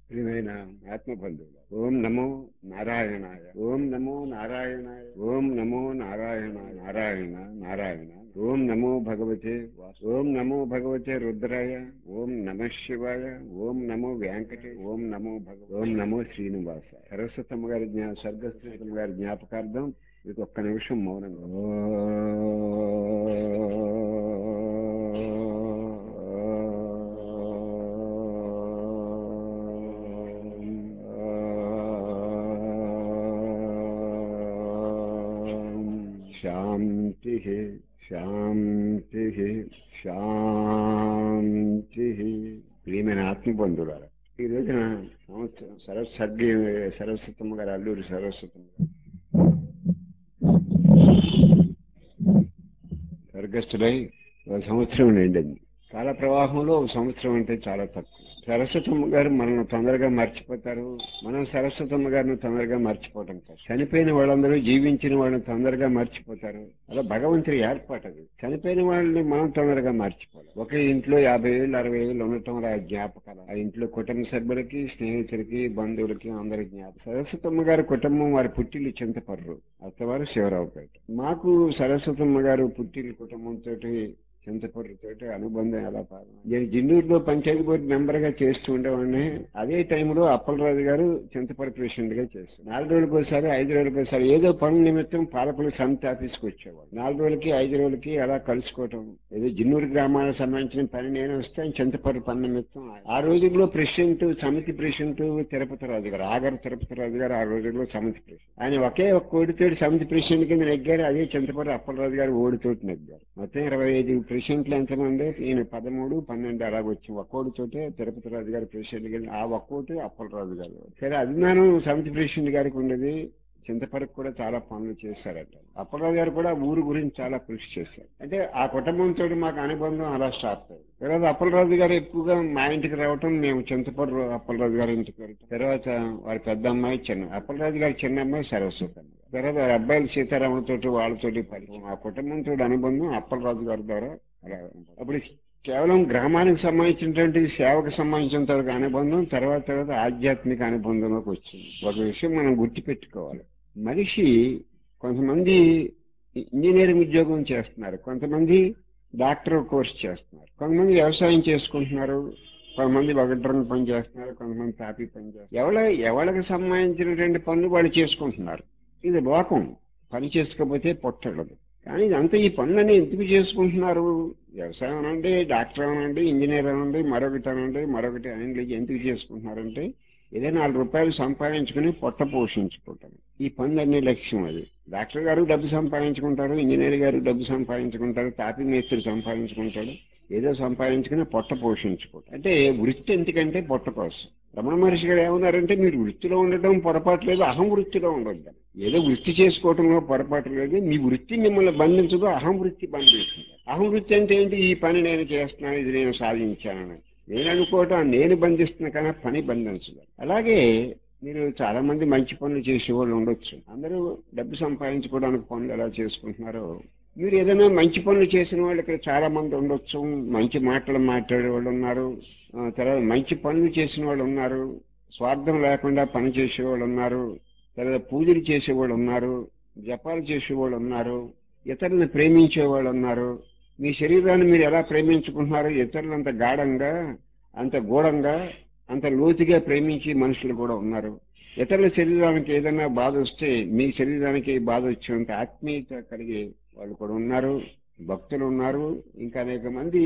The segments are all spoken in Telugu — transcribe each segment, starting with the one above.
ప్రియమైన ఆత్మబంధువుల ఓం నమో నారాయణాయ. ఓం నమో నారాయణాయ. ఓం నమో నారాయణాయ. నారాయణ నారాయణ. ఓం నమో భగవతే ఓం నమో భగవతే రుద్రాయ. ఓం నమ శివాయ. ఓం నమో వెంకటే. ఓం నమో ఓం నమో శ్రీనివాస. సరస్వతమ్మ గారి స్వర్గస్థుల గారి జ్ఞాపకార్థం మీకు ఒక్క నిమిషం మౌనంగా. శాంతి శాంతి శాంతి. ప్రియమైన ఆత్మబంధువులారా, ఈ రోజున సంవత్సరం సరస్వతమ్మ గారు, అల్లూరి సరస్వతమ్మ గారు స్వర్గస్థులై ఒక సంవత్సరం నిండింది. కాల ప్రవాహంలో ఒక సంవత్సరం అంటే చాలా తక్కువ. సరస్వతమ్మ గారు మనల్ని తొందరగా మర్చిపోతారు, మనం సరస్వతమ్మ గారిని తొందరగా మర్చిపోవటం కష్టం. చనిపోయిన వాళ్ళందరూ జీవించిన వాళ్ళని తొందరగా మర్చిపోతారు. అలా భగవంతుడి ఏర్పాటు అది. చనిపోయిన వాళ్ళని మనం తొందరగా మర్చిపోవాలి. ఒకే ఇంట్లో 50 ఏళ్ళు 60 ఏళ్ళు ఉండటం వల్ల ఆ జ్ఞాపకాలు ఆ ఇంట్లో కుటుంబ సభ్యులకి, స్నేహితులకి, బంధువులకి అందరికి జ్ఞాపకం. సరస్వతమ్మ గారి కుటుంబం వారి పుట్టిల్లు చింతపర్రు, అత్తవారు శివరావుపేట. మాకు సరస్వతమ్మ గారు పుట్టిల్లు కుటుంబంతో చింతపర్రుతోటి అనుబంధం ఎలా పాల్గొన్నాను. నేను జిన్నూరులో పంచాయతీ బోర్డు మెంబర్ గా చేస్తూ ఉండేవాడిని. అదే టైంలో అప్పలరాజు గారు చింతపర్రు ప్రెసిడెంట్ గా చేస్తారు. 4 రోజులకు ఒకసారి 5 రోజులకు ఒకసారి ఏదో పనుల నిమిత్తం పాలకులు సమితి ఆఫీస్కి వచ్చేవాడు. 4 రోజులకి 5 రోజులకి అలా కలుసుకోవటం. ఏదో జిన్నూరు గ్రామాలకు సంబంధించిన పని నేను వస్తే చింతపర్రు పని నిమిత్తం. ఆ రోజుల్లో ప్రెసిడెంట్, సమితి ప్రెసిడెంట్ తిరుపతి రాజు గారు, ఆగరు తిరుపతి రాజు గారు ఆ రోజుల్లో సమితి ప్రెసిడెంట్. ఆయన ఒకే ఒక్క ఓడితోటి సమితి ప్రెసిడెంట్ కింద నెగ్గారు. అదే చింతపర్రు అప్పలరాజు గారు ఓడితోటి నెగ్గారు. మొత్తం 25 ప్రెసిడెంట్లు ఎంతమంది, ఈయన 13, 12 అలాగ వచ్చి ఒక్కోడితోటే తిరుపతి రాజు గారు ప్రెసిడెంట్ కింద. ఆ ఒక్కోటి అప్పలరాజు గారు. సరే, అభిమానం సమితి ప్రెసిడెంట్ గారికి ఉండేది. చింతపరకు కూడా చాలా పనులు చేశారట. అప్పలరాజు గారు కూడా ఊరు గురించి చాలా కృషి చేశారు. అంటే ఆ కుటుంబంతో మాకు అనుబంధం అలా స్టార్ట్ అయ్యింది. తర్వాత అప్పలరాజు గారు ఎక్కువగా మా ఇంటికి రావటం, మేము చింతపర్రు అప్పలరాజు గారి ఇంటికి వెళ్తాం. తర్వాత వారి పెద్ద అమ్మాయి అప్పలరాజు గారి చిన్న అమ్మాయి సరస్వతి. తర్వాత వారి అబ్బాయిలు సీతారాములతోటి వాళ్ళతోటి పరిచయం. ఆ కుటుంబంతో అనుబంధం అప్పలరాజు గారి ద్వారా అలా ఉంటుంది. అప్పుడు కేవలం గ్రామానికి సంబంధించినటువంటి సేవకు సంబంధించినంత వరకు అనుబంధం, తర్వాత ఆధ్యాత్మిక అనుబంధంలోకి వచ్చింది. ఒక విషయం మనం గుర్తుపెట్టుకోవాలి. మనిషి కొంతమంది ఇంజనీరింగ్ ఉద్యోగం చేస్తున్నారు, కొంతమంది డాక్టర్ కోర్స్ చేస్తున్నారు, కొంతమంది వ్యవసాయం చేసుకుంటున్నారు, కొంతమంది వగడ్రన్ పని చేస్తున్నారు, కొంతమంది తాపీ పని చేస్తున్నారు. ఎవరికి సంబంధించినటువంటి పనులు వాళ్ళు చేసుకుంటున్నారు. ఇది లోకం. పని చేసుకోకపోతే పొట్టడదు. కానీ ఇదంతా ఈ పనులని ఎందుకు చేసుకుంటున్నారు? వ్యవసాయం అనండి, డాక్టర్ అనండి, ఇంజనీర్ అనండి, మరొకటి అనండి, ఎందుకు చేసుకుంటున్నారంటే ఏదైనా 4 రూపాయలు సంపాదించుకుని పొట్ట పోషించుకుంటారు. ఈ పనులన్నీ లక్ష్యం అది. డాక్టర్ గారు డబ్బు సంపాదించుకుంటారు, ఇంజనీర్ గారు డబ్బు సంపాదించుకుంటారు, తాపీ మేస్త్రి సంపాదించుకుంటాడు. ఏదో సంపాదించుకుని పొట్ట పోషించుకుంటారు. అంటే వృత్తి ఎందుకంటే పొట్ట కోసం. రమణ మహర్షి గారు ఏమన్నారంటే, మీరు వృత్తిలో ఉండటం పొరపాటు లేదు, అహం వృత్తిలో ఉండొద్దు. ఏదో వృత్తి చేసుకోవటంలో పొరపాటు లేదు, మీ వృత్తి మిమ్మల్ని బంధించదు, అహం వృత్తి బంధిస్తుంది. అహం వృత్తి అంటే ఏంటి? ఈ పని నేను చేస్తున్నాను, ఇది నేను సాధించానని నేను అనుకోవటం నేను బంధిస్తున్నా, కానీ పని బంధించదు. అలాగే మీరు చాలా మంది మంచి పనులు చేసేవాళ్ళు ఉండొచ్చు. అందరూ డబ్బు సంపాదించుకోవడానికి పనులు ఎలా చేసుకుంటున్నారో, మీరు ఏదైనా మంచి పనులు చేసిన వాళ్ళు ఇక్కడ చాలా మంది ఉండొచ్చు. మంచి మాటలు మాట్లాడే వాళ్ళు ఉన్నారు, తర్వాత మంచి పనులు చేసిన వాళ్ళు ఉన్నారు, స్వార్థం లేకుండా పని చేసేవాళ్ళు ఉన్నారు, తర్వాత పూజలు చేసేవాళ్ళు ఉన్నారు, జపాలు చేసేవాళ్ళు ఉన్నారు, ఇతరులను ప్రేమించేవాళ్ళు ఉన్నారు. మీ శరీరాన్ని మీరు ఎలా ప్రేమించుకుంటున్నారో ఇతరులు అంత గాఢంగా, అంత గూఢంగా, అంత లోతుగా ప్రేమించే మనుషులు కూడా ఉన్నారు. ఇతరుల శరీరానికి ఏదైనా బాధ వస్తే మీ శరీరానికి బాధ వచ్చేంత ఆత్మీయత కలిగే వాళ్ళు కూడా ఉన్నారు, భక్తులు ఉన్నారు. ఇంకా అనేక మంది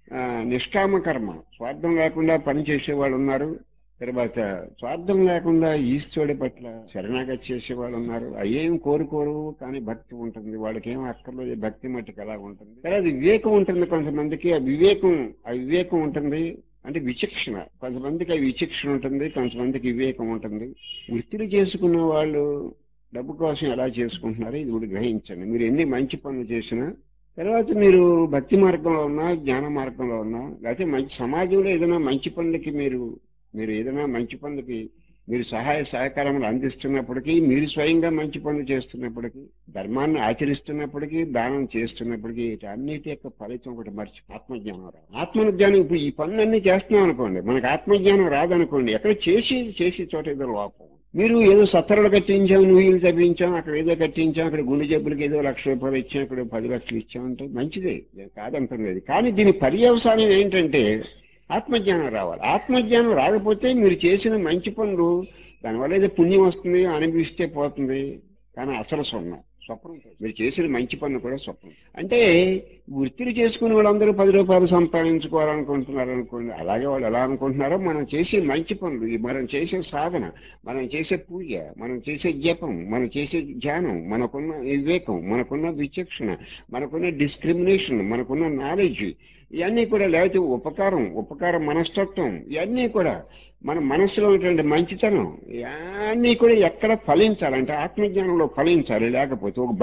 నిష్కామ కర్మ, స్వార్థం లేకుండా పని చేసే వాళ్ళు ఉన్నారు. తర్వాత స్వార్థం లేకుండా ఈశ్వరుడి పట్ల శరణాగతి చేసేవాళ్ళు ఉన్నారు. అయ్యేం కోరుకోరు, కానీ భక్తి ఉంటుంది. వాళ్ళకి ఏం అక్కర్లేదు, భక్తి మట్టుకు ఎలా ఉంటుంది. తర్వాత వివేకం ఉంటుంది కొంతమందికి. ఆ వివేకం ఉంటుంది. అంటే విచక్షణ, కొంతమందికి ఆ విచక్షణ ఉంటుంది, కొంతమందికి వివేకం ఉంటుంది. వృత్తిని చేసుకున్న వాళ్ళు డబ్బు కోసం ఎలా చేసుకుంటున్నారో ఇది కూడా గ్రహించండి. మీరు ఎన్ని మంచి పనులు చేసినా, తర్వాత మీరు భక్తి మార్గంలో ఉన్నా, జ్ఞాన మార్గంలో ఉన్నా, లేకపోతే మంచి సమాజంలో ఏదైనా మంచి పనులకి మీరు ఏదైనా మంచి పనులకి మీరు సహాయ సహకారములు అందిస్తున్నప్పటికీ, మీరు స్వయంగా మంచి పనులు చేస్తున్నప్పటికీ, ధర్మాన్ని ఆచరిస్తున్నప్పటికీ, దానం చేస్తున్నప్పటికీ, అన్నిటి యొక్క ఫలితం ఒకటి మర్చి ఆత్మజ్ఞానం రాదు. ఆత్మజ్ఞానం ఇప్పుడు ఈ పనులన్నీ చేస్తున్నాం అనుకోండి, మనకు ఆత్మజ్ఞానం రాదనుకోండి, ఎక్కడ చేసి చోట ఏదో లోపం. మీరు ఏదో సత్తరలు కట్టించాం, నువ్వులు తప్పించాం, అక్కడ ఏదో కట్టించాం, అక్కడ గుండె జబ్బులకి ఏదో ₹1,00,000 ఇచ్చాం, ఇక్కడ 10 లక్షలు ఇచ్చామంటే మంచిదే, నేను కాదంటున్నది. కానీ దీని పర్యవసానం ఏంటంటే ఆత్మజ్ఞానం రావాలి. ఆత్మజ్ఞానం రాకపోతే మీరు చేసిన మంచి పనులు దానివల్ల ఏదో పుణ్యం వస్తుంది, అనుభవిస్తే పోతుంది, కానీ అసలు స్వప్నం మీరు చేసిన మంచి పనులు కూడా స్వప్నం. అంటే వృత్తిని చేసుకునే వాళ్ళందరూ ₹10 సంపాదించుకోవాలనుకుంటున్నారు అనుకోండి, అలాగే వాళ్ళు ఎలా అనుకుంటున్నారో మనం చేసే మంచి పనులు, మనం చేసే సాధన, మనం చేసే పూజ, మనం చేసే జపం, మనం చేసే ధ్యానం, మనకున్న వివేకం, మనకున్న విచక్షణ, మనకున్న డిస్క్రిమినేషన్, మనకున్న నాలెడ్జ్, ఇవన్నీ కూడా, లేకపోతే ఉపకార మనస్తత్వం, ఇవన్నీ కూడా మన మనసులో ఉన్నటువంటి మంచితనం, ఇవన్నీ కూడా ఎక్కడ ఫలించాలంటే ఆత్మజ్ఞానంలో ఫలించాలి. లేకపోతే ఒక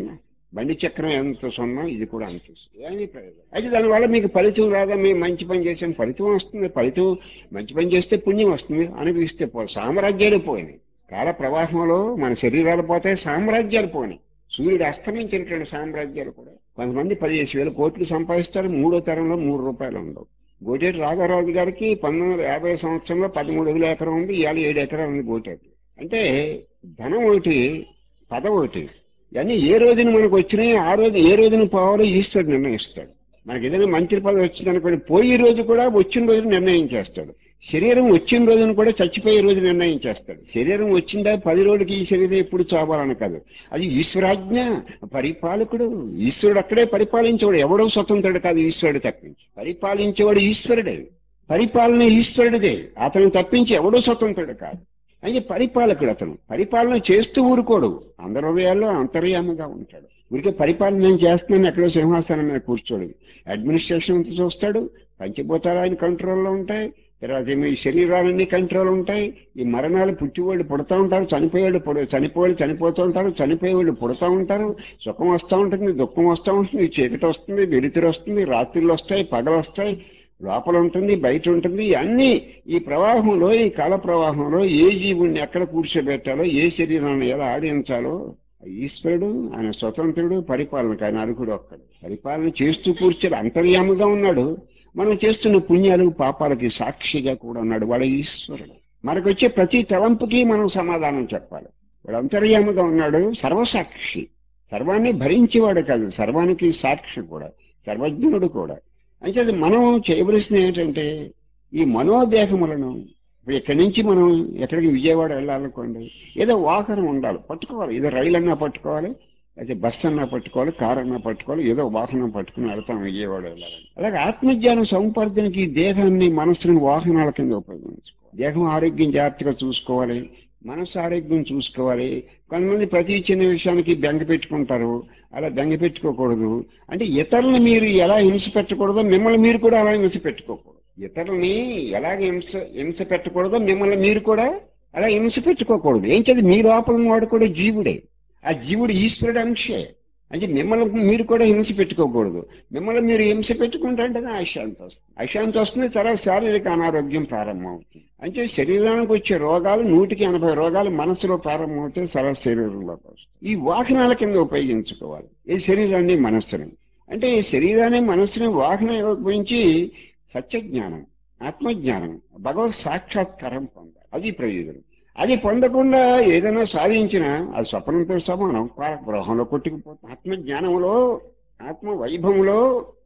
బండి చక్రం ఎంత సున్నం, ఇది కూడా అంత ఏమీ ప్రయోజనం. అయితే దానివల్ల మీకు ఫలితం రాదా? మేము మంచి పని చేసాం, ఫలితం వస్తుంది. మంచి పని చేస్తే పుణ్యం వస్తుంది, అనుభవిస్తే సామ్రాజ్యాలు పోయినాయి. కాల ప్రవాహంలో మన శరీరాలు పోతాయి, సామ్రాజ్యాలు పోయినాయి. సూర్యుడు అస్తమించినటువంటి సామ్రాజ్యాలు కూడా. కొంతమంది 15,000 కోట్లు సంపాదిస్తారు, మూడో తరంలో ₹3 ఉండవు. గోటేటి రాఘవరాజు గారికి 1950 సంవత్సరంలో 13,000 ఎకరం ఉంది, ఇవాళ 7 ఎకరాలు ఉంది గోటేటి. అంటే ధనం ఒకటి, పదవి ఒకటి, ఇవన్నీ ఏ రోజున మనకు వచ్చినాయి, ఆ రోజు ఏ రోజున పోవాలో ఈశ్వరుడు నిర్ణయిస్తాడు. మనకి ఏదైనా మంత్రి పదవి వచ్చిందనుకోండి, పోయే రోజు కూడా వచ్చిన రోజు నిర్ణయం చేస్తాడు. శరీరం వచ్చిన రోజున కూడా చచ్చిపోయే రోజు నిర్ణయం చేస్తాడు. శరీరం వచ్చిందా 10 రోజులకి ఈ శరీరం ఎప్పుడు చావాలని కాదు, అది ఈశ్వరాజ్ఞ. పరిపాలకుడు ఈశ్వరుడు, అక్కడే పరిపాలించేవాడు, ఎవడో స్వతంత్రుడు కాదు, ఈశ్వరుడు తప్పించి. పరిపాలించేవాడు ఈశ్వరుడే, పరిపాలన ఈశ్వరుడిదే, అతను తప్పించి ఎవడో స్వతంత్రుడు కాదు. అయితే పరిపాలకుడు అతను పరిపాలన చేస్తూ ఊరుకోడు, అందరి హృదయాల్లో అంతర్యామిగా ఉంటాడు. ఊరికే పరిపాలన నేను చేస్తున్నాను ఎక్కడో సింహాసనం మీద కూర్చోడు, అడ్మినిస్ట్రేషన్ అంతా చూస్తాడు, పంచభూతాలు ఆయన కంట్రోల్లో ఉంటాయి, తర్వాత మీ శరీరాలన్నీ కంట్రోల్ ఉంటాయి. ఈ మరణాలు పుట్టివాళ్ళు పుడతా ఉంటారు, చనిపోయేవాళ్ళు చనిపోతూ ఉంటారు, చనిపోయేవాళ్ళు పుడతా ఉంటారు. సుఖం వస్తూ ఉంటుంది, దుఃఖం వస్తూ ఉంటుంది, చీకటి వస్తుంది, వెలుతురు వస్తుంది, రాత్రులు వస్తాయి, పగలు వస్తాయి, లోపల ఉంటుంది, బయట ఉంటుంది. అన్నీ ఈ ప్రవాహంలో, ఈ కాల ప్రవాహంలో ఏ జీవుణ్ణి ఎక్కడ కూర్చోబెట్టాలో, ఏ శరీరాన్ని ఎలా ఆడించాలో ఈశ్వరుడు, ఆయన స్వతంత్రుడు, పరిపాలనకు ఆయన అర్హుడు. ఒక్కడు పరిపాలన చేస్తూ కూర్చొని అంతర్యాముగా ఉన్నాడు. మనం చేస్తున్న పుణ్యాలు పాపాలకి సాక్షిగా కూడా ఉన్నాడు, వాడు ఈశ్వరుడు. మనకు వచ్చే ప్రతి తలంపుకి మనం సమాధానం చెప్పాలి. వాడు అంతర్యాముగా ఉన్నాడు, సర్వసాక్షి, సర్వాన్ని భరించేవాడు కాదు, సర్వానికి సాక్షి కూడా, సర్వజ్ఞుడు కూడా. అయితే మనం చేయవలసింది ఏంటంటే ఈ మనోదేహములను, ఇప్పుడు ఇక్కడి నుంచి మనం ఎక్కడికి విజయవాడ వెళ్ళాలనుకోండి, ఏదో వాహనం ఉండాలి, పట్టుకోవాలి. ఏదో రైలు అన్నా పట్టుకోవాలి, అయితే బస్సు అన్నా పట్టుకోవాలి, కారు అన్నా పట్టుకోవాలి, ఏదో వాహనం పట్టుకుని వెళ్తాం విజయవాడ వెళ్ళాలని. అలాగే ఆత్మజ్ఞానం సముపార్జనకి ఈ దేహాన్ని, మనస్సుని వాహనాల కింద ఉపయోగించుకోవాలి. దేహం ఆరోగ్యం జాగ్రత్తగా చూసుకోవాలి, మనసు ఆరోగ్యం చూసుకోవాలి. కొంతమంది ప్రతి చిన్న విషయానికి బెంగ పెట్టుకుంటారు, అలా బెంగ పెట్టుకోకూడదు. అంటే ఇతరులను మీరు ఎలా హింస పెట్టకూడదో మిమ్మల్ని మీరు కూడా అలా హింస పెట్టుకోకూడదు. ఇతరులని ఎలాగ హింస పెట్టకూడదో మిమ్మల్ని మీరు కూడా అలా హింస పెట్టుకోకూడదు. ఏం చదివి మీ లోపల వాడు కూడా జీవుడే, ఆ జీవుడు ఈశ్వరుడు అంశే. అంటే మిమ్మల్ని మీరు కూడా హింస పెట్టుకోకూడదు. మిమ్మల్ని మీరు హింస పెట్టుకుంటే అశాంతి వస్తుంది, అశాంతి వస్తుంది, తర్వాత శారీరక అనారోగ్యం ప్రారంభం అవుతుంది. అంటే శరీరానికి వచ్చే రోగాలు 180 రోగాలు మనసులో ప్రారంభమవుతే సర్వ శరీరంలోకి వస్తుంది. ఈ వాహనాల కింద ఉపయోగించుకోవాలి ఈ శరీరాన్ని, మనస్సుని. అంటే ఈ శరీరాన్ని, మనస్సుని వాహనం ఉపయోగించి సత్యజ్ఞానం, ఆత్మజ్ఞానం, భగవత్ సాక్షాత్కారం పొందాలి. అది ప్రయోజనం. అది పొందకుండా ఏదైనా సాధించినా అది స్వప్నంతో సమానం, గృహంలో కొట్టుకుపోతుంది. ఆత్మజ్ఞానంలో, ఆత్మ వైభవంలో,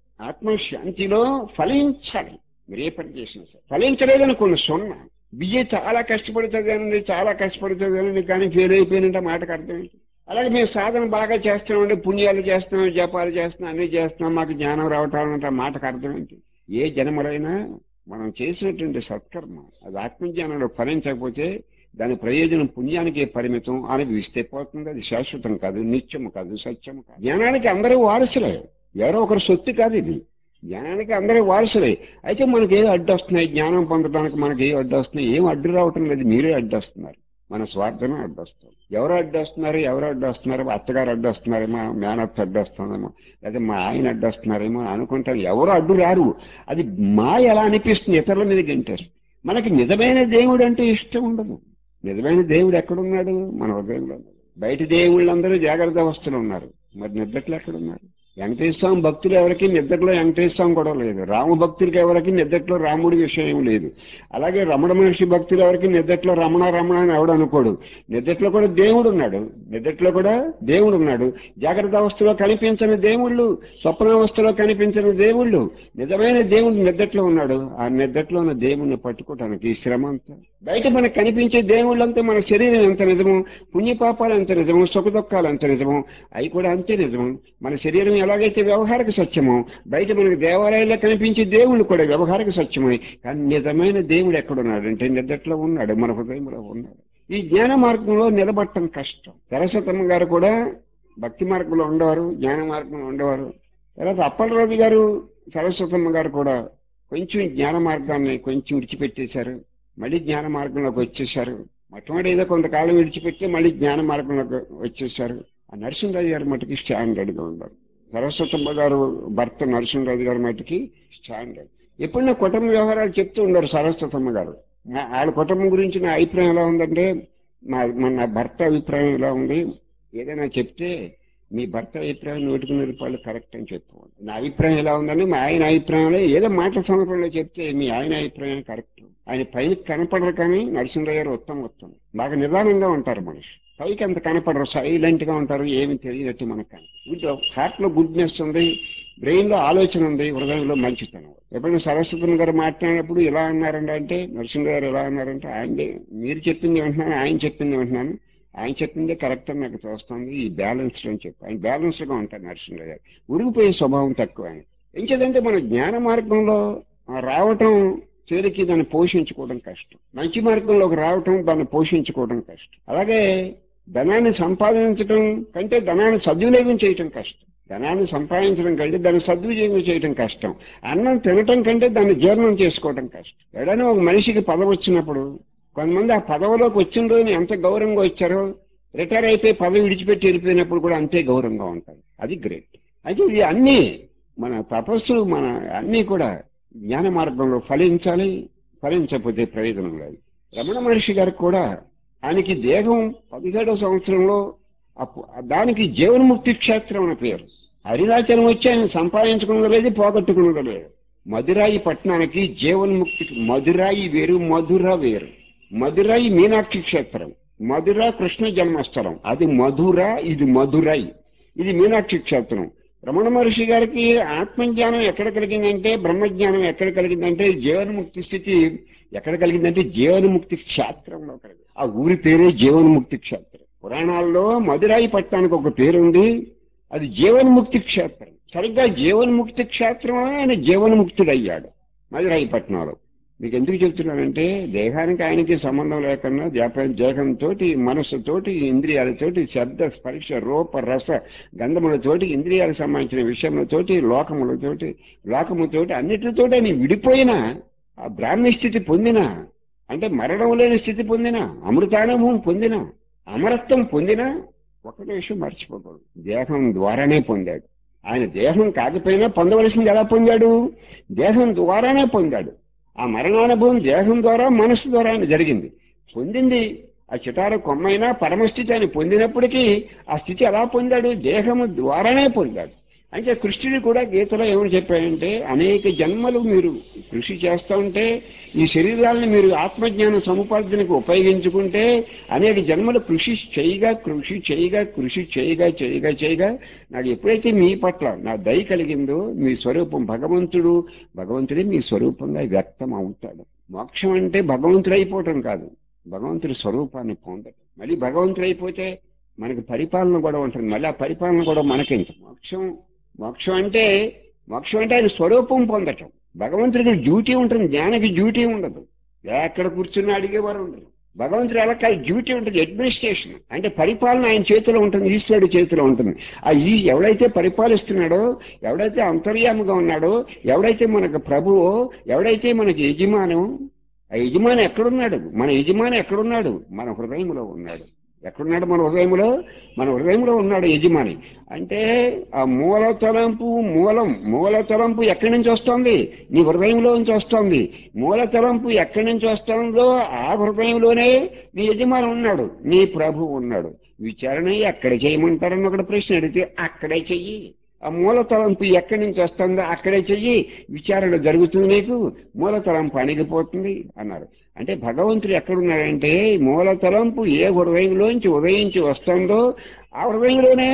ఆత్మశాంతిలో ఫలించాలి. మీరు ఏ పని చేసినా సరే ఫలించలేదని కొన్ని సున్నా. బియ్య చాలా కష్టపడుతుందండి కానీ ఫెయిల్ అయిపోయినంటే మాటకు అర్థం ఏంటి? అలాగే మేము సాధన బాగా చేస్తున్నామండి, పుణ్యాలు చేస్తున్నాం, జపాలు చేస్తున్నాం, అన్నీ చేస్తున్నాం, మాకు జ్ఞానం రావటాలంటే మాటకు అర్థం ఏంటి? ఏ జన్మలైనా మనం చేసినటువంటి సత్కర్మ అది ఆత్మజ్ఞానంలో ఫలించకపోతే దాని ప్రయోజనం పుణ్యానికే పరిమితం, అనుభవిస్తే పోతుంది. అది శాశ్వతం కాదు, నిత్యము కాదు, సత్యము కాదు. జ్ఞానానికి అందరూ వారసులే, ఎవరో ఒకరు సొత్తు కాదు ఇది. జ్ఞానానికి అందరూ వారసులే. అయితే మనకి ఏ అడ్డు వస్తున్నాయి, జ్ఞానం పొందడానికి మనకి ఏ అడ్డు వస్తున్నాయి? ఏం అడ్డు రావటం లేదు, మీరే అడ్డు వస్తున్నారు. మన స్వార్థమే అడ్డు వస్తుంది. ఎవరు అడ్డు వస్తున్నారు? అత్తగారు అడ్డు వస్తున్నారేమో, మేనత్త అడ్డు వస్తుందేమో, లేదా మా ఆయన అడ్డు వస్తున్నారేమో అనుకుంటారు. ఎవరు అడ్డు రారు. అది మాయ ఎలా అనిపిస్తుంది, ఇతరుల మీద గంటేస్తుంది. మనకి నిజమైన దేవుడు అంటే ఇష్టం ఉండదు. నిజమైన దేవుడు ఎక్కడున్నాడు? మన హృదయంలో ఉన్నాడు. బయట దేవుళ్ళందరూ జాగ్రత్త అవస్థలో ఉన్నారు, మరి నిద్రలో ఎక్కడున్నారు? వెంకటేశ్వర స్వామి భక్తులు ఎవరికి నిద్రలో వెంకటేశ్వర స్వామి కూడా లేదు. రామ భక్తులకి ఎవరికి నిద్రలో రాముడి విషయం లేదు. అలాగే రమణ మహర్షి భక్తులు ఎవరికి నిద్రలో రమణ రమణ అని ఎవడు అనుకోడు. నిద్రలో కూడా దేవుడు ఉన్నాడు. నిద్రలో కూడా దేవుడు ఉన్నాడు. జాగ్రత్త అవస్థలో కనిపించని దేవుళ్ళు, స్వప్నావస్థలో కనిపించని దేవుళ్ళు, నిజమైన దేవుడు నిద్రలో ఉన్నాడు. ఆ నిద్రలో ఉన్న దేవుణ్ణి పట్టుకోవటానికి శ్రమ అంతా. బయట మనకు కనిపించే దేవుళ్ళంతా మన శరీరం ఎంత నిజము, పుణ్యపాపాలు ఎంత నిజము, సుఖదుఖాలు ఎంత నిజము, అవి కూడా అంతే నిజము. మన శరీరం ఎలాగైతే వ్యవహారిక సత్యమో, బయట మనకు దేవాలయాల్లో కనిపించే దేవుళ్ళు కూడా వ్యవహారిక సత్యమే. కానీ నిజమైన దేవుడు ఎక్కడున్నాడంటే నిద్రలో ఉన్నాడు, మన హృదయంలో ఉన్నాడు. ఈ జ్ఞాన మార్గంలో నిలబడటం కష్టం. సరస్వతమ్మ గారు కూడా భక్తి మార్గంలో ఉండేవారు, జ్ఞాన మార్గంలో ఉండేవారు. తర్వాత అప్పలరాజు గారు, సరస్వతమ్మ గారు కూడా కొంచెం జ్ఞాన మార్గాన్ని కొంచెం విడిచిపెట్టేశారు, మళ్ళీ జ్ఞాన మార్గంలోకి వచ్చేశారు. మొట్టమొదటి ఏదో కొంతకాలం విడిచిపెట్టి మళ్ళీ జ్ఞాన మార్గంలోకి వచ్చేశారు. ఆ నరసింహరాజు గారి మటుకి స్టాండర్డ్గా ఉన్నారు. సరస్వతమ్మ గారు భర్త నరసింహరాజు గారి మటుకి స్టాండర్డ్. ఎప్పుడైనా కుటుంబ వ్యవహారాలు చెప్తూ ఉండరు సరస్వతమ్మ గారు. వాళ్ళ కుటుంబం గురించి నా అభిప్రాయం ఎలా ఉందంటే, నా భర్త అభిప్రాయం ఎలా ఉంది, ఏదైనా చెప్తే మీ భర్త అభిప్రాయం 100% కరెక్ట్ అని చెప్పుకోండి. నా అభిప్రాయం ఎలా ఉందని మా ఆయన అభిప్రాయంలో ఏదో మాటల సమయంలో చెప్తే మీ ఆయన అభిప్రాయం కరెక్ట్. ఆయన పైన కనపడరు, కానీ నరసింహరావు గారు ఉత్తమం. బాగా నిదానంగా ఉంటారు మనిషి. పైకి అంత కనపడరు, సైలెంట్ గా ఉంటారు, ఏమి తెలియనట్టు మనకు హార్ట్ లో గుడ్నెస్ ఉంది, బ్రెయిన్ లో ఆలోచన ఉంది, హృదయంలో మంచితనం. ఎప్పుడైనా సరస్వతి గారు మాట్లాడినప్పుడు ఇలా అన్నారండి అంటే, నరసింహ గారు ఎలా అన్నారంటే, మీరు చెప్పింది వింటున్నాను, ఆయన చెప్పింది వింటున్నాను, ఆయన చెప్పిందే కరెక్ట్ అని నాకు చూస్తుంది, ఈ బ్యాలెన్స్డ్ అని చెప్పి ఆయన బ్యాలెన్స్డ్ గా ఉంటారు నరసింహ గారు. ఉరిగిపోయే స్వభావం తక్కువ ఆయన. ఏం చేద్దంటే మన జ్ఞాన మార్గంలో రావటం తేలికి, దాన్ని పోషించుకోవడం కష్టం. మంచి మార్గంలోకి రావటం, దాన్ని పోషించుకోవడం కష్టం. అలాగే ధనాన్ని సంపాదించడం కంటే ధనాన్ని సద్వినియోగం చేయటం కష్టం. ధనాన్ని సంపాదించడం కంటే దాన్ని సద్వినియోగం చేయటం కష్టం. అన్నం తినటం కంటే దాన్ని జీర్ణం చేసుకోవడం కష్టం. ఎడైనా ఒక మనిషికి పదవి వచ్చినప్పుడు కొంతమంది ఆ పదవిలోకి వచ్చిన రోజున ఎంత గౌరవంగా వచ్చారో, రిటైర్ అయిపోయి పదవి విడిచిపెట్టి వెళ్ళిపోయినప్పుడు కూడా అంతే గౌరవంగా ఉంటారు. అది గ్రేట్. అయితే ఇది అన్నీ మన తపస్సులు, మన అన్నీ కూడా జ్ఞాన మార్గంలో ఫలించాలి. ఫలించకపోతే ప్రయోజనం లేదు. రమణ మహర్షి గారికి కూడా ఆయనకి దేహం 17వ సంవత్సరంలో దానికి జీవన్ముక్తి క్షేత్రం అని పేరు. అరుణాచలం వచ్చి ఆయన సంపాదించుకున్నది లేదు, పోగొట్టుకున్నది లేదు. మధురాయి పట్టణానికి జీవన్ముక్తి, మధురాయి వేరు, మధుర వేరు. మధురాయి మీనాక్షి క్షేత్రం, మధుర కృష్ణ జన్మస్థలం. అది మధుర, ఇది మధురై, ఇది మీనాక్షి క్షేత్రం. రమణ మహర్షి గారికి ఆత్మజ్ఞానం ఎక్కడ కలిగిందంటే, బ్రహ్మజ్ఞానం ఎక్కడ కలిగిందంటే, జీవన్ముక్తి స్థితి ఎక్కడ కలిగిందంటే జీవన్ముక్తి క్షేత్రంలో కలిగింది. ఆ ఊరి పేరే జీవన్ముక్తి క్షేత్రం. పురాణాల్లో మధురాయి పట్టణానికి ఒక పేరుంది, అది జీవన్ముక్తి క్షేత్రం. సరిగ్గా జీవన్ముక్తి క్షేత్రంలో ఆయన జీవన్ముక్తుడయ్యాడు మధురాయి పట్టణంలో. మీకు ఎందుకు చెప్తున్నానంటే, దేహానికి ఆయనకి సంబంధం లేకుండా దేహంతో, మనస్సుతోటి, ఇంద్రియాలతోటి, శబ్ద స్పర్శ రూప రస గంధములతోటి, ఇంద్రియాలకు సంబంధించిన విషయములతోటి, లోకముతోటి అన్నిటితోటి ఆయన విడిపోయినా, ఆ బ్రాహ్మీ స్థితి పొందిన, అంటే మరణం లేని స్థితి పొందిన, అమృతానుభవం పొందిన, అమరత్వం పొందిన, ఒకటి విషయం మర్చిపోకూడదు, దేహం ద్వారానే పొందాడు. ఆయన దేహం కాకపోయినా పొందవలసింది ఎలా పొందాడు? దేహం ద్వారానే పొందాడు. ఆ మరణానుభవం దేహం ద్వారా, మనస్సు ద్వారా జరిగింది. పొందింది ఆ చిటార కొమ్మైనా పరమస్థితి అని పొందినప్పటికీ ఆ స్థితి ఎలా పొందాడు? దేహము ద్వారానే పొందాడు. అంటే కృష్ణుడు కూడా గీతలో ఏమని చెప్పాడంటే, అనేక జన్మలు మీరు కృషి చేస్తూ ఉంటే, ఈ శరీరాలను మీరు ఆత్మజ్ఞాన సముపార్జనకు ఉపయోగించుకుంటే, అనేక జన్మలు కృషి చేయగా నాకు ఎప్పుడైతే మీ పట్ల నా దయ కలిగిందో, మీ స్వరూపం భగవంతుడే మీ స్వరూపంగా వ్యక్తం అవుతాడు. మోక్షం అంటే భగవంతుడైపోవటం కాదు, భగవంతుడి స్వరూపాన్ని పొందటం. మళ్ళీ భగవంతుడైపోతే మనకి పరిపాలన కూడా ఉంటుంది, మళ్ళీ ఆ పరిపాలన కూడా మనకేంటి. మోక్షం అంటే ఆయన స్వరూపం పొందటం. భగవంతుడికి డ్యూటీ ఉంటుంది, జ్ఞానికి డ్యూటీ ఉండదు. ఎక్కడ కూర్చున్నా అడిగేవారు ఉండరు. భగవంతుడు ఎలా కాదు, డ్యూటీ ఉంటుంది, అడ్మినిస్ట్రేషన్ అంటే పరిపాలన ఆయన చేతిలో ఉంటుంది, ఈశ్వరుడి చేతిలో ఉంటుంది. ఎవడైతే పరిపాలిస్తున్నాడో, ఎవడైతే అంతర్యామిగా ఉన్నాడో, ఎవడైతే మనకు ప్రభువో, ఎవడైతే మనకి యజమానో, ఆ యజమాని ఎక్కడున్నాడు? మన యజమాని ఎక్కడున్నాడు? మన హృదయంలో ఉన్నాడు. ఎక్కడున్నాడు? మన హృదయంలో. మన హృదయంలో ఉన్నాడు యజమాని. అంటే ఆ మూల తలంపు మూల తలంపు ఎక్కడి నుంచి వస్తుంది? నీ హృదయంలో నుంచి వస్తుంది. మూల తలంపు ఎక్కడి నుంచి వస్తుందో ఆ హృదయంలోనే నీ యజమాని ఉన్నాడు, నీ ప్రభు ఉన్నాడు. విచారణ ఎక్కడ చేయమంటారని ఒకటి ప్రశ్న అడిగితే అక్కడే చెయ్యి. ఆ మూల తలంపు ఎక్కడి నుంచి వస్తుందో అక్కడే చెయ్యి, విచారణ జరుగుతుంది నీకు, మూల తలంపు అణిగిపోతుంది అన్నారు. అంటే భగవంతుడు ఎక్కడున్నాడంటే మూల తలంపు ఏ హృదయంలోంచి ఉదయించి వస్తుందో ఆ హృదయంలోనే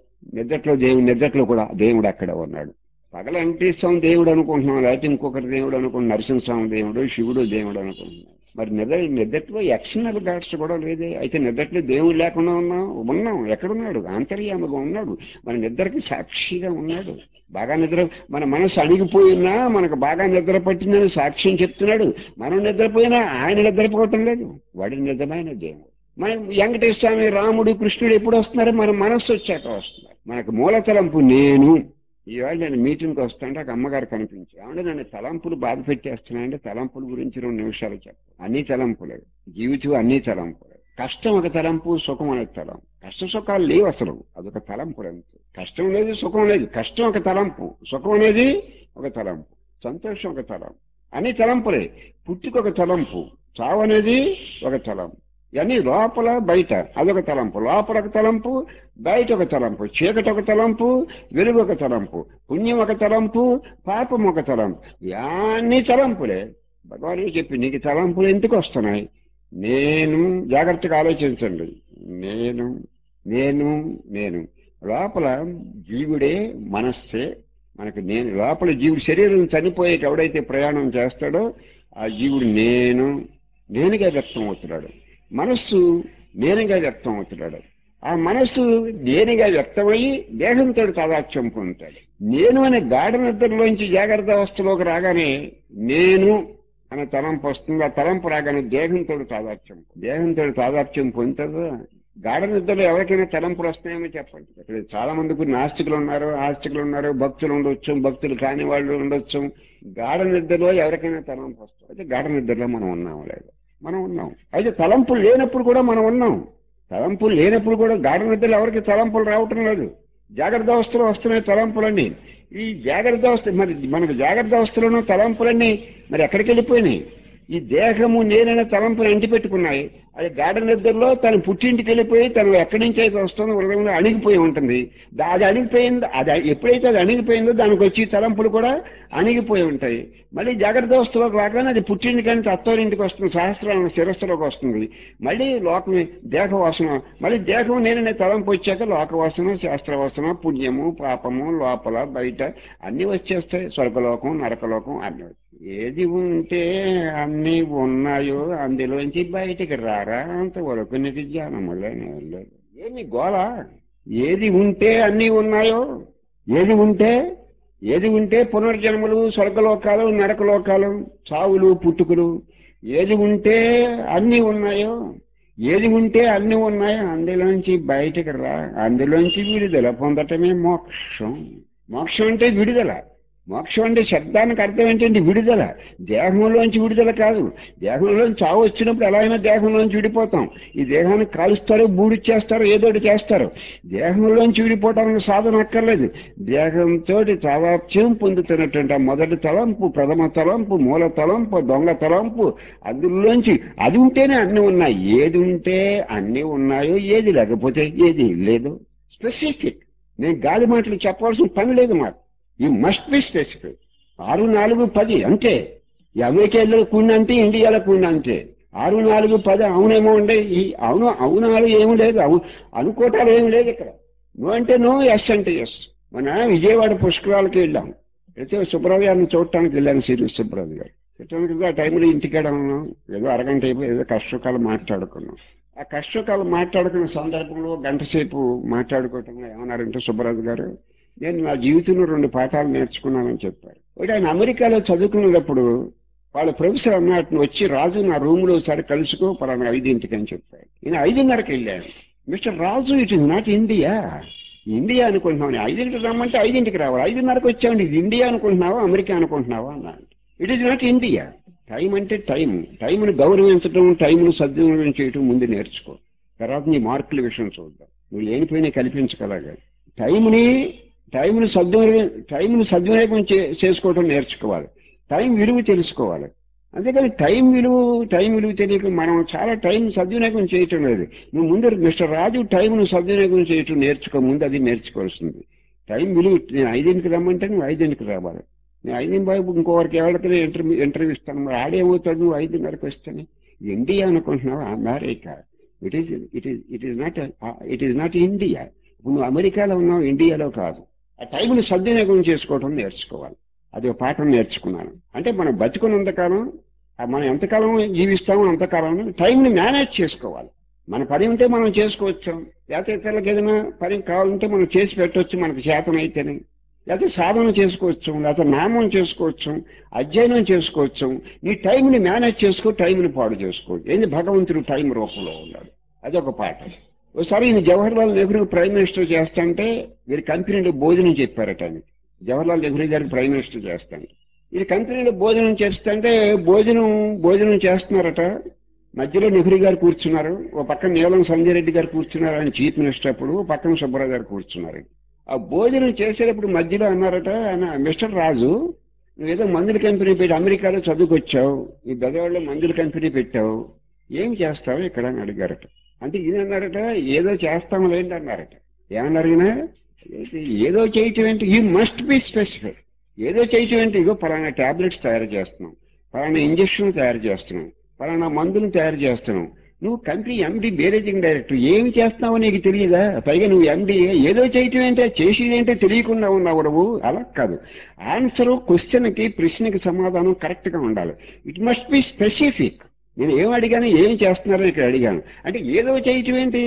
నిద్రలో కూడా దేవుడు అక్కడ ఉన్నాడు. పగల వెంకటేశ్వరం దేవుడు అనుకుంటున్నాం, లేకపోతే ఇంకొకటి దేవుడు అనుకుంటున్నాం, నరసింహస్వామి దేవుడు, శివుడు దేవుడు అనుకుంటున్నాం. మరి నిద్రలో ఎక్స్టర్నల్ గాడ్స్ కూడా లేదే. అయితే నిద్రలో దేవుడు లేకుండా ఉన్నాం. ఎక్కడున్నాడు? ఆంతర్యాముగా ఉన్నాడు. మన నిద్రకి సాక్షిగా ఉన్నాడు. బాగా నిద్ర, మన మనసు అణిగిపోయినా మనకు బాగా నిద్ర పట్టిందని సాక్ష్యం చెప్తున్నాడు. మనం నిద్రపోయినా ఆయన నిద్రపోవటం లేదు. వాడి నిజమైన దేవుడు. మన వెంకటేశ్వర స్వామి, రాముడు, కృష్ణుడు ఎప్పుడు వస్తున్నారు? మన మనస్సు వచ్చాక వస్తున్నారు. మనకు మూల తలంపు నేను. ఈవేళ నేను మీటింగ్కి వస్తుంటే ఒక అమ్మగారు కనిపించి, ఏమంటే నన్ను తలంపులు బాధ పెట్టేస్తున్నాయంటే తలంపుల గురించి 2 నిమిషాలు చెప్పు. అన్ని తలంపులే, జీవితం అన్ని తలంపులే. కష్టం ఒక తలంపు, సుఖం అనేది తలంపు. కష్ట సుఖాలు లేవు అసలు, అదొక తలంపు అంతే. కష్టం లేదు, సుఖం లేదు. కష్టం ఒక తలంపు, సుఖం అనేది ఒక తలంపు, సంతోషం ఒక తలంపు. అన్ని తలంపులే. పుట్టుక ఒక తలంపు, చావు అనేది ఒక తలంపు. ఇవన్నీ లోపల బయట అదొక తలంపు. లోపల ఒక తలంపు, బయట ఒక తలంపు. చీకటి ఒక తలంపు, వెలుగు ఒక తలంపు. పుణ్యం ఒక తలంపు, పాపం ఒక తలంపు. ఇవన్నీ తలంపులే. భగవాన్ చెప్పి నీకు తలంపులు ఎందుకు వస్తున్నాయి? నేను, జాగ్రత్తగా ఆలోచించండి. నేను నేను నేను లోపల జీవుడే, మనస్సే మనకు. నేను లోపల జీవుడు శరీరం చనిపోయాక ఎవడైతే ప్రయాణం చేస్తాడో ఆ జీవుడు నేనుగా వ్యక్తం అవుతున్నాడు. మనస్సు నేనుగా వ్యక్తం అవుతున్నాడు. ఆ మనస్సు నేనుగా వ్యక్తమయ్యి దేహంతో తాదాత్మ్యం పొందుతాడు. నేను అనే గాఢ నిద్రలోంచి జాగ్రత్త అవస్థలోకి రాగానే నేను అనే తలంపు వస్తుంది. ఆ తలంపు రాగానే దేహంతో తాదాత్మ్యం పొందుతాడు. గాఢ నిద్రలో ఎవరికైనా తలంపులు వస్తాయేమో చెప్పండి. ఇక్కడ చాలా మందికి నాస్తికులు ఉన్నారు, ఆస్తికులు ఉన్నారు, భక్తులు ఉండొచ్చు, భక్తులు కాని వాళ్ళు ఉండొచ్చు. గాఢ నిద్రలో ఎవరికైనా తలంపు వస్తుంది. అయితే గాఢ నిద్రలో మనం ఉన్నాం లేదు, మనం ఉన్నాం. అయితే తలంపులు లేనప్పుడు కూడా మనం ఉన్నాం. తలంపులు లేనప్పుడు కూడా గాఢ నిద్రలో ఎవరికి తలంపులు రావటం లేదు. జాగ్రత్త అవస్థలో వస్తున్నాయి తలంపులన్నీ. ఈ జాగ్రత్త అవస్థ, మరి మనకు జాగ్రత్త అవస్థలోనూ తలంపులన్నీ మరి ఎక్కడికి వెళ్ళిపోయినాయి? ఈ దేహము నేనైనా తలంపులు అంటిపెట్టుకున్నాయి. అది గాఢ నిద్రలో తను పుట్టింటికి వెళ్ళిపోయి తను ఎక్కడి నుంచి అయితే వస్తుందో హృదయంలో అణిగిపోయి ఉంటుంది. అది అణిగిపోయిందో, అది ఎప్పుడైతే అది అణిగిపోయిందో దానికి వచ్చి తలంపులు కూడా అణిగిపోయి ఉంటాయి. మళ్ళీ జాగ్రత్త అవస్థలోకి రాగానే అది పుట్టింటికని తత్వరింటికి వస్తుంది, సహస్రాల శిరస్సులోకి వస్తుంది. మళ్ళీ లోకమే దేహవాసన, మళ్ళీ దేహం నేననే తలంపు వచ్చాక లోకవాసన, శాస్త్రవాసన, పుణ్యము, పాపము, లోపల బయట అన్నీ వచ్చేస్తాయి. స్వర్గలోకం, నరకలోకం అన్నీ. ఏది ఉంటే అన్నీ ఉన్నాయో అందులోంచి బయటికి రారా, అంతవరకు నీకు జ్ఞానం లేదు. ఏమి గోళ? ఏది ఉంటే అన్నీ ఉన్నాయో, ఏది ఉంటే పునర్జన్మలు, స్వర్గలోకాలు, నరకలోకాలు, చావులు, పుట్టుకలు, ఏది ఉంటే అన్నీ ఉన్నాయో, అందులోంచి బయటికి రా, అందులోంచి విడుదల పొందటమే మోక్షం. మోక్షం అంటే విడుదల. మోక్షం అంటే శబ్దానికి అర్థం ఏంటంటే విడుదల. దేహంలోంచి విడుదల కాదు. దేహంలోంచి చావు వచ్చినప్పుడు ఎలా అయినా దేహంలోంచి విడిపోతాం. ఈ దేహాన్ని కాలుస్తారు, బూడిచ్చేస్తారు, ఏదోటి చేస్తారు. దేహంలోంచి విడిపోవడానికి సాధన అక్కర్లేదు. దేహంతో తాదాత్మ్యం పొందుతున్నటువంటి ఆ మొదటి తలంపు, ప్రథమ తలంపు, మూల తలంపు, దొంగ తలంపు, అందులోంచి అది ఉంటేనే అన్నీ ఉన్నాయి. ఏది ఉంటే అన్నీ ఉన్నాయో, ఏది లేకపోతే ఏది లేదు. స్పెసిఫిక్. నేను గాలి మాటలు చెప్పవలసిన పని లేదు మాకు. You must be specific. 6, 4, 10 అంతే. ఈ అమెరికాలో కూడిన అంతే, ఇండియాలో కూడిన అంతే. 6, 4, 10 అవునేమో ఉండే. ఈ అవునాలు ఏమి లేదు, అనుకోవటాలు ఏమి లేదు ఇక్కడ. నో అంటే నో, ఎస్ అంటే ఎస్. మన విజయవాడ పుష్కరాలకి వెళ్ళాం. అయితే సుబ్రహ్మణ్య గారిని చూడటానికి వెళ్ళాను, సీరియస్ సుబ్రహ్మణ్య గారు. చూడటానికి ఆ టైంలో ఇంటికాడ ఉన్నాం. ఏదో అరగంట అయిపోయి ఏదో కష్టకాలు మాట్లాడుకున్నాం. ఆ కష్టకాలు మాట్లాడుకున్న సందర్భంలో గంట సేపు మాట్లాడుకోవటంలో ఏమన్నారంటే సుబ్రహ్మణ్య గారు, నేను నా జీవితంలో 2 పాఠాలు నేర్చుకున్నానని చెప్పారు. ఒకటి, ఆయన అమెరికాలో చదువుకునేటప్పుడు వాళ్ళ ప్రొఫెసర్ అన్నట్టు వచ్చి, రాజు నా రూమ్లో ఒకసారి కలుసుకో పలానా 5ంటికి అని చెప్పారు. నేను 5:30కి వెళ్ళాను. Mister Raju, it is not India. India అనుకుంటున్నావు, 5ంటికి రమ్మంటే 5ంటికి రావాలి, 5:30కి వచ్చామండి, ఇది ఇండియా అనుకుంటున్నావా అమెరికా అనుకుంటున్నావా అన్నాడు. It is not India. Time అంటే టైంను గౌరవించడం, టైంను సద్వినియోగం చేయటం ముందు నేర్చుకో. తర్వాత నీ మార్కుల విషయం చూద్దాం. నువ్వు లేనిపోయినా కల్పించగలగా. టైంని టైంని సద్వినియోగం చేసుకోవటం నేర్చుకోవాలి. టైం విలువ తెలుసుకోవాలి. అంతేకాని టైం విలువ తెలియక మనం చాలా టైం సద్వినియోగం చేయటం లేదు. నువ్వు ముందు మిస్టర్ రాజు టైంను సద్వినియోగం చేయటం నేర్చుకో. ముందు అది నేర్చుకోవాల్సింది. టైం విలువ. నేను 5ంటికి రమ్మంటే నువ్వు 5ంటికి రావాలి. నేను 5 బాబు ఇంకొకరికి ఎవరికైనా ఇంటర్వ్యూ ఇస్తాను. మరి ఆడేమవుతాడు నువ్వు 5:30కి వస్తాను. ఇది ఇండియా అనుకుంటున్నావు, America. It is not India. ఇప్పుడు నువ్వు అమెరికాలో ఉన్నావు, ఇండియాలో కాదు. ఆ టైంని సద్వినియోగం చేసుకోవటం నేర్చుకోవాలి. అది ఒక పాఠం నేర్చుకున్నాను. అంటే మనం బతుకున్నంతకాలం, మనం ఎంతకాలం జీవిస్తామో అంతకాలం టైంని మేనేజ్ చేసుకోవాలి. మన పని ఉంటే మనం చేసుకోవచ్చు, లేకపోతే ఇతరులకు ఏదైనా పని కావాలంటే మనం చేసి పెట్టవచ్చు మనకు చేతనైతేనే. లేకపోతే సాధన చేసుకోవచ్చు, లేకపోతే నామం చేసుకోవచ్చు, అధ్యయనం చేసుకోవచ్చు. నీ టైంని మేనేజ్ చేసుకో, టైంని పాడు చేసుకో. ఏంది భగవంతుడు టైం రూపంలో ఉన్నాడు. అదొక పాఠం. ఒకసారి ఈయన జవహర్లాల్ నెహ్రూ ప్రైమ్ మినిస్టర్ చేస్తాంటే వీరి కంపెనీలో భోజనం చెప్పారట ఆయన. జవహర్లాల్ నెహ్రూ గారికి ప్రైమ్ మినిస్టర్ చేస్తాను. ఇది కంపెనీలో భోజనం చేస్తుంటే భోజనం చేస్తున్నారట. మధ్యలో నెహ్రూ గారు కూర్చున్నారు. ఓ పక్కన నీలం సంజయ్ రెడ్డి గారు కూర్చున్నారు, ఆయన చీఫ్ మినిస్టర్. అప్పుడు పక్కన సుబ్బారావు గారు కూర్చున్నారు. ఆ భోజనం చేసేటప్పుడు మధ్యలో అన్నారట, ఆయన మిస్టర్ రాజు, నువ్వేదో మందుల కంపెనీ పెట్టి అమెరికాలో చదువుకొచ్చావు, ఈ బెదవాడలో మందుల కంపెనీ పెట్టావు, ఏం చేస్తావు ఇక్కడ అని అడిగారట. అంటే ఈయన అన్నారట, ఏదో చేస్తాము లేండి అన్నారట. ఏమన్నారు ఈయన? ఏదో చేయటం ఏంటి, యూ మస్ట్ బి స్పెసిఫిక్. ఏదో చేయటం ఏంటి, ఇగో పలానా టాబ్లెట్స్ తయారు చేస్తున్నాం, పలానా ఇంజక్షన్లు తయారు చేస్తున్నాం, పలానా మందులు తయారు చేస్తున్నాం. నువ్వు కంపెనీ ఎండి మేనేజింగ్ డైరెక్టర్, ఏం చేస్తున్నావో నీకు తెలియదా? పైగా నువ్వు ఎండి, ఏదో చేయటం ఏంటో చేసేదేంటో తెలియకుండా ఉన్నావు నువ్వు. అలా కాదు. ఆన్సర్ క్వశ్చన్కి, ప్రశ్నకి సమాధానం కరెక్ట్గా ఉండాలి. It must be specific. నేను ఏం అడిగాను, ఏం చేస్తున్నారో ఇక్కడ అడిగాను. అంటే ఏదో చేయటం ఏంటి,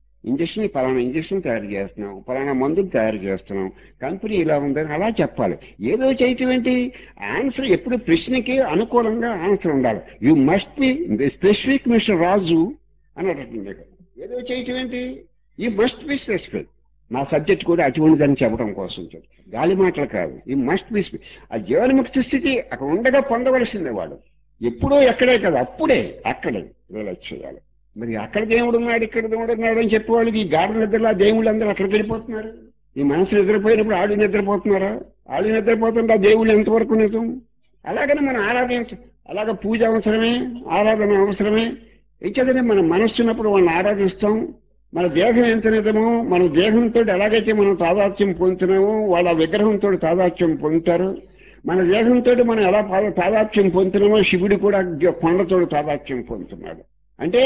పలానా ఇంజక్షన్ తయారు చేస్తున్నాం, పలానా మందులు తయారు చేస్తున్నాం, కంపెనీ ఇలా ఉందని అలా చెప్పాలి. ఏదో చేయటం ఏంటి? ఆన్సర్ ఎప్పుడు ప్రశ్నకి అనుకూలంగా ఆన్సర్ ఉండాలి. You must be specific mister Raju అని అడుగుతుంది. ఏదో చేయటం ఏంటి, యూ మస్ట్ బి స్పెసిఫిక్. నా సబ్జెక్ట్ కూడా అటువంటిదని చెప్పడం కోసం గాలి మాటలు కాదు. You must be. ఆ జీవన్ముక్తి స్థితి అక్కడ ఉండగా పొందవలసిందే వాడు. ఎప్పుడో ఎక్కడే కదా, అప్పుడే అక్కడే రియలైజ్ చేయాలి. మరి అక్కడ దేవుడు ఉన్నాడు, ఇక్కడ దేవుడు ఉన్నాడు అని చెప్పేవాళ్ళకి ఈ గాఢ నిద్రలో దేవుళ్ళు అందరూ అక్కడికి వెళ్ళిపోతున్నారు. ఈ మనసు నిద్రపోయినప్పుడు ఆడు నిద్రపోతున్నారా? ఆడు నిద్రపోతుంటే ఆ దేవుళ్ళు ఎంతవరకు నిజం? అలాగనే మనం అలాగ పూజ అవసరమే, ఆరాధన అవసరమే. ఇచ్చేదనే మన మనస్సు ఉన్నప్పుడు వాళ్ళని ఆరాధిస్తాం. మన దేహం ఎంత నిజమో, మన దేహంతో ఎలాగైతే మనం తాదాత్యం పొందుతున్నామో వాళ్ళ విగ్రహంతో తాదాత్యం పొందుతారు. మన దేహంతో మనం ఎలా తాదాత్యం పొందుతున్నామో శివుడు కూడా కొండతో తాదాత్యం పొందుతున్నాడు. అంటే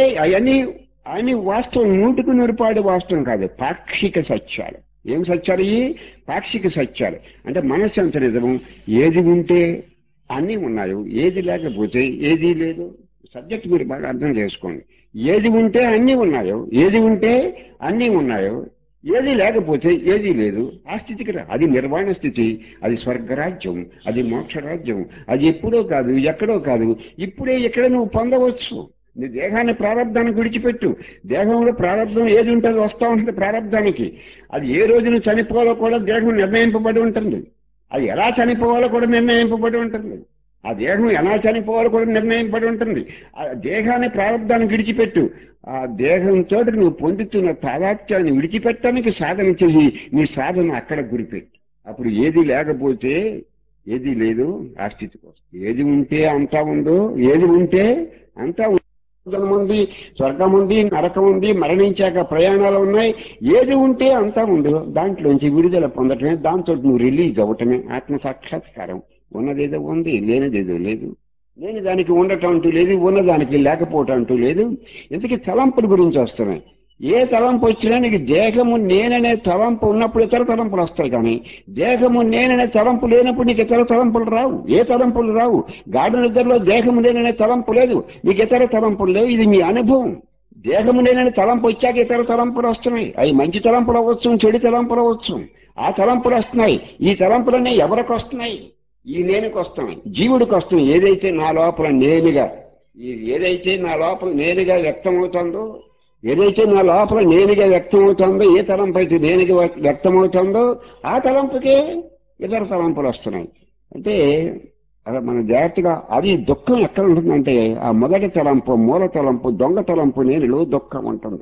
అవన్నీ వాస్తవం, 100% వాస్తవం కాదు, పాక్షిక సత్యాలు. ఏం సత్యాలు? ఈ పాక్షిక సత్యాలు. అంటే మనస్సు ఎంత నిజము, ఏది ఉంటే అన్నీ ఉన్నాయో, ఏది లేకపోతే ఏదీ లేదు. సబ్జెక్ట్ మీరు బాగా అర్థం చేసుకోండి. ఏది ఉంటే అన్నీ ఉన్నాయో, ఏది ఉంటే అన్నీ ఉన్నాయో, ఏది లేకపోతే ఏదీ లేదు. ఆ స్థితికి అది నిర్వాణ స్థితి, అది స్వర్గరాజ్యం, అది మోక్షరాజ్యం. అది ఎప్పుడో కాదు, ఎక్కడో కాదు, ఇప్పుడే ఇక్కడ నువ్వు పొందవచ్చు. నీ దేహాన్ని ప్రారంధానికి విడిచిపెట్టు. దేహంలో ప్రారంధం ఏది ఉంటుంది వస్తూ ఉంటుంది ప్రారంధానికి. అది ఏ రోజున చనిపోవాలో కూడా దేహం నిర్ణయింపబడి ఉంటుంది. అది ఎలా చనిపోవాలో కూడా నిర్ణయింపబడి ఉంటుంది. ఆ దేహం ఎలా చనిపోవాలో కూడా నిర్ణయింపబడి ఉంటుంది. ఆ దేహాన్ని ప్రారంధానికి విడిచిపెట్టు. ఆ దేహంతో నువ్వు పొందుతున్న తాదాత్యాన్ని విడిచిపెట్టడానికి సాధన చేసి నీ సాధన అక్కడ గురిపెట్టు. అప్పుడు ఏది లేకపోతే ఏది లేదు, ఆ స్థితికి వస్తుంది. ఏది ఉంటే అంతా ఉందో, ఏది ఉంటే అంతా ఉంది, స్వర్గం ఉంది, నరకం ఉంది, మరణించాక ప్రయాణాలు ఉన్నాయి. ఏది ఉంటే అంతా ఉందో దాంట్లోంచి విడుదల పొందటమే, దాంతో నువ్వు రిలీజ్ అవ్వటమే ఆత్మ సాక్షాత్కారం. ఉన్నదేదో ఉంది, లేనిదేదో లేదు. లేని దానికి ఉండటం అంటూ లేదు, ఉన్నదానికి లేకపోవటం అంటూ లేదు. ఇంతకీ తలంపుల గురించి వస్తున్నాయి. ఏ తలంపు వచ్చినా నీకు దేహము నేననే తలంపు ఉన్నప్పుడు ఇతర తలంపులు వస్తాయి. కానీ దేహము నేననే తలంపు లేనప్పుడు నీకు ఇతర తలంపులు రావు. ఏ తలంపులు రావు. గాఢ నిద్రలో దేహము నేననే తలంపు లేదు, నీకు ఇతర తలంపులు లేవు. ఇది మీ అనుభవం. దేహము నేననే తలంపు వచ్చాక ఇతర తలంపులు వస్తున్నాయి. అవి మంచి తలంపులు అవ్వచ్చు, చెడు తలంపులు అవ్వచ్చు. ఆ తలంపులు వస్తున్నాయి. ఈ తలంపులన్నీ ఎవరికి వస్తున్నాయి? ఈ నేనుకి వస్తున్నాయి, జీవుడికి వస్తున్నాయి. ఏదైతే నా లోపల నేనుగా, ఏదైతే నా లోపల నేనుగా వ్యక్తమవుతుందో, ఏదైతే నా లోపల నేనుగా వ్యక్తమవుతుందో, ఏ తలంపు అయితే నేనుగా వ్యక్తమవుతుందో ఆ తలంపుకే ఇతర తలంపులు వస్తున్నాయి. అంటే అలా మన జాగ్రత్తగా, అది దుఃఖం ఎక్కడ ఉంటుందంటే ఆ మొదటి తలంపు, మూల తలంపు, దొంగ తలంపు నేనులో దుఃఖం ఉంటుంది.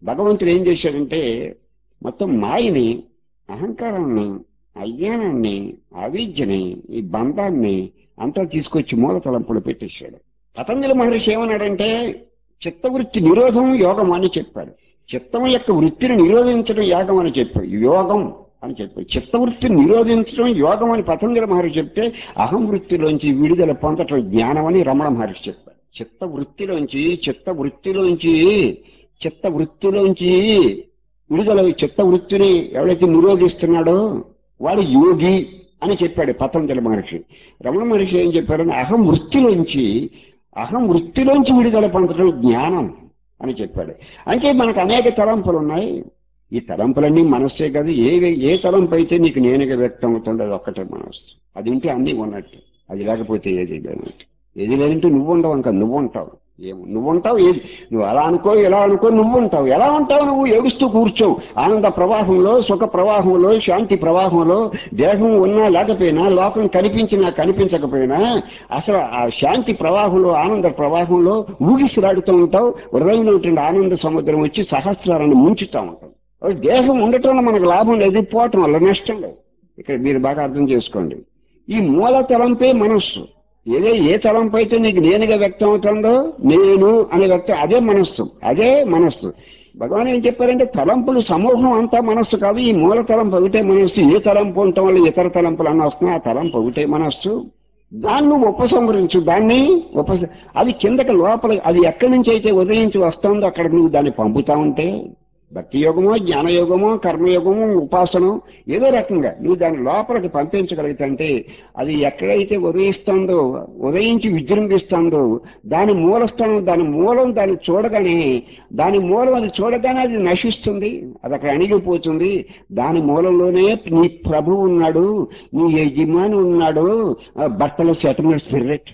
భగవంతుడు ఏం చేశాడంటే మొత్తం మాయని, అహంకారాన్ని, అజ్ఞానాన్ని, అవిద్యని, ఈ బంధాన్ని అంతా తీసుకొచ్చి మూల తలంపులు పెట్టేశాడు. పతంజలి మహర్షి ఏమన్నాడంటే చిత్తవృత్తి నిరోధం యోగం అని చెప్పాడు. చిత్తం యొక్క వృత్తిని నిరోధించడం యాగం అని చెప్పాడు, యోగం అని చెప్పాడు. చిత్తవృత్తిని నిరోధించడం యోగం అని పతంజలి మహర్షి చెప్తే అహం వృత్తిలోంచి విడుదల పొందటం జ్ఞానం అని రమణ మహర్షి చెప్పాడు. చిత్తవృత్తిలోంచి విడుదల, చిత్తవృత్తిని ఎవడైతే నిరోధిస్తున్నాడో వాడు యోగి అని చెప్పాడు పతంజలి మహర్షి. రమణ మహర్షి ఏం చెప్పారని అహం వృత్తిలోంచి విడుదల పొందడం జ్ఞానం అని చెప్పాడు. అంటే మనకు అనేక తలంపులు ఉన్నాయి. ఈ తలంపులన్నీ మనస్సే కాదు. ఏ తలంపు అయితే నీకు నేనుగా వ్యక్తం అవుతుందో అది ఒక్కటే మనస్సు. అది ఉంటే అన్నీ ఉన్నట్టు, అది లేకపోతే ఏది లేనట్టు. ఏది లేదంటే నువ్వు ఉండవు ఇంకా, నువ్వు ఉంటావు. నువ్వు ఉంటావు, ఏది నువ్వు అలా అనుకో ఇలా అనుకో, నువ్వు ఉంటావు. ఎలా ఉంటావు? నువ్వు ఏడుస్తూ కూర్చోవు. ఆనంద ప్రవాహంలో, సుఖ ప్రవాహంలో, శాంతి ప్రవాహంలో, దేహం ఉన్నా లేకపోయినా, లోకం కనిపించినా కనిపించకపోయినా, అసలు ఆ శాంతి ప్రవాహంలో, ఆనంద ప్రవాహంలో ఊగిసిలాడుతూ ఉంటావు. హృదయంలో ఉంటుండే ఆనంద సముద్రం వచ్చి సహస్రాలను ముంచుతూ ఉంటావు. దేహం ఉండటంలో మనకు లాభం లేదు, పోవటం వల్ల నష్టం లేదు. ఇక్కడ మీరు బాగా అర్థం చేసుకోండి. ఈ మూల తలంపే మనస్సు. ఏ తలంపు అయితే నీకు నేనుగా వ్యక్తం అవుతుందో, నేను అనే వ్యక్తం, అదే మనస్సు. భగవాన్ ఏం చెప్పారంటే తలంపులు సమూహం అంతా మనస్సు కాదు, ఈ మూల తలంపు ఒకటే మనస్సు. ఏ తలంపు ఉండటం వల్ల ఇతర తలంపులు అన్న వస్తున్నాయి, ఆ తలంపు ఒకటే మనస్సు. దాన్ని నువ్వు ఉపసంహరించు, అది కిందకి లోపల, అది ఎక్కడి నుంచి అయితే ఉదయించి వస్తుందో అక్కడికి నువ్వు దాన్ని పంపుతా ఉంటే, భక్తి యోగమో, జ్ఞానయోగమో, కర్మయోగమో, ఉపాసనో, ఏదో రకంగా నువ్వు దాని లోపలికి పంపించగలుగుతుంటే, అది ఎక్కడైతే ఉదయించి విజృంభిస్తుందో దాని మూలస్థానం, దాని మూలం దాన్ని చూడగానే, అది చూడగానే అది నశిస్తుంది, అది అక్కడ అణిగిపోతుంది. దాని మూలంలోనే నీ ప్రభువు ఉన్నాడు, నీ యజమాని ఉన్నాడు. బట్టల సెటిల్మెంట్ స్పిరిట్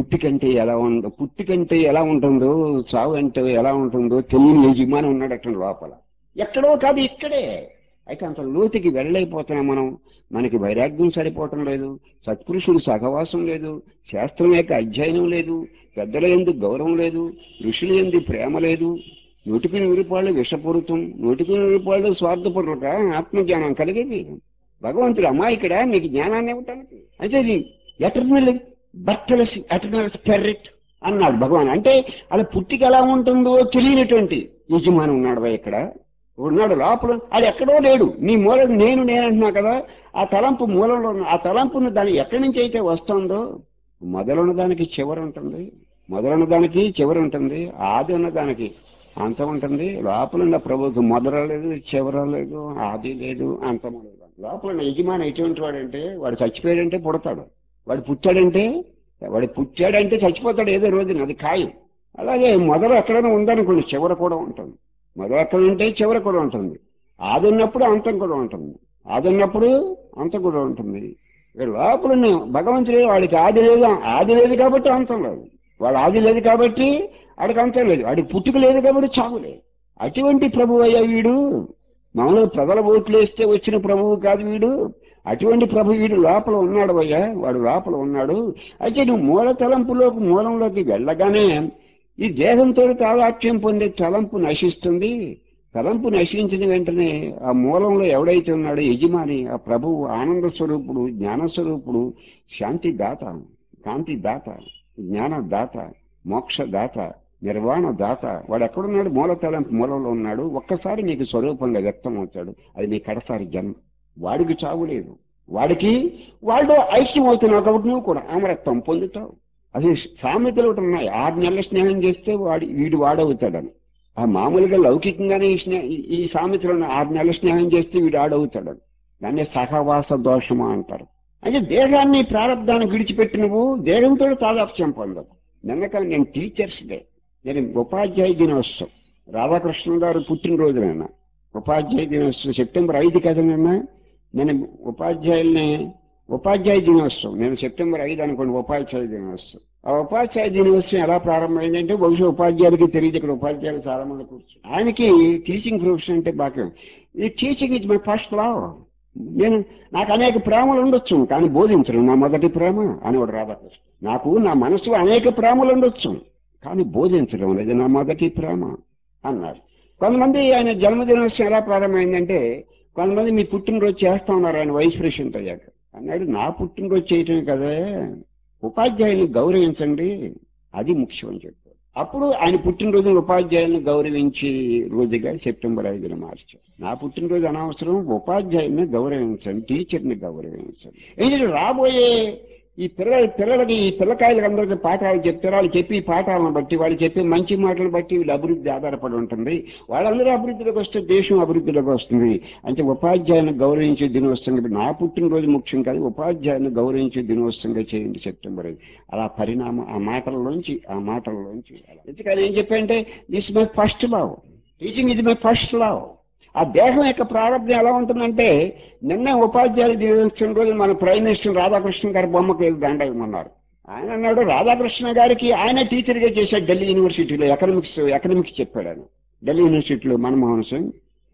పుట్టికంటే ఎలా ఉంటుందో, చావు అంటే ఎలా ఉంటుందో తెలియని యజమాని ఉన్నాడు అక్కడ లోపల. ఎక్కడో కాదు, ఇక్కడే. అయితే అంత లోతుకి వెళ్ళైపోతున్నాం మనం. మనకి వైరాగ్యం సరిపోవటం లేదు, సత్పురుషుడు సహవాసం లేదు, శాస్త్రం యొక్క అధ్యయనం లేదు, పెద్దల యందు గౌరవం లేదు, ఋషుల యందు ప్రేమ లేదు. 100 విషపూరితం, 100 స్వార్థపూర్వక ఆత్మజ్ఞానం కలిగేది. భగవంతుడు అమాయకుడా మీకు జ్ఞానాన్ని ఇవ్వటానికి? అయితే ఎటర్నల్ ఎటర్నల్ స్పిరిట్ అన్నాడు భగవాన్. అంటే అలా పుట్టికి ఎలా ఉంటుందో తెలియనటువంటి యజమాని ఉన్నాడు ఇక్కడ, ఉన్నాడు లోపల. అది ఎక్కడో లేడు, నీ మూలం నేనంటున్నా కదా. ఆ తలంపు మూలంలో ఆ తలంపును దాన్ని ఎక్కడి నుంచి అయితే వస్తుందో, మొదలున్న దానికి చివరి ఉంటుంది, ఆది ఉన్న దానికి అంతం ఉంటుంది. లోపలున్న ప్రభువుకి మొదలు లేదు, చివర లేదు, ఆది లేదు, అంతం లేదు. లోపల యజమాని ఎటువంటి వాడంటే, వాడు చచ్చిపోయాడంటే పుడతాడు, వాడు పుట్టాడంటే చచ్చిపోతాడు ఏదో రోజున, అది ఖాయం. అలాగే మొదలు ఎక్కడైనా ఉందనుకోండి, చివర కూడా ఉంటుంది. మొదలు ఎక్కడ ఉంటే చివర కూడా ఉంటుంది. ఆది ఉన్నప్పుడు అంతం కూడా ఉంటుంది, ఇక్కడ లోపల భగవంతుడు వాడికి ఆది లేదు కాబట్టి అంతం లేదు. వాడు ఆది లేదు కాబట్టి వాడికి అంతం లేదు. వాడికి పుట్టుక లేదు కాబట్టి చావు లేదు. అటువంటి ప్రభువు అయ్యా వీడు. మామూలుగా ప్రజల ఓట్లు వేస్తే వచ్చిన ప్రభువు కాదు వీడు. అటువంటి ప్రభు వీడు లోపల ఉన్నాడు అయ్యా, వాడు లోపల ఉన్నాడు. అయితే నువ్వు మూలంలోకి వెళ్ళగానే ఈ దేహంతో తాదాత్మ్యం పొందే తలంపు నశిస్తుంది. తలంపు నశించిన వెంటనే ఆ మూలంలో ఎవడైతే ఉన్నాడో యజమాని, ఆ ప్రభువు ఆనంద స్వరూపుడు, జ్ఞానస్వరూపుడు, శాంతి దాత, కాంతి దాత, జ్ఞానదాత, మోక్షదాత, నిర్వాణ దాత, వాడు ఎక్కడున్నాడు? మూలంలో ఉన్నాడు. ఒక్కసారి నీకు స్వరూపంగా వ్యక్తం అవుతాడు. అది నీ కడసారి జన్మ. వాడికి చావు లేదు, వాళ్ళు ఐక్యం అవుతున్నావు కాబట్టి నువ్వు కూడా అమరత్వం పొందుతావు. అసలు సామెతలు ఒకటి ఉన్నాయి, 6 నెలల స్నేహం చేస్తే వీడు వాడవుతాడని. ఆ మామూలుగా లౌకికంగానే ఈ సామెతలు 6 నెలల స్నేహం చేస్తే వీడు ఆడవుతాడని. దాన్నే సహవాస దోషమా అంటారు. అయితే దేహాన్ని ప్రారంధాన్ని విడిచిపెట్టి నువ్వు దేహంతో తాదాప్యం పొందవు. నేను టీచర్స్ డే, నేను ఉపాధ్యాయ దినోత్సవం, రాధాకృష్ణ గారు పుట్టినరోజునైనా ఉపాధ్యాయ దినోత్సవం సెప్టెంబర్ 5 కదనన్నా. నేను ఉపాధ్యాయ దినోత్సవం, నేను సెప్టెంబర్ 5 అనుకోండి ఉపాధ్యాయ దినోత్సవం. ఆ ఉపాధ్యాయ దినోత్సవం ఎలా ప్రారంభమైందంటే, బహుశా ఉపాధ్యాయులకి తెలియదు, ఇక్కడ ఉపాధ్యాయులు చాలా మంది కూర్చు. ఆయనకి టీచింగ్ ప్రొఫెషన్ అంటే బాగా, ఈ teaching is my first love. నాకు అనేక ప్రేమలు ఉండొచ్చు, కానీ బోధించడం నా మొదటి ప్రేమ అనేవాడు రాధాకృష్ణ. నా మనసులో అనేక ప్రేమలు ఉండొచ్చు, కానీ బోధించడం అనేది నా మొదటి ప్రేమ అన్నారు. కొంతమంది ఆయన జన్మదినోత్సవం ఎలా ప్రారంభమైందంటే, కొంతమంది మీ పుట్టినరోజు చేస్తా ఉన్నారు ఆయన వైస్ ప్రెసిడెంట్ అయ్యాక. అన్నాడు, నా పుట్టినరోజు చేయటమే కదా, ఉపాధ్యాయుల్ని గౌరవించండి, అది ముఖ్యం అని చెప్పారు. అప్పుడు ఆయన పుట్టినరోజున ఉపాధ్యాయులను గౌరవించే రోజుగా సెప్టెంబర్ 5న మార్చారు. నా పుట్టినరోజు అనవసరం, ఉపాధ్యాయుల్ని గౌరవించండి, టీచర్ని గౌరవించండి. ఎందుకంటే రాబోయే ఈ పిల్లలకి ఈ పిల్లకాయలకి అందరికీ పాఠాలు చెప్తారు. వాళ్ళు చెప్పి పాఠాలను బట్టి, వాళ్ళు చెప్పే మంచి మాటలను బట్టి వీళ్ళ అభివృద్ధి ఆధారపడి ఉంటుంది. వాళ్ళందరూ అభివృద్ధిలోకి వస్తే దేశం అభివృద్ధిలోకి వస్తుంది. అంటే ఉపాధ్యాయులను గౌరవించే దినోత్సవం. ఇప్పుడు నా పుట్టినరోజు ముఖ్యం కాదు, ఉపాధ్యాయులను గౌరవించే దినోత్సవంగా చేయండి సెప్టెంబర్ 5. అలా పరిణామం ఆ మాటల్లోంచి ఎందుకని ఏం చెప్పారంటే, this my first love, teaching ఇది మై ఫస్ట్ లవ్. ఆ దేహం యొక్క ప్రారంభం ఎలా ఉంటుందంటే, నిన్న ఉపాధ్యాయులు దినోత్సవం రోజు మన ప్రైమ్ మినిస్టర్ రాధాకృష్ణ గారి బొమ్మకు దండ ఇవ్వమన్నారు. ఆయన అన్నాడు, రాధాకృష్ణ గారికి ఆయన టీచర్గా చేశాడు ఢిల్లీ యూనివర్సిటీలో, ఎకనామిక్స్ చెప్పాడు ఆయన. ఢిల్లీ యూనివర్సిటీలో Manmohan Singh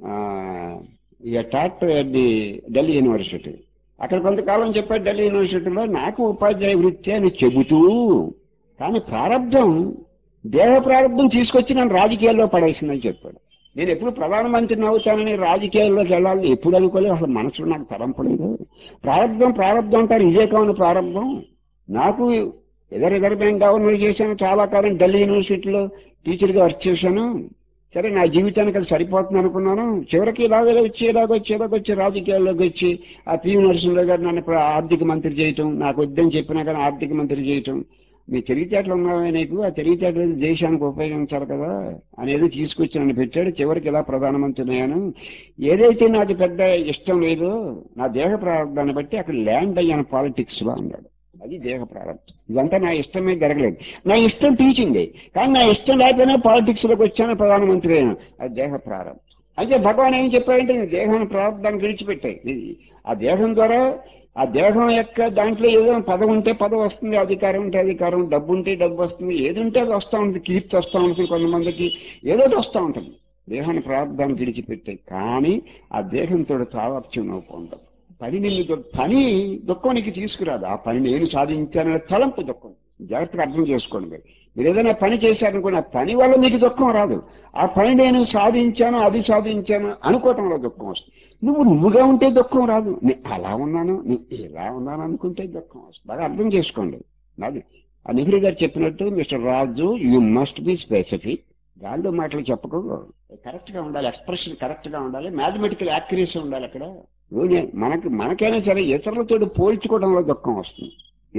taught at the Delhi university. అక్కడ కొంతకాలం చెప్పాడు ఢిల్లీ యూనివర్సిటీలో, నాకు ఉపాధ్యాయ వృత్తి అని చెబుతూ, కానీ ప్రారంధం, దేహ ప్రారంధం తీసుకొచ్చి నన్ను రాజకీయాల్లో పడేసిందని చెప్పాడు. నేను ఎప్పుడు ప్రధానమంత్రిని అవుతానని, రాజకీయాల్లోకి వెళ్ళాలని ఎప్పుడు అనుకోలేదు. అసలు మనసులో నాకు తలంపలేదు. ప్రారంధం అంటారు, ఇదే కావున ప్రారంధం. నాకు రిజర్వ్ బ్యాంక్ గవర్నర్ చేశాను, చాలా కాలం ఢిల్లీ యూనివర్సిటీలో టీచర్గా వర్క్ చేశాను. సరే, నా జీవితానికి అది సరిపోతుంది అనుకున్నాను. చివరికి ఇలాగొచ్చి రాజకీయాల్లోకి వచ్చి ఆ పివి నరసింహరావు గారు నన్ను ఆర్థిక మంత్రి చేయటం, నాకు వద్దని చెప్పినా కానీ ఆర్థిక మంత్రి చేయటం. మీ తెలివితేటలు ఉన్నావే నీకు, ఆ తెలివితేటలు దేశానికి ఉపయోగించాలి కదా అనేది తీసుకొచ్చి నన్ను పెట్టాడు. చివరికి ఇలా ప్రధానమంత్రిని అయ్యాను. ఏదైతే నాకు పెద్ద ఇష్టం లేదో నా దేహ ప్రారంభాన్ని బట్టి అక్కడ ల్యాండ్ అయ్యాను పాలిటిక్స్ లో అన్నాడు. అది దేహ ప్రారంభం. ఇదంతా నా ఇష్టమే జరగలేదు. నా ఇష్టం టీచింగే, కానీ నా ఇష్టం లేకపోయినా పాలిటిక్స్ లోకి వచ్చాను, ప్రధానమంత్రి అయ్యాను. అది దేహ ప్రారంభం. అయితే భగవాన్ ఏం చెప్పాడంటే, నీ దేహాన్ని ప్రారంభాన్ని విడిచిపెట్టాయి. ఆ దేహం ద్వారా, ఆ దేహం యొక్క దాంట్లో ఏదో పదం ఉంటే పదం వస్తుంది, అధికారం ఉంటే అధికారం, డబ్బు ఉంటే డబ్బు వస్తుంది, ఏది ఉంటే అది వస్తూ ఉంటుంది, కీర్తి వస్తూ ఉంటుంది, కొంతమందికి ఏదోటి వస్తూ ఉంటుంది. దేహాన్ని ప్రారంభాన్ని విడిచిపెట్టాయి, కానీ ఆ దేహంతో తావాప్యం అవుతుండదు. పని దుఃఖం నీకు తీసుకురాదు. ఆ పని నేను సాధించాననే తలంపు దుఃఖం. జాగ్రత్తగా అర్థం చేసుకోండి. మీరు ఏదైనా పని చేశారనుకోండి, ఆ పని వల్ల మీకు దుఃఖం రాదు. ఆ పని నేను సాధించాను, అది సాధించాను అనుకోవటంలో దుఃఖం వస్తుంది. నువ్వుగా ఉంటే దుఃఖం రాదు. నేను అలా ఉన్నాను, నేను ఇలా ఉన్నాను అనుకుంటే దుఃఖం వస్తుంది. బాగా అర్థం చేసుకోండి. అది ఆ నెహ్రూ గారు చెప్పినట్టు, mister Raju, you must be specific. గాల్లో మాటలు చెప్పకు, కరెక్ట్ గా ఉండాలి, ఎక్స్ప్రెషన్ కరెక్ట్ గా ఉండాలి, మ్యాథమెటికల్ యాక్యురసీ ఉండాలి. అక్కడ మనకైనా సరే ఇతరులతో పోల్చుకోవడంలో దుఃఖం వస్తుంది.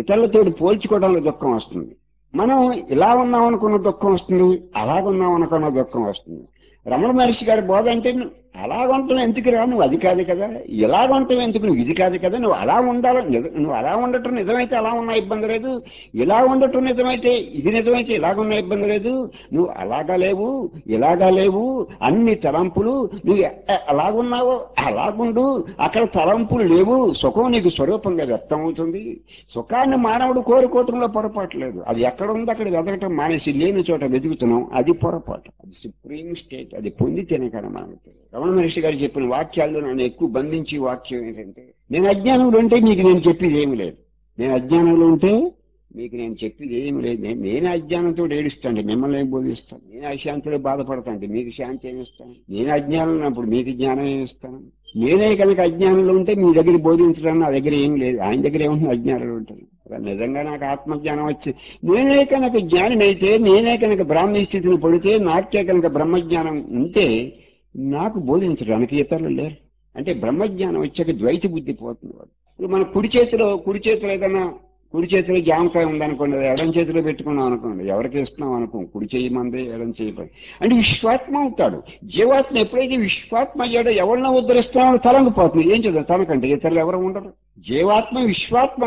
మనం ఇలా ఉన్నాం అనుకున్న దుఃఖం వస్తుంది, అలాగున్నాం అనుకున్న దుఃఖం వస్తుంది. రమణ మహర్షి గారి బోధ అంటే, అలాగుంటాం ఎందుకు రా, నువ్వు అది కాదు కదా, ఇలాగుంటాం ఎందుకు, నువ్వు ఇది కాదు కదా, నువ్వు అలా ఉండాలి, నువ్వు అలా ఉండటం నిజమైతే అలా ఉన్నా ఇబ్బంది లేదు, ఇలా ఉండటం నిజమైతే, ఇది నిజమైతే ఇలాగున్నా ఇబ్బంది లేదు, నువ్వు అలాగా లేవు, ఇలాగా లేవు, అన్ని తలంపులు, నువ్వు అలాగున్నావో అలాగుండు, అక్కడ తలంపులు లేవు, సుఖం నీకు స్వరూపంగా వ్యక్తం అవుతుంది. సుఖాన్ని మానవుడు కోరుకోవటంలో పొరపాటు లేదు. అది ఎక్కడ ఉందో అక్కడ వెతకటం మానేసి లేని చోట వెతుకుతున్నాం, అది పొరపాటు. అది సుప్రీం స్టేట్. అది పొందితేనే కదా మనకు. రమణ మహర్షి గారు చెప్పిన వాక్యాల్లో నన్ను ఎక్కువ బంధించి వాక్యం ఏంటంటే, నేను అజ్ఞానంలో ఉంటే మీకు నేను చెప్పేది ఏమి లేదు. నేను అజ్ఞానంలో ఉంటే మీకు నేను చెప్పేది ఏమి లేదు. నేనే అజ్ఞానంతో ఏడుస్తాండి, మిమ్మల్ని ఏం బోధిస్తాను. నేను అశాంతిలో బాధపడతాండి, మీకు శాంతి ఏమి ఇస్తాను. నేను అజ్ఞానం ఉన్నప్పుడు మీకు జ్ఞానం ఏమి ఇస్తాను. నేనే కనుక అజ్ఞానంలో ఉంటే మీ దగ్గర బోధించడానికి నా దగ్గర ఏం లేదు. ఆయన దగ్గర ఏముంటుంది, అజ్ఞానంలో ఉంటుంది. నిజంగా నాకు ఆత్మజ్ఞానం వచ్చి, నేనే కనుక జ్ఞానమైతే, నేనే కనుక బ్రాహ్మీ స్థితిని పడితే, నాకే కనుక బ్రహ్మజ్ఞానం ఉంటే నాకు బోధించడానికి ఇతరులు లేరు. అంటే బ్రహ్మజ్ఞానం వచ్చాక ద్వైత బుద్ధి పోతుంది. ఇప్పుడు మన కుడి చేతిలో ఏదైనా, కుడి చేతిలో జామకాయ ఉందనుకోండి, ఎడం చేతిలో పెట్టుకున్నాం అనుకోండి, ఎవరికి ఇస్తున్నాం అనుకో, కుడి చేయి మంది, ఎడం చేయి పని. అంటే విశ్వాత్మ అవుతాడు. జీవాత్మ ఎప్పుడైతే విశ్వాత్మ అయ్యాడో ఎవరినో ఉద్ధరిస్తున్నాడో తలంగిపోతుంది. ఏం చేద్దాం, తనకంటే ఇతరులు ఎవరు ఉండరు. జీవాత్మ విశ్వాత్మ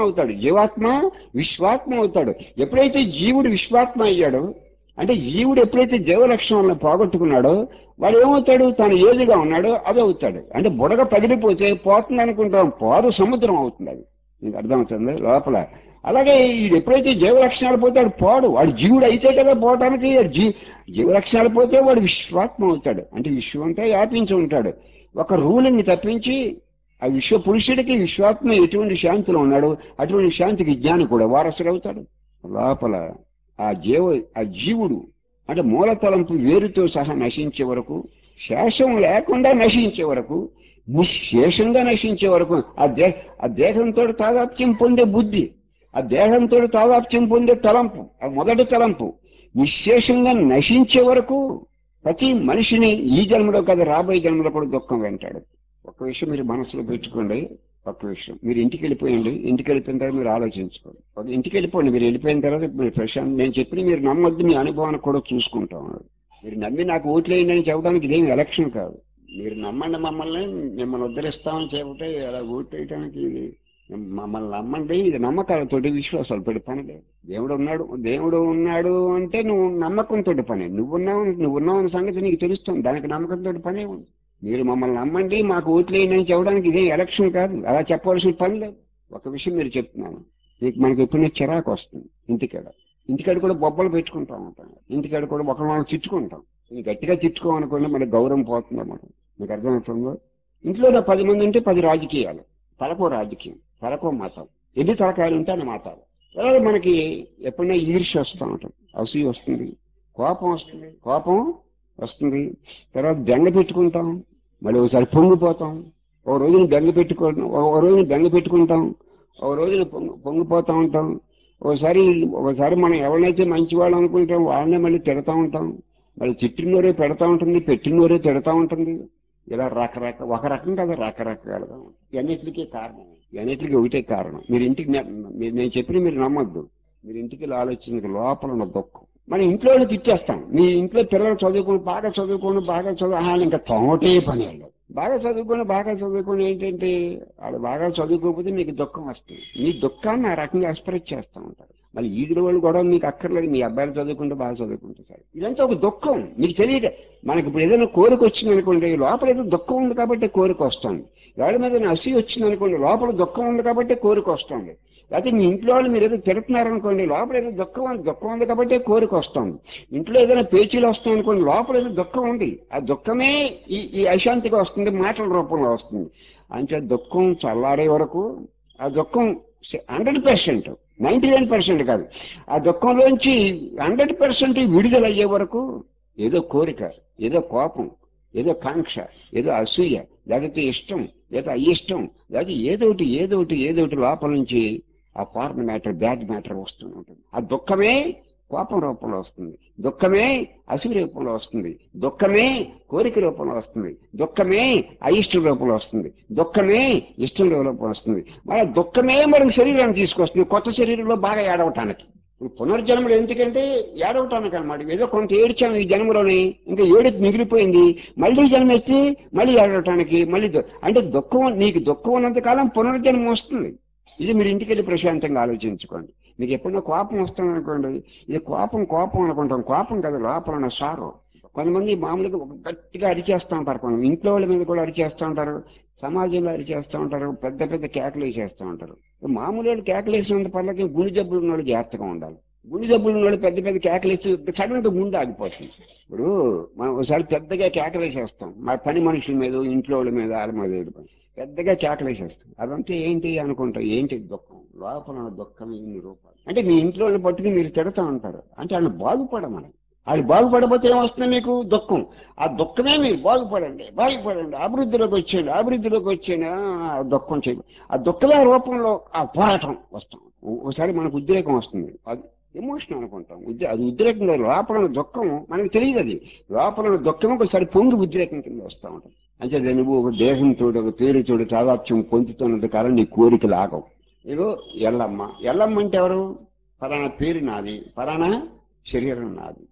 అవుతాడు. ఎప్పుడైతే జీవుడు విశ్వాత్మ అయ్యాడో, అంటే జీవుడు ఎప్పుడైతే జీవలక్షణాలను పోగొట్టుకున్నాడో, వాడు ఏమవుతాడు, తాను ఏదిగా ఉన్నాడో అది అవుతాడు. అంటే బుడగ పగిలిపోతే పోతుంది అనుకుంటాం, పోదు, సముద్రం అవుతుంది. అది మీకు అర్థమవుతుంది లోపల. అలాగే వీడు ఎప్పుడైతే జీవలక్షణాలు పోతాడు పోడు, వాడు జీవుడు అయితే కదా పోవటానికి. జీవలక్షణాలు పోతే వాడు విశ్వాత్మ అవుతాడు. అంటే విశ్వం అంతా వ్యాపించి ఉంటాడు. ఒక రూలింగ్ తప్పించి ఆ విశ్వ పురుషుడికి విశ్వాత్మ ఎటువంటి శాంతిలో ఉన్నాడు, అటువంటి శాంతికి జ్ఞాని కూడా వారసుడు అవుతాడు. లోపల ఆ జీవుడు అంటే మూలతలంపు వేరుతో సహా నశించే వరకు శేషం లేకుండా నశించే వరకు, నిశ్శేషంగా నశించే వరకు ఆ దేహంతో తాదాప్యం పొందే బుద్ధి, ఆ దేహంతో తాదాప్యం పొందే తలంపు, ఆ మొదటి తలంపు నిశ్శేషంగా నశించే వరకు ప్రతి మనిషిని ఈ జన్మలో కాదు రాబోయే జన్మలో కూడా దుఃఖం వెంటాడు. ఒక విషయం మీరు మనసులో పెట్టుకోండి. ఒక్క విషయం, మీరు ఇంటికి వెళ్ళిపోయండి. ఇంటికి వెళ్ళిపోయిన తర్వాత మీరు ఆలోచించుకోండి. ఒక ఇంటికి వెళ్ళిపోండి. మీరు వెళ్ళిపోయిన తర్వాత మీరు ప్రశాంత్, నేను చెప్పి మీరు నమ్మొద్దు, మీ అనుభవాన్ని కూడా చూసుకుంటాం. మీరు నమ్మి నాకు ఓట్లు వేయండి అని చెప్పడానికి ఇదేమి ఎలక్షన్ కాదు. మీరు నమ్మండి మమ్మల్ని, మిమ్మల్ని ఉద్ధరిస్తామని చెబితే అలా ఓట్లు వేయడానికి ఇది మమ్మల్ని నమ్మండి. ఇది నమ్మకాలతోటి విశ్వాసాలతోటి పని లేదు. దేవుడు ఉన్నాడు, దేవుడు ఉన్నాడు అంటే నువ్వు నమ్మకంతో పని. నువ్వున్నావు అనే సంగతి నీకు తెలుస్తుంది, దానికి నమ్మకంతో పనే ఉంది. మీరు మమ్మల్ని నమ్మండి, మాకు ఓట్లు వేయండి అని చెప్పడానికి ఇదేం ఎలక్షన్ కాదు. అలా చెప్పవలసిన పని లేదు. ఒక విషయం మీరు చెప్తున్నాను, మనకి ఎప్పుడైనా చిరాకు వస్తుంది ఇంటికాడ కూడా బొబ్బలు పెట్టుకుంటా ఉంటాం. ఇంటికాడ కూడా ఒకరిని తిట్టుకుంటాం. నేను గట్టిగా తిట్టుకోమనుకోండి, మన గౌరవం పోతుందా మనం? మీకు అర్థమవుతుందో? ఇంట్లో 10 మంది ఉంటే 10 రాజకీయాలు, తలకో రాజకీయం, తలకో మతం, ఎన్ని తలకాయలు ఉంటే అన్ని మతాలు. తర్వాత మనకి ఎప్పుడైనా ఈర్ష్య వస్తూ ఉంటాం, అసూయ వస్తుంది, కోపం వస్తుంది. తర్వాత బెంగ పెట్టుకుంటాం, మళ్ళీ ఒకసారి పొంగిపోతాం. ఒక రోజున బెంగ పెట్టుకుంటాం, ఒక రోజున పొంగిపోతూ ఉంటాం. ఒకసారి మనం ఎవరినైతే మంచివాళ్ళు అనుకుంటాం వాళ్ళనే మళ్ళీ తిడతా ఉంటాం. మళ్ళీ తిట్టినోరే పెడతా ఉంటుంది, పెట్టినోరే తిడతా ఉంటుంది. ఇలా ఒక రకం కదా, రకరకాలుగా. ఇవన్నిటికీ కారణం, ఇవన్నిటికీ ఒకటే కారణం. నేను చెప్పిన మీరు నమ్మొద్దు. మీరు ఇంటికి వెళ్ళి ఆలోచించక లోపల ఉన్న దుఃఖం. మన ఇంట్లో వాళ్ళు తిట్టేస్తాం. మీ ఇంట్లో పిల్లలు బాగా చదువు ఇంకా తోటే పని వాళ్ళు. బాగా చదువుకొని ఏంటంటే వాళ్ళు బాగా చదువుకోకపోతే మీకు దుఃఖం వస్తుంది. మీ దుఃఖాన్ని ఆ రకంగా ఎక్స్ప్రెస్ చేస్తూ ఉంటారు. మళ్ళీ ఈదుల వాళ్ళు కూడా మీకు అక్కర్లేదు, మీ అబ్బాయిలు బాగా చదువుకుంటే సరే. ఇదంతా ఒక దుఃఖం మీకు తెలియదు. మనకి ఇప్పుడు ఏదైనా కోరిక వచ్చింది అనుకోండి, లోపల ఏదో దుఃఖం ఉంది కాబట్టి కోరిక వస్తుంది. ఎవరి మీద అసూయ వచ్చింది అనుకోండి, లోపల దుఃఖం ఉంది కాబట్టి కోరిక వస్తుంది. లేకపోతే మీ ఇంట్లో వాళ్ళు మీరు ఏదో తిడుతున్నారనుకోండి, లోపల ఏదో దుఃఖం ఉంది కాబట్టి కోరిక వస్తుంది. ఇంట్లో ఏదైనా పేచీలు వస్తాయి అనుకోండి, లోపల ఏదో దుఃఖం ఉంది. ఆ దుఃఖమే ఈ అశాంతిగా వస్తుంది, మాటల రూపంలో వస్తుంది. అంటే దుఃఖం చల్లారే వరకు ఆ దుఃఖం 100%, 99% కాదు, ఆ దుఃఖంలోంచి 100% విడుదలయ్యే వరకు ఏదో కోరిక, ఏదో కోపం, ఏదో కాంక్ష, ఏదో అసూయ, లేకపోతే ఇష్టం, లేదా అయిష్టం, లేకపోతే ఏదోటి లోపల నుంచి ఆ ఫారెన్ మ్యాటర్, బ్యాడ్ మ్యాటర్ వస్తూ ఉంటుంది. ఆ దుఃఖమే కోపం రూపంలో వస్తుంది, దుఃఖమే అసూయ రూపంలో వస్తుంది, దుఃఖమే కోరిక రూపంలో వస్తుంది, దుఃఖమే అయిష్ట రూపంలో వస్తుంది, దుఃఖమే ఇష్టం రూపంలో వస్తుంది. మన దుఃఖమే మనకి శరీరాన్ని తీసుకొస్తుంది, కొత్త శరీరంలో బాగా ఏడవటానికి. పునర్జన్మలు ఎందుకంటే ఏడవటానికి అనమాట. ఏదో కొంత ఏడ్చాము ఈ జన్మలోని, ఇంకా ఏడుపు మిగిలిపోయింది, మళ్ళీ జన్మ ఎత్తి మళ్ళీ ఏడవటానికి. అంటే నీకు దుఃఖం ఉన్నంతకాలం పునర్జన్మ వస్తుంది. ఇది మీరు ఇంటికి వెళ్ళి ప్రశాంతంగా ఆలోచించుకోండి. మీకు ఎప్పుడైనా కోపం వస్తుంది అనుకోండి, ఇది కోపం అనుకుంటాం. కోపం కదా, లోపల ఉన్న సారో. కొంతమంది మామూలుగా గట్టిగా అరిచేస్తూ ఉంటారు, కొంతమంది ఇంట్లో వాళ్ళ మీద కూడా అరిచేస్తూ ఉంటారు, సమాజంలో అరిచేస్తూ ఉంటారు, పెద్ద పెద్ద కేకలు వేసేస్తూ ఉంటారు. మామూలు వాళ్ళు కేకలు వేసినంత పర్లకి గుండె జబ్బులు ఉన్న వాళ్ళు జాగ్రత్తగా ఉండాలి. గుండె జబ్బులు ఉన్న వాళ్ళు పెద్ద పెద్ద కేకలు వేసి సడన్గా గుండె ఆగిపోతుంది. ఇప్పుడు మనం ఒకసారి పెద్దగా కేకలు వేసేస్తాం, మా పని మనుషుల మీద, ఇంట్లో వాళ్ళ మీద, వాళ్ళ మీద పెద్దగా కేకలు వేసేస్తాం. అదంతా ఏంటి అనుకుంటాం, ఏంటి దుఃఖం, లోపల దుఃఖం ఇన్ని రూపాయలు. అంటే మీ ఇంట్లో వాళ్ళని పట్టుకుని మీరు తిడతా ఉంటారు, అంటే వాళ్ళని బాగుపడమని. వాళ్ళు బాగుపడకపోతే ఏమొస్తుంది మీకు? దుఃఖం. ఆ దుఃఖమే మీరు బాగుపడండి, అభివృద్ధిలోకి వచ్చేయండి దుఃఖం చేయండి. ఆ దుఃఖమే రూపంలో ఆ పోరాటం వస్తాం. ఒకసారి మనకు ఉద్రేకం వస్తుంది, అది ఎమోషన్ అనుకుంటాం. అది ఉద్రేకం కాదు, లోపల దుఃఖం మనకు తెలియదు. అది లోపల దుఃఖం ఒకసారి పొంగి ఉద్రేకం కింద వస్తూ ఉంటుంది. అంటే నువ్వు ఒక దేహంతో, ఒక పేరుతో తాదాత్మ్యం పొందుతున్నంత కాలం నీ కోరికలు ఆగవు. ఇగో ఎల్లమ్మ అంటే ఎవరు? ఫలానా పేరు నాది, ఫలానా శరీరం నాది.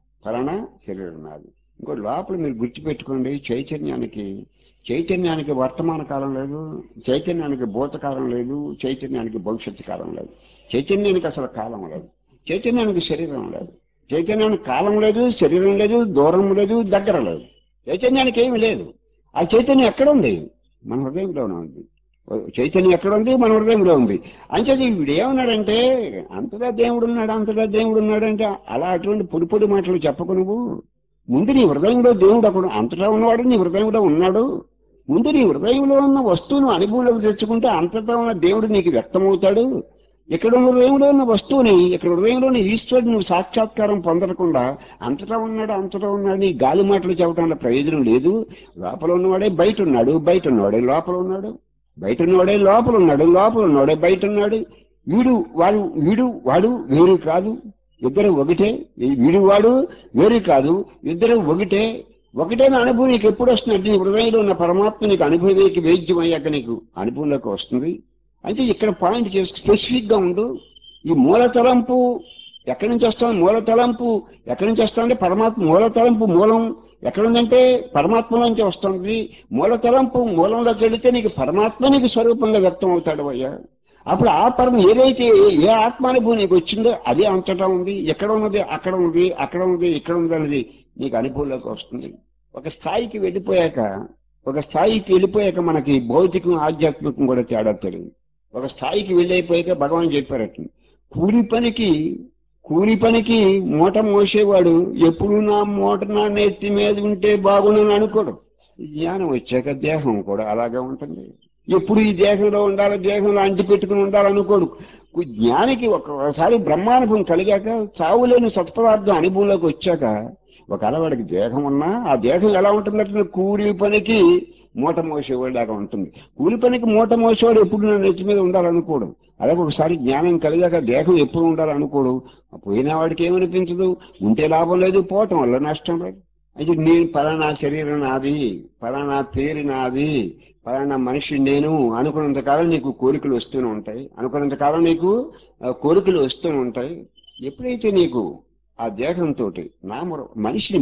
ఇంకో లోపల మీరు గుర్తుపెట్టుకోండి, చైతన్యానికి వర్తమాన కాలం లేదు, చైతన్యానికి భూతకాలం లేదు, చైతన్యానికి భవిష్యత్తు కాలం లేదు, చైతన్యానికి అసలు కాలం లేదు, చైతన్యానికి శరీరం లేదు, చైతన్యానికి కాలం లేదు, శరీరం లేదు, దూరం లేదు, దగ్గర లేదు, చైతన్యానికి ఏమి లేదు. ఆ చైతన్యం ఎక్కడ ఉంది? మన హృదయంలోనే ఉంది. చైతన్యం ఎక్కడ ఉంది? మన హృదయంలో ఉంది. అంచేది వీడు ఏమన్నాడంటే అంతటా దేవుడు ఉన్నాడు అంటే అలా అటువంటి పొడి మాటలు చెప్పకు. నువ్వు ముందు నీ హృదయంలో దేవుడు అక్కడ అంతటా ఉన్నవాడు నీ హృదయంలో ఉన్నాడు. ముందు నీ హృదయంలో ఉన్న వస్తువును అనుభవంలోకి తెచ్చుకుంటే అంతటా ఉన్న దేవుడు నీకు వ్యక్తమవుతాడు. ఇక్కడ హృదయంలో ఉన్న వస్తువుని, ఇక్కడ హృదయంలోని ఈశ్వరుడు నువ్వు సాక్షాత్కారం పొందకుండా అంతటా ఉన్నాడు ఈ గాలి మాటలు చెప్పడం వల్ల ప్రయోజనం లేదు. లోపల ఉన్నవాడే బయట ఉన్నాడు, బయట ఉన్నవాడే లోపల ఉన్నాడు, బయట ఉన్నవాడే లోపల ఉన్నాడు, లోపల ఉన్నవాడే బయట ఉన్నాడు. వీడు వాడు వేరు కాదు, ఇద్దరు ఒకటే. వీడు వాడు వేరు కాదు, ఇద్దరు ఒకటే. ఒకటైన అనుభవం నీకు ఎప్పుడు వస్తుందంటే నీ హృదయంలో ఉన్న పరమాత్మ నీకు అనుభవేకి వేద్యం అయ్యాక నీకు అనుభవంలోకి వస్తుంది. అయితే ఇక్కడ పాయింట్ చేసి స్పెసిఫిక్ గా ఉండు. ఈ మూల తలంపు ఎక్కడి నుంచి వస్తుంది? మూల తలంపు ఎక్కడి నుంచి వస్తుందంటే పరమాత్మ మూల తలంపు మూలం ఎక్కడుందంటే పరమాత్మ నుంచి వస్తుంది. మూల తలంపు మూలంలోకి వెళితే నీకు పరమాత్మ నీకు స్వరూపంగా వ్యక్తం అవుతాడు అయ్యా. అప్పుడు ఆ పరం ఏదైతే ఏ ఆత్మానుభవం నీకు వచ్చిందో అదే అంతటా ఉంది. ఎక్కడ ఉన్నది అక్కడ ఉంది, అక్కడ ఉంది ఇక్కడ ఉంది అనేది నీకు అనుభవంలోకి వస్తుంది. ఒక స్థాయికి వెళ్ళిపోయాక మనకి భౌతికం ఆధ్యాత్మికం కూడా తేడా తెలియదు. ఒక స్థాయికి వెళ్ళైపోయాక భగవాన్ చెప్పారట, కూలి పనికి మూట మోసేవాడు ఎప్పుడు నా మూట నా నెత్తి మీద ఉంటే బాగుండని అనుకోడు. జ్ఞానం వచ్చాక దేహం కూడా అలాగే ఉంటుంది. ఎప్పుడు ఈ దేహంలో ఉండాలి, దేహంలో అంటి పెట్టుకుని ఉండాలనుకోడు. జ్ఞానికి ఒకసారి బ్రహ్మానుభవం కలిగాక, చావులేని సత్పదార్థం అనుభవంలోకి వచ్చాక ఒక అలవాడికి దేహం ఉన్నా ఆ దేహం ఎలా ఉంటుందంటే కూలి పనికి మూట మోసేవాడు లాగా ఉంటుంది. కూలి పనికి మూట మోసేవాడు ఎప్పుడు నా నెత్తి మీద ఉండాలనుకోడు. అలాగే ఒకసారి జ్ఞానం కలిగాక దేహం ఎప్పుడు ఉండాలనుకోడు. పోయిన వాడికి ఏమనిపించదు, ఉంటే లాభం లేదు, పోవటం వల్ల నష్టం లేదు. అయితే నేను పలానా శరీరం నాది, పలానా పేరు నాది, పలానా మనిషి నేను అనుకున్నంతకాలం నీకు కోరికలు వస్తూనే ఉంటాయి. ఎప్పుడైతే నీకు ఆ దేహంతో మనిషిని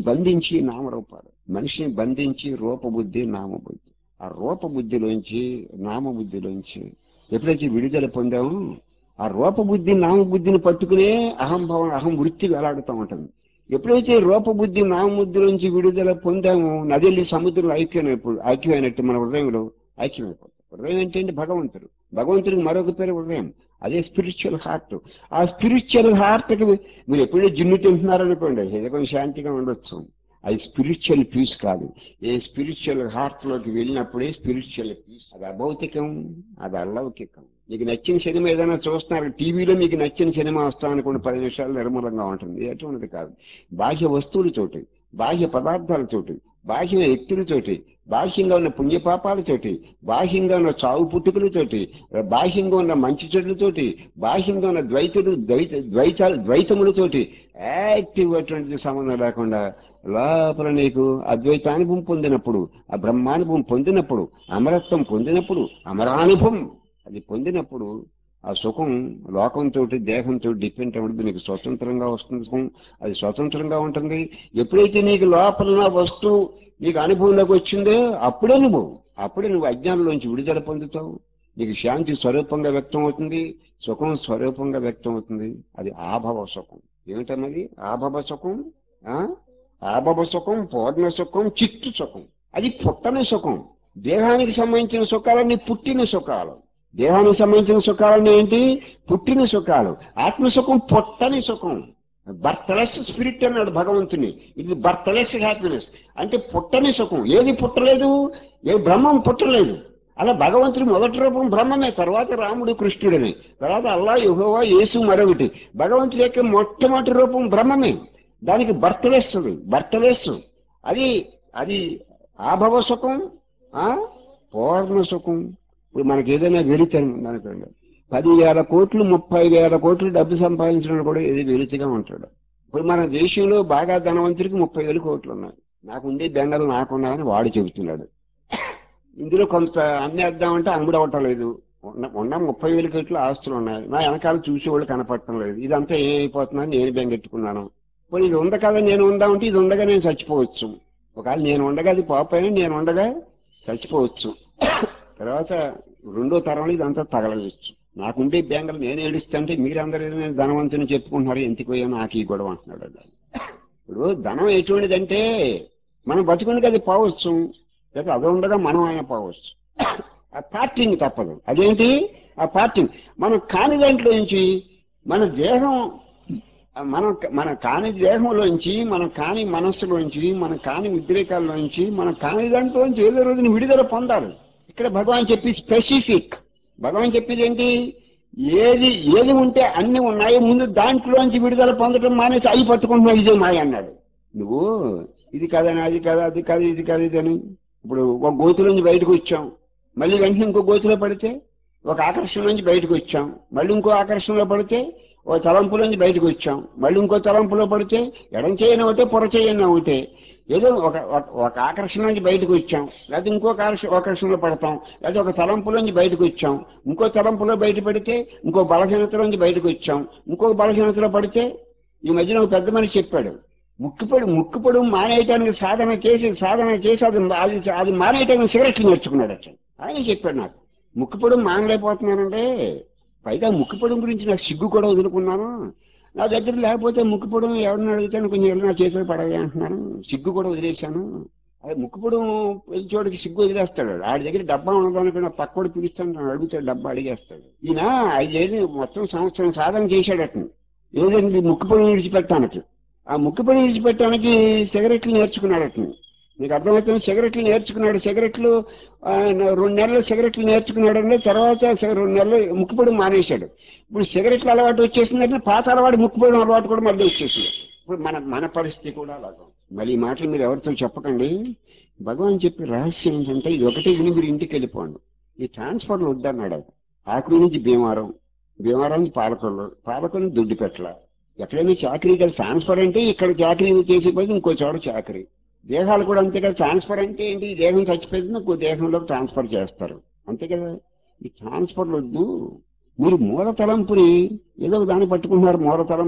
బంధించి రూపబుద్ధి నామబుద్ధి, ఆ రూపబుద్ధిలోంచి నామబుద్ధిలోంచి ఎప్పుడైతే విడుదల పొందామో ఆ రూపబుద్ధి నామబుద్ధిని పట్టుకునే అహం వృత్తి వేలాడుతూ ఉంటుంది. ఎప్పుడైతే రూపబుద్ధి నామబుద్ధిలోంచి విడుదల పొందామో నదిల్లి సముద్రంలో ఐక్యమైనట్టు మన హృదయంలో ఐక్యమైపోతుంది. హృదయం ఏంటంటే భగవంతుడికి మరొక పేరు హృదయం. అదే స్పిరిచువల్ హార్ట్. ఆ స్పిరిచువల్ హార్ట్కి మీరు ఎప్పుడైతే జిన్ను తింటున్నారనుకోండి కొంచెం శాంతిగా ఉండొచ్చు. అది స్పిరిచువల్ పీస్ కాదు. ఏ స్పిరిచువల్ హార్ట్ లోకి వెళ్ళినప్పుడే స్పిరిచువల్ పీస్. అది అభౌతికం, అది అలౌకికం. మీకు నచ్చిన సినిమా ఏదైనా చూస్తున్నారు, టీవీలో మీకు నచ్చిన సినిమా వస్తామనుకోండి 10 నిమిషాలు నిర్మలంగా ఉంటుంది. ఎటువంటిది కాదు. బాహ్య వస్తువులతోటి, బాహ్య పదార్థాలతోటి, బాహ్య వ్యక్తులతోటి, బాహ్యంగా ఉన్న పుణ్యపాపాలతోటి, బాహ్యంగా ఉన్న చావు పుట్టుకలతోటి, బాహ్యంగా ఉన్న మంచి చెడులతోటి, బాహ్యంగా ఉన్న ద్వైతములతోటి యాక్టివ్ అటువంటిది సంబంధం లేకుండా లోపల నీకు అద్వైతానుభవం పొందినప్పుడు, ఆ బ్రహ్మానుభవం పొందినప్పుడు, అమరత్వం పొందినప్పుడు, అమరానుభవం అది పొందినప్పుడు ఆ సుఖం లోకంతో దేహంతో డిపెండ్ అవ్వదు. నీకు స్వతంత్రంగా వస్తుంది సుఖం. అది స్వతంత్రంగా ఉంటుంది. ఎప్పుడైతే నీకు లోపల వస్తువు నీకు అనుభవంలోకి వచ్చిందో అప్పుడే నువ్వు అజ్ఞానంలోంచి విడుదల పొందుతావు. నీకు శాంతి స్వరూపంగా వ్యక్తం అవుతుంది, సుఖం స్వరూపంగా వ్యక్తం అవుతుంది. అది ఆభవ సుఖం. ఏమిటన్నది ఆభవ సుఖం? ఆభవ సుఖం, పూర్ణ సుఖం, చిత్తు సుఖం. అది పుట్టని సుఖం. దేహానికి సంబంధించిన సుఖాలన్నీ పుట్టిన సుఖాలు. దేహానికి సంబంధించిన సుఖాలన్నీ ఏంటి? పుట్టిన సుఖాలు. ఆత్మసుఖం పుట్టని సుఖం. బర్త్లెస్ స్పిరిట్ అన్నాడు భగవంతుని. ఇది బర్త్లెస్ హ్యాపీనెస్ అంటే పుట్టని సుఖం. ఏది పుట్టలేదు? ఏ బ్రహ్మం పుట్టలేదు. అలా భగవంతుడి మొదటి రూపం బ్రహ్మమే, తర్వాత రాముడు కృష్ణుడని, తర్వాత అల్లా యెహోవా యేసు మరొకటి. భగవంతుడి యొక్క మొట్టమొదటి రూపం బ్రహ్మమే. దానికి బర్త్లెస్ అది అది ఆభవ సుఖం, పూర్ణ సుఖం. ఇప్పుడు మనకి ఏదైనా వెలితనం ఉందనుకోండి, 10,000 కోట్లు 30,000 కోట్లు డబ్బు సంపాదించడం కూడా ఏది వెలితిగా ఉంటాడు. ఇప్పుడు మన దేశంలో బాగా ధనవంతుడికి 30,000 కోట్లు ఉన్నాయి. నాకుండే బెంగలు నాకున్నాయని వాడు చెబుతున్నాడు. ఇందులో కొంత అమ్మేద్దామంటే అమ్ముడవటం లేదు. ఉన్న 30,000 కోట్ల ఆస్తులు ఉన్నాయి. నా వెనకాల చూసేవాళ్ళు కనపడటం లేదు. ఇదంతా ఏమైపోతుందని నేను బెంగెట్టుకున్నాను. ఇప్పుడు ఇది ఉండ కదా, నేను ఉందామంటే ఇది ఉండగా నేను చచ్చిపోవచ్చు. ఒకవేళ నేను ఉండగా అది పోకపోయినా నేను ఉండగా చచ్చిపోవచ్చు. తర్వాత రెండో తరంలో ఇదంతా తగలవచ్చు. నాకుండే బెంగలు నేను ఏడుస్తుంటే మీరందరూ నేను ధనవంతుని చెప్పుకుంటున్నారు, ఎందుకు పోయా నాకు ఈ గొడవ అంటున్నాడు. ఇప్పుడు ధనం ఎటువంటిదంటే మనం బతుకుండగా అది పోవచ్చు, లేదా అది ఉండగా మనం అయినా పోవచ్చు. ఆ పార్టింగ్ తప్పదు. అదేంటి ఆ పార్టింగ్? మనం కాని దాంట్లో నుంచి మన దేహం, మన కాని దేహంలోంచి, మన కాని మనస్సులోంచి, మన కాని ఉద్రేకాల్లోంచి, మన కాని దాంట్లోంచి ఏదో రోజున విడుదల పొందాలి. ఇక్కడ భగవాన్ చెప్పి స్పెసిఫిక్. భగవాన్ చెప్పేది ఏంటి? ఏది ఏది ఉంటే అన్ని ఉన్నాయి, ముందు దాంట్లోంచి విడుదల పొందడం మానేసి అవి పట్టుకుంటున్నావు, ఇదే మాయ అన్నాడు. నువ్వు ఇది కాదని అది కాదు, అది కాదు, ఇది కాదు, ఇది అని ఇప్పుడు ఒక గోతుల నుంచి బయటకు వచ్చాం, మళ్ళీ వెంటనే ఇంకో గోతులో పడితే ఒక ఆకర్షణ నుంచి బయటకు వచ్చాం, మళ్ళీ ఇంకో ఆకర్షణలో పడితే ఓ తలంపులో నుంచి బయటకు వచ్చాం, మళ్ళీ ఇంకో తలంపులో పడితే ఎడం చేయని ఒకటే పొర చేయని ఒకటే, ఏదో ఒక ఒక ఆకర్షణ నుంచి బయటకు వచ్చాం, లేకపోతే ఇంకొక ఆకర్షణలో పడతాం, లేకపోతే ఒక తలంపులో నుంచి బయటకు వచ్చాం, ఇంకో తలంపులో బయట పడితే ఇంకో బలహీనతలో నుంచి బయటకు వచ్చాం, ఇంకో బలహీనతలో పడితే ఈ మధ్యన ఒక పెద్ద మనిషి చెప్పాడు, ముక్కుపొడు మానేయటానికి సాధన చేసి అది మానేయటానికి సిగరెట్లు నేర్చుకున్నాడు అట్లా. ఆయన చెప్పాడు నాకు, ముక్కుపొడు మానలేకపోతున్నానంటే, పైగా ముక్కుపొడం గురించి నాకు సిగ్గు కూడా వదులుకున్నాను, నా దగ్గర లేకపోతే ముక్కుపొడం ఎవరిని అడుగుతాను, కొంచెం ఎవరు నా చేతిలో పడవే అంటున్నాను, సిగ్గు కూడా వదిలేశాను. అదే ముక్కుపొడం చోటికి సిగ్గు వదిలేస్తాడు, ఆడి దగ్గర డబ్బా ఉన్నదానికన్నా పక్కోడు పిలుస్తాను, అడుగుతాడు, డబ్బా అడిగేస్తాడు. ఈయన 5 ఏళ్ళు మొత్తం సంవత్సరం సాధన చేశాడట, ఏదండి ముక్కుపొడం విడిచిపెట్టానికి. ఆ ముక్కుపొడి విడిచిపెట్టడానికి సిగరెట్లు నేర్చుకున్నాడట. నీకు అర్థమవుతుంది, సిగరెట్లు నేర్చుకున్నాడు, సిగరెట్లు 2 నెలలు సిగరెట్లు నేర్చుకున్నాడంటే తర్వాత 2 నెలలు ముక్కుపొడి మానేశాడు. ఇప్పుడు సిగరెట్లు అలవాటు వచ్చేసిందంటే పాత అలవాటు ముక్కుపొడి అలవాటు కూడా మళ్ళీ వచ్చేసింది. ఇప్పుడు మన మన పరిస్థితి కూడా అలాగా. మళ్ళీ ఈ మాటలు మీరు ఎవరితో చెప్పకండి. భగవాన్ చెప్పే రహస్యం ఏంటంటే ఇది ఒకటే విని మీరు ఇంటికి వెళ్ళిపోండి. ఈ ట్రాన్స్ఫర్లు వద్దన్నాడు ఆయన. ఆకుల నుంచి భీమవరం, భీమవరం నుంచి పాలకొల్లు, పాలకొల్లు నుంచి దొడ్డిపెట్ల. ఎక్కడైనా చాకరీ కదా ట్రాన్స్ఫర్ అంటే, ఇక్కడ చాకరీ చేసే పని ఇంకో చోట చాకరీ. దేహాలు కూడా అంతే కదా, ట్రాన్స్ఫర్ అంటే ఏంటి, ఈ దేహం చచ్చిపోయింది ఇంకో దేహంలోకి ట్రాన్స్ఫర్ చేస్తారు, అంతే కదా. ఈ ట్రాన్స్ఫర్లు వద్దు. మీరు మూల తలంపుని ఏదో ఒక దాన్ని పట్టుకుంటున్నారు,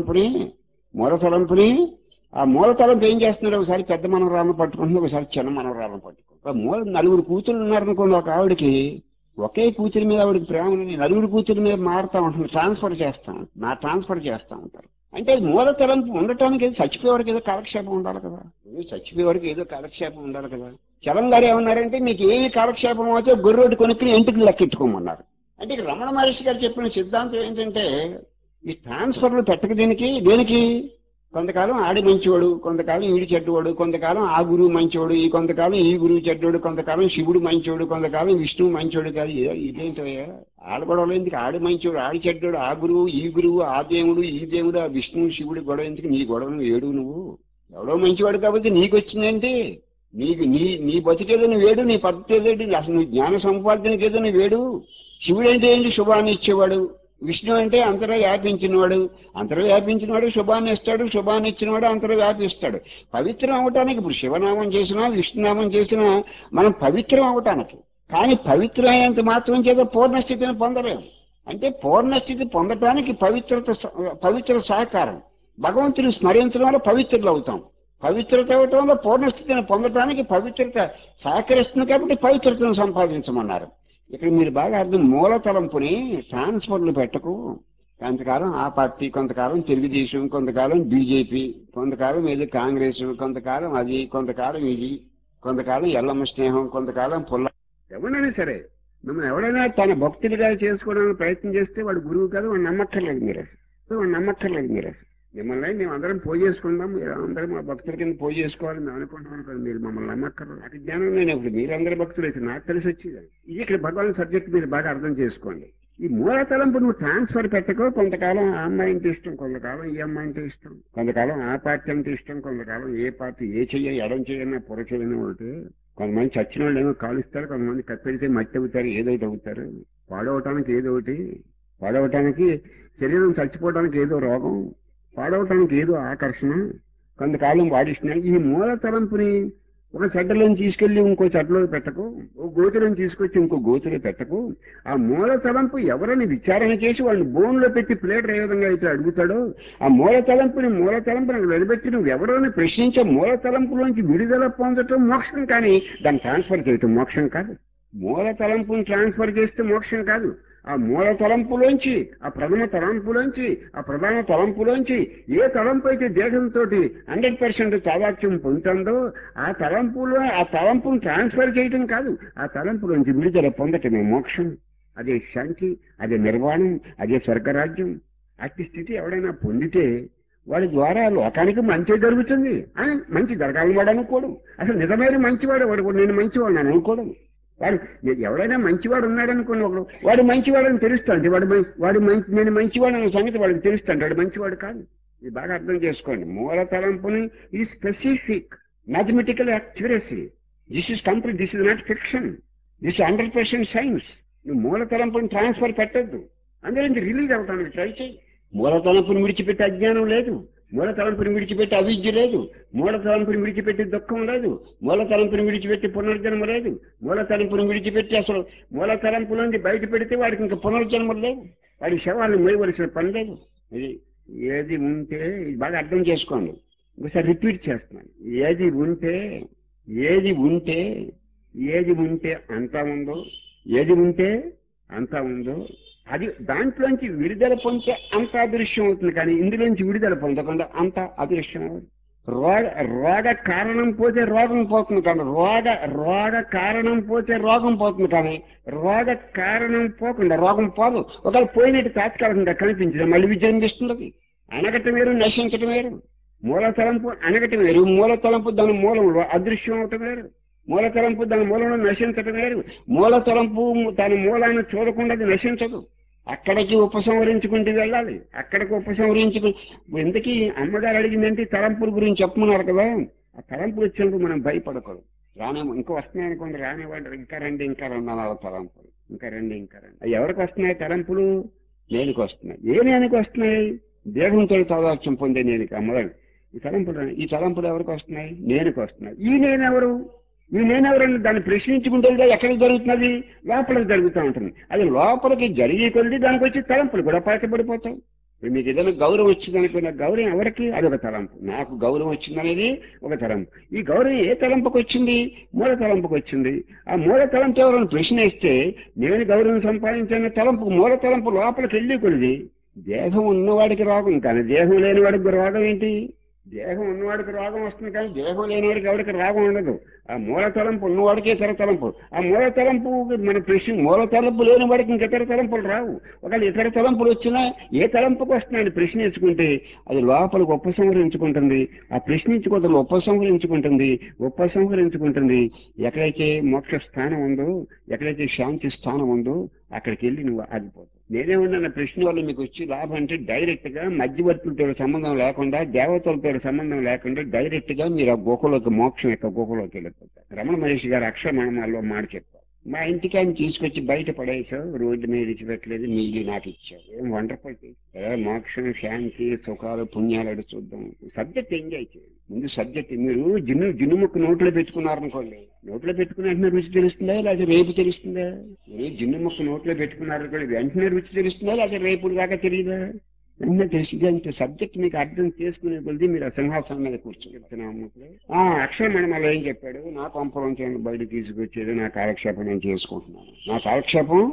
మూల తలంపుని ఆ మూల తలంపు ఏం చేస్తున్నారు, ఒకసారి పెద్ద మనవరాలను పట్టుకుంటుంది, ఒకసారి చిన్న మనవరాలను పట్టుకుంటుంది. మూల 4 కూతుళ్ళు ఉన్నారనుకోండి, ఒక ఆవిడకి ఒకే కూతురి మీద ఆవిడకి ప్రేమ ఉంది, 4 కూతురి మీద మారుతా ఉంటుంది, ట్రాన్స్ఫర్ చేస్తా ఉంటారు. అంటే అది మూల తలంపు ఉండటానికి ఏదో చచ్చిపోయే వరకు ఏదో కాలక్షేపం ఉండాలి కదా, చచ్చిపోయే వరకు ఏదో కాలక్షేపం ఉండాలి కదా. చలం గారు ఏమన్నారంటే, మీకు ఏమి కాలక్షేపం అయితే గొర్రెడు కొనుక్కుని ఎంటుకు లెక్కెట్టుకోమన్నారు. అంటే ఇక రమణ మహర్షి గారు చెప్పిన సిద్ధాంతం ఏంటంటే, ఈ ట్రాన్స్ఫర్లు పెట్టక దేనికి కొంతకాలం ఆడి మంచివాడు, కొంతకాలం ఈడి చెడ్డవాడు, కొంతకాలం ఆ గురువు మంచివాడు, కొంతకాలం ఈ గురువు చెడ్డవాడు, కొంతకాలం శివుడు మంచివాడు, కొంతకాలం విష్ణువు మంచివాడు కాదు. ఇదేంటయ్యా ఆడగొడవలు ఎందుకు, ఆడి మంచివాడు ఆడి చెడ్డవాడు, ఆ గురువు ఈ గురువు, ఆ దేవుడు ఈ దేవుడు, ఆ విష్ణువు శివుడు గొడవ ఎందుకు, నీ గొడవను ఏడు నువ్వు. ఎవడో మంచివాడు కాబట్టి నీకు వచ్చిందంటే, నీకు నీ నీ బతికేదో నువ్వు వేడు, నీ పద్ధతి ఏదేంటి, అసలు నువ్వు జ్ఞాన సముపార్జనకి ఏదో నువ్వు వేడు. శివుడు అంటే ఏంటి, శుభాన్ని ఇచ్చేవాడు. విష్ణు అంటే అంతటా వ్యాపించినవాడు శుభాన్ని ఇస్తాడు, శుభాన్ని ఇచ్చినవాడు అంతటా వ్యాపిస్తాడు. పవిత్రం అవటానికి ఇప్పుడు శివనామం చేసినా విష్ణునామం చేసినా మనం పవిత్రం అవటానికి, కానీ పవిత్రం అయినంత మాత్రం చేత పూర్ణస్థితిని పొందలేము. అంటే పూర్ణస్థితి పొందటానికి పవిత్ర సహకారం. భగవంతుని స్మరించడం వల్ల పవిత్రులు అవుతాం. పవిత్రత అవటం వల్ల పూర్ణస్థితిని పొందటానికి పవిత్రత సహకరిస్తుంది, కాబట్టి పవిత్రతను సంపాదించమన్నారు. ఇక్కడ మీరు బాగా అర్థం, మూల తలంపుని ట్రాన్స్ఫర్లు పెట్టకు. కొంతకాలం ఆ పార్టీ, కొంతకాలం తెలుగుదేశం, కొంతకాలం బీజేపీ, కొంతకాలం ఏదో కాంగ్రెస్, కొంతకాలం అది, కొంతకాలం ఇది, కొంతకాలం ఎల్లమ్మ స్నేహం, కొంతకాలం పుల్ల. ఎవరైనా సరే మిమ్మల్ని ఎవరైనా తన భక్తుడిగా చేసుకోవడానికి ప్రయత్నం చేస్తే వాడు గురువు కాదు, వాడు నమ్మక్కర్లేదు మీరు. మిమ్మల్ని మేము అందరం పోజేసుకుందాం, మీరు అందరం మా భక్తుల కింద పోజేసుకోవాలి మేము అనుకుంటున్నాం కదా, మీరు మమ్మల్ని నమ్మక్కర్లేదు. నాకు జ్ఞానం నేను ఇప్పుడు మీరందరూ భక్తులు అయితే నాకు తెలిసి వచ్చేది ఇది. ఇక్కడ భగవాన్ సబ్జెక్ట్ మీరు బాగా అర్థం చేసుకోండి. ఈ మూల తలంపు నువ్వు ట్రాన్స్ఫర్ పెట్టకో. కొంతకాలం ఆ అమ్మాయి అంటే ఇష్టం, కొంతకాలం ఈ అమ్మాయి అంటే ఇష్టం, కొంతకాలం ఆ పార్టీ అంటే ఇష్టం, కొంతకాలం ఏ పార్టీ, ఏ చెయ్య ఎడం చేయన్నా పొర చేయని ఒకటి. కొంతమంది చచ్చిన వాళ్ళు ఏమో కాలుస్తారు, కొంతమంది కప్పెడితే మట్టి అవుతారు, ఏదోటి అవుతారు. పాడవటానికి శరీరం చచ్చిపోవడానికి ఏదో రోగం, పాడవటానికి ఏదో ఆకర్షణ, కొంతకాలం వాడిస్తున్నాయి. ఈ మూల తలంపుని ఒక చెడ్డలోని తీసుకెళ్లి ఇంకో చెడ్డలో పెట్టకు, ఓ గోతులను తీసుకొచ్చి ఇంకో గోతులో పెట్టకు. ఆ మూల తలంపు ఎవరైనా విచారణ చేసి వాళ్ళని బోన్లో పెట్టి ప్లేటర్ ఏ విధంగా అయితే అడుగుతాడో, ఆ మూల తలంపుని నిలబెట్టి నువ్వు ఎవరైనా ప్రశ్నించే మూల తలంపులోంచి విడుదల పొందటం మోక్షం, కానీ దాన్ని ట్రాన్స్ఫర్ చేయటం మోక్షం కాదు. మూల తలంపుని ట్రాన్స్ఫర్ చేస్తే మోక్షం కాదు. ఆ మూల తలంపులోంచి, ఆ ప్రధాన తలంపులోంచి ఏ తలంపు అయితే దేహంతో 100% తాదాత్మ్యం పొందుతుందో ఆ తలంపును ట్రాన్స్ఫర్ చేయటం కాదు, ఆ తలంపులోంచి విడుదల పొందటమే మోక్షం. అదే శాంతి, అదే నిర్వాణం, అదే స్వర్గరాజ్యం. అట్టి స్థితి ఎవడైనా పొందితే వాడి ద్వారా లోకానికి మంచి జరుగుతుంది అని. మంచి జరగాలని వాడు అనుకోవడం, అసలు నిజమైన మంచివాడు వాడు, నేను మంచివాడు అని అనుకోవడం. వాడు ఎవడైనా మంచివాడు ఉన్నాడనుకున్న ఒకడు వాడు మంచివాడని తెలుస్తాడు. నేను మంచివాడు అనే సంగతి వాడికి తెలుస్తాడు. వాడు మంచివాడు కాదు. ఇది బాగా అర్థం చేసుకోండి. మూల తలంపుని ఈ specific mathematical accuracy. This is complete. This is not fiction. This 100% science. నువ్వు మూల తలంపుని ట్రాన్స్ఫర్ పెట్టద్దు. అందులో నుంచి రిలీజ్ అవటానికి ట్రై చేయి. మూల తలంపుని విడిచిపెట్టి అజ్ఞానం లేదు. మూల తలంపుని విడిచిపెట్టి అవిద్య లేదు. మూల తలంపుని విడిచిపెట్టి దుఃఖం లేదు. మూల తలంపుని విడిచిపెట్టి పునర్జన్మ లేదు. మూల తలంపుని విడిచిపెట్టి అసలు మూల తలంపులోంచి బయట పెడితే వాడికి ఇంకా పునర్జన్మ లేదు. వాడి శవాలను మోయవలసిన పని లేదు. ఇది ఏది ఉంటే ఇది బాగా అర్థం చేసుకోండి. ఒకసారి రిపీట్ చేస్తున్నాను. ఏది ఉంటే ఏది ఉంటే ఏది ఉంటే అంతా ఉందో, ఏది ఉంటే అంతా ఉందో అది దాంట్లోంచి విడుదల పొందితే అంత అదృశ్యం అవుతుంది. కానీ ఇందులోంచి విడుదల పొందకుండా అంత అదృశ్యం అవుతుంది. రోగ కారణం పోతే రోగం పోతుంది. కానీ రోగ కారణం పోతే రోగం పోతుంది. కానీ రోగ కారణం పోకుండా రోగం పోదు. ఒకవేళ పోయినట్టు తాత్కాలికంగా కనిపించింది మళ్ళీ విజృంభిస్తుంది. అనగటం వేరు, నశించటం వేరు. మూల తలంపు అనగటం వేరు, మూల తలంపు దాని మూలంలో అదృశ్యం అవటం వేరు. మూల తలంపు దాని మూలంలో నశించటం వేరు. మూల తలంపు దాని మూలాన్ని చూడకుండా అది నశించదు. అక్కడికి ఉపసంహరించుకుంటూ వెళ్ళాలి. అక్కడికి ఎందుకీ అమ్మగారు అడిగిందంటే తలంపుల గురించి చెప్పమన్నారు కదా. ఆ తలంపులు వచ్చినప్పుడు మనం భయపడకూడదు. ఇంకా వస్తున్నాయనుకోండి, రానివ్వండి, ఇంకా రండి అన్నారు తలంపులు. ఇంకా రండి. అవి ఎవరికి వస్తున్నాయి తలంపులు? నేనుకి వస్తున్నాయి. ఏ నేనుకి వస్తున్నాయి? దేహంతో తాదాత్మ్యం పొందే నేనుకి అమ్మగారు. ఈ తలంపులు ఎవరికి వస్తున్నాయి? నేనుకి వస్తున్నాయి. ఈ నేనెవరని దాన్ని ప్రశ్నించుకుంటే ఎక్కడికి జరుగుతున్నది? లోపలికి జరుగుతూ ఉంటుంది. అది లోపలికి జరిగే కొద్ది దానికి వచ్చి తలంపులు కూడా పాచబడిపోతాయి. ఇప్పుడు మీకు ఏదైనా గౌరవం వచ్చిందనుకున్న గౌరవం ఎవరికి? అది ఒక తలంపు. నాకు గౌరవం వచ్చిందనేది ఒక తలంపు. ఈ గౌరవం ఏ తలంపుకి వచ్చింది? మూల తలంపుకి వచ్చింది. ఆ మూల తలంపు ఎవరైనా ప్రశ్నిస్తే నేను గౌరవం సంపాదించిన తలంపు మూల తలంపు లోపలికి వెళ్ళి కొద్ది దేహం ఉన్నవాడికి రోగం, కానీ దేహం లేనివాడికి రోగం ఏంటి? దేహం ఉన్నవాడికి రోగం వస్తుంది, కానీ దేహం లేనివాడికి ఎవరికి రోగం ఉండదు. ఆ మూల తలంపు ఉన్నవాడికి ఇతర తలంపు. ఆ మూల తలంపు మన మూల తలంపు లేని వాడికి ఇంక తలంపులు రావు. ఒకవేళ ఇతర తలంపులు వచ్చినా ఏ తలంపుకి వస్తున్నాయని ప్రశ్నించుకుంటే అది లోపలికి ఉపసంహరించుకుంటుంది. ఆ ప్రశ్నించుకుంటుంది ఉపసంహరించుకుంటుంది. ఎక్కడైతే మోక్ష స్థానం ఉందో, ఎక్కడైతే శాంతి స్థానం ఉందో అక్కడికి వెళ్ళి నువ్వు ఆగిపోతావు. నేనేమన్నా ప్రశ్న వల్ల మీకు వచ్చి లాభం అంటే డైరెక్ట్ గా మధ్యవర్తులతో సంబంధం లేకుండా, దేవతలతో సంబంధం లేకుండా డైరెక్ట్ గా మీరు ఆ గుహలోకి, మోక్షం యొక్క గుహలోకి వెళ్ళిపోతారు. రమణ మహర్షి గారు అక్షరమణమాల్లో మాట చెప్పారు. మా ఇంటికి ఆయన తీసుకొచ్చి బయట పడేసావు, రోడ్డు మీద విడిచిపెట్టలేదు, నీళ్ళు నాకు ఇచ్చావు. ఏం వండర్ఫుల్. మోక్షం, శాంతి, సుఖాలు, పుణ్యాలు అడు చూద్దాం. సబ్జెక్ట్ ఎంజాయ్ చేయండి. ముందు సబ్జెక్ట్ మీరు జిన్ను ముక్క నోట్లో పెట్టుకున్నారనుకోండి, నోట్లో పెట్టుకుని వెంటనే రుచి తెలుస్తుందా లేదా రేపు తెలుస్తుందా? మీరు జిన్ను ముక్క నోట్లో పెట్టుకున్నారనుకోండి, వెంటనే రుచి తెలుస్తుందా లేదా రేపు దాకా తెలియదా? వెంటనే తెలిసింది. అంటే సబ్జెక్ట్ మీకు అర్థం చేసుకునే కొద్ది మీరు ఆ సింహాసనం మీద కూర్చోబెడుతున్నాము. అక్షరమణమాలో ఏం చెప్పాడు? నా కొంపలోంచి బయట తీసుకొచ్చేది నా కాలక్షేపం నేను చేసుకుంటున్నాను. నా కాలక్షేపం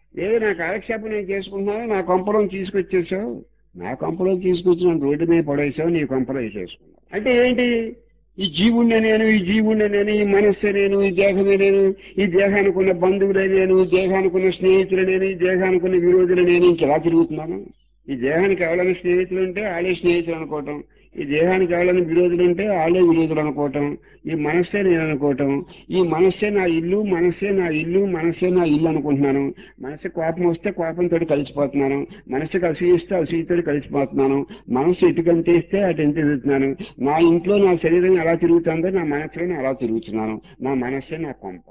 నేను చేసుకుంటున్నాను. నా కొంపలో తీసుకొచ్చేసావు. నా కొంపలో తీసుకొచ్చిన రోడ్డు మీద పడేసావు, నీ కొంపలో వేసేసుకున్నావు. అంటే ఏంటి? ఈ జీవుణ్ణి నేను, ఈ మనస్సే నేను, ఈ దేహమే నేను, ఈ దేహానికి ఉన్న బంధువులే నేను, ఈ దేహానికి ఉన్న స్నేహితులు నేను, ఈ దేహానికి ఉన్న విరోధులు నేను. ఇంకెలా తిరుగుతున్నాను? ఈ దేహానికి ఎవరైనా స్నేహితులు ఉంటే వాళ్ళే స్నేహితులు అనుకోవటం, ఈ దేహానికి ఎవరైనా విరోధులు ఉంటే వాళ్ళే విరోధులు అనుకోవటం, ఈ మనస్సే నేను అనుకోవటం, ఈ మనస్సే నా ఇల్లు అనుకుంటున్నాను. మనసు కోపం వస్తే కోపంతో కలిసిపోతున్నాను, మనసుకు అసూయిస్తే అసూయతో కలిసిపోతున్నాను, మనసు ఇటుకంటే ఇస్తే అటు ఎంత తిరుగుతున్నాను. నా ఇంట్లో నా శరీరం ఎలా తిరుగుతుందో నా మనసులో అలా తిరుగుతున్నాను. నా మనస్సే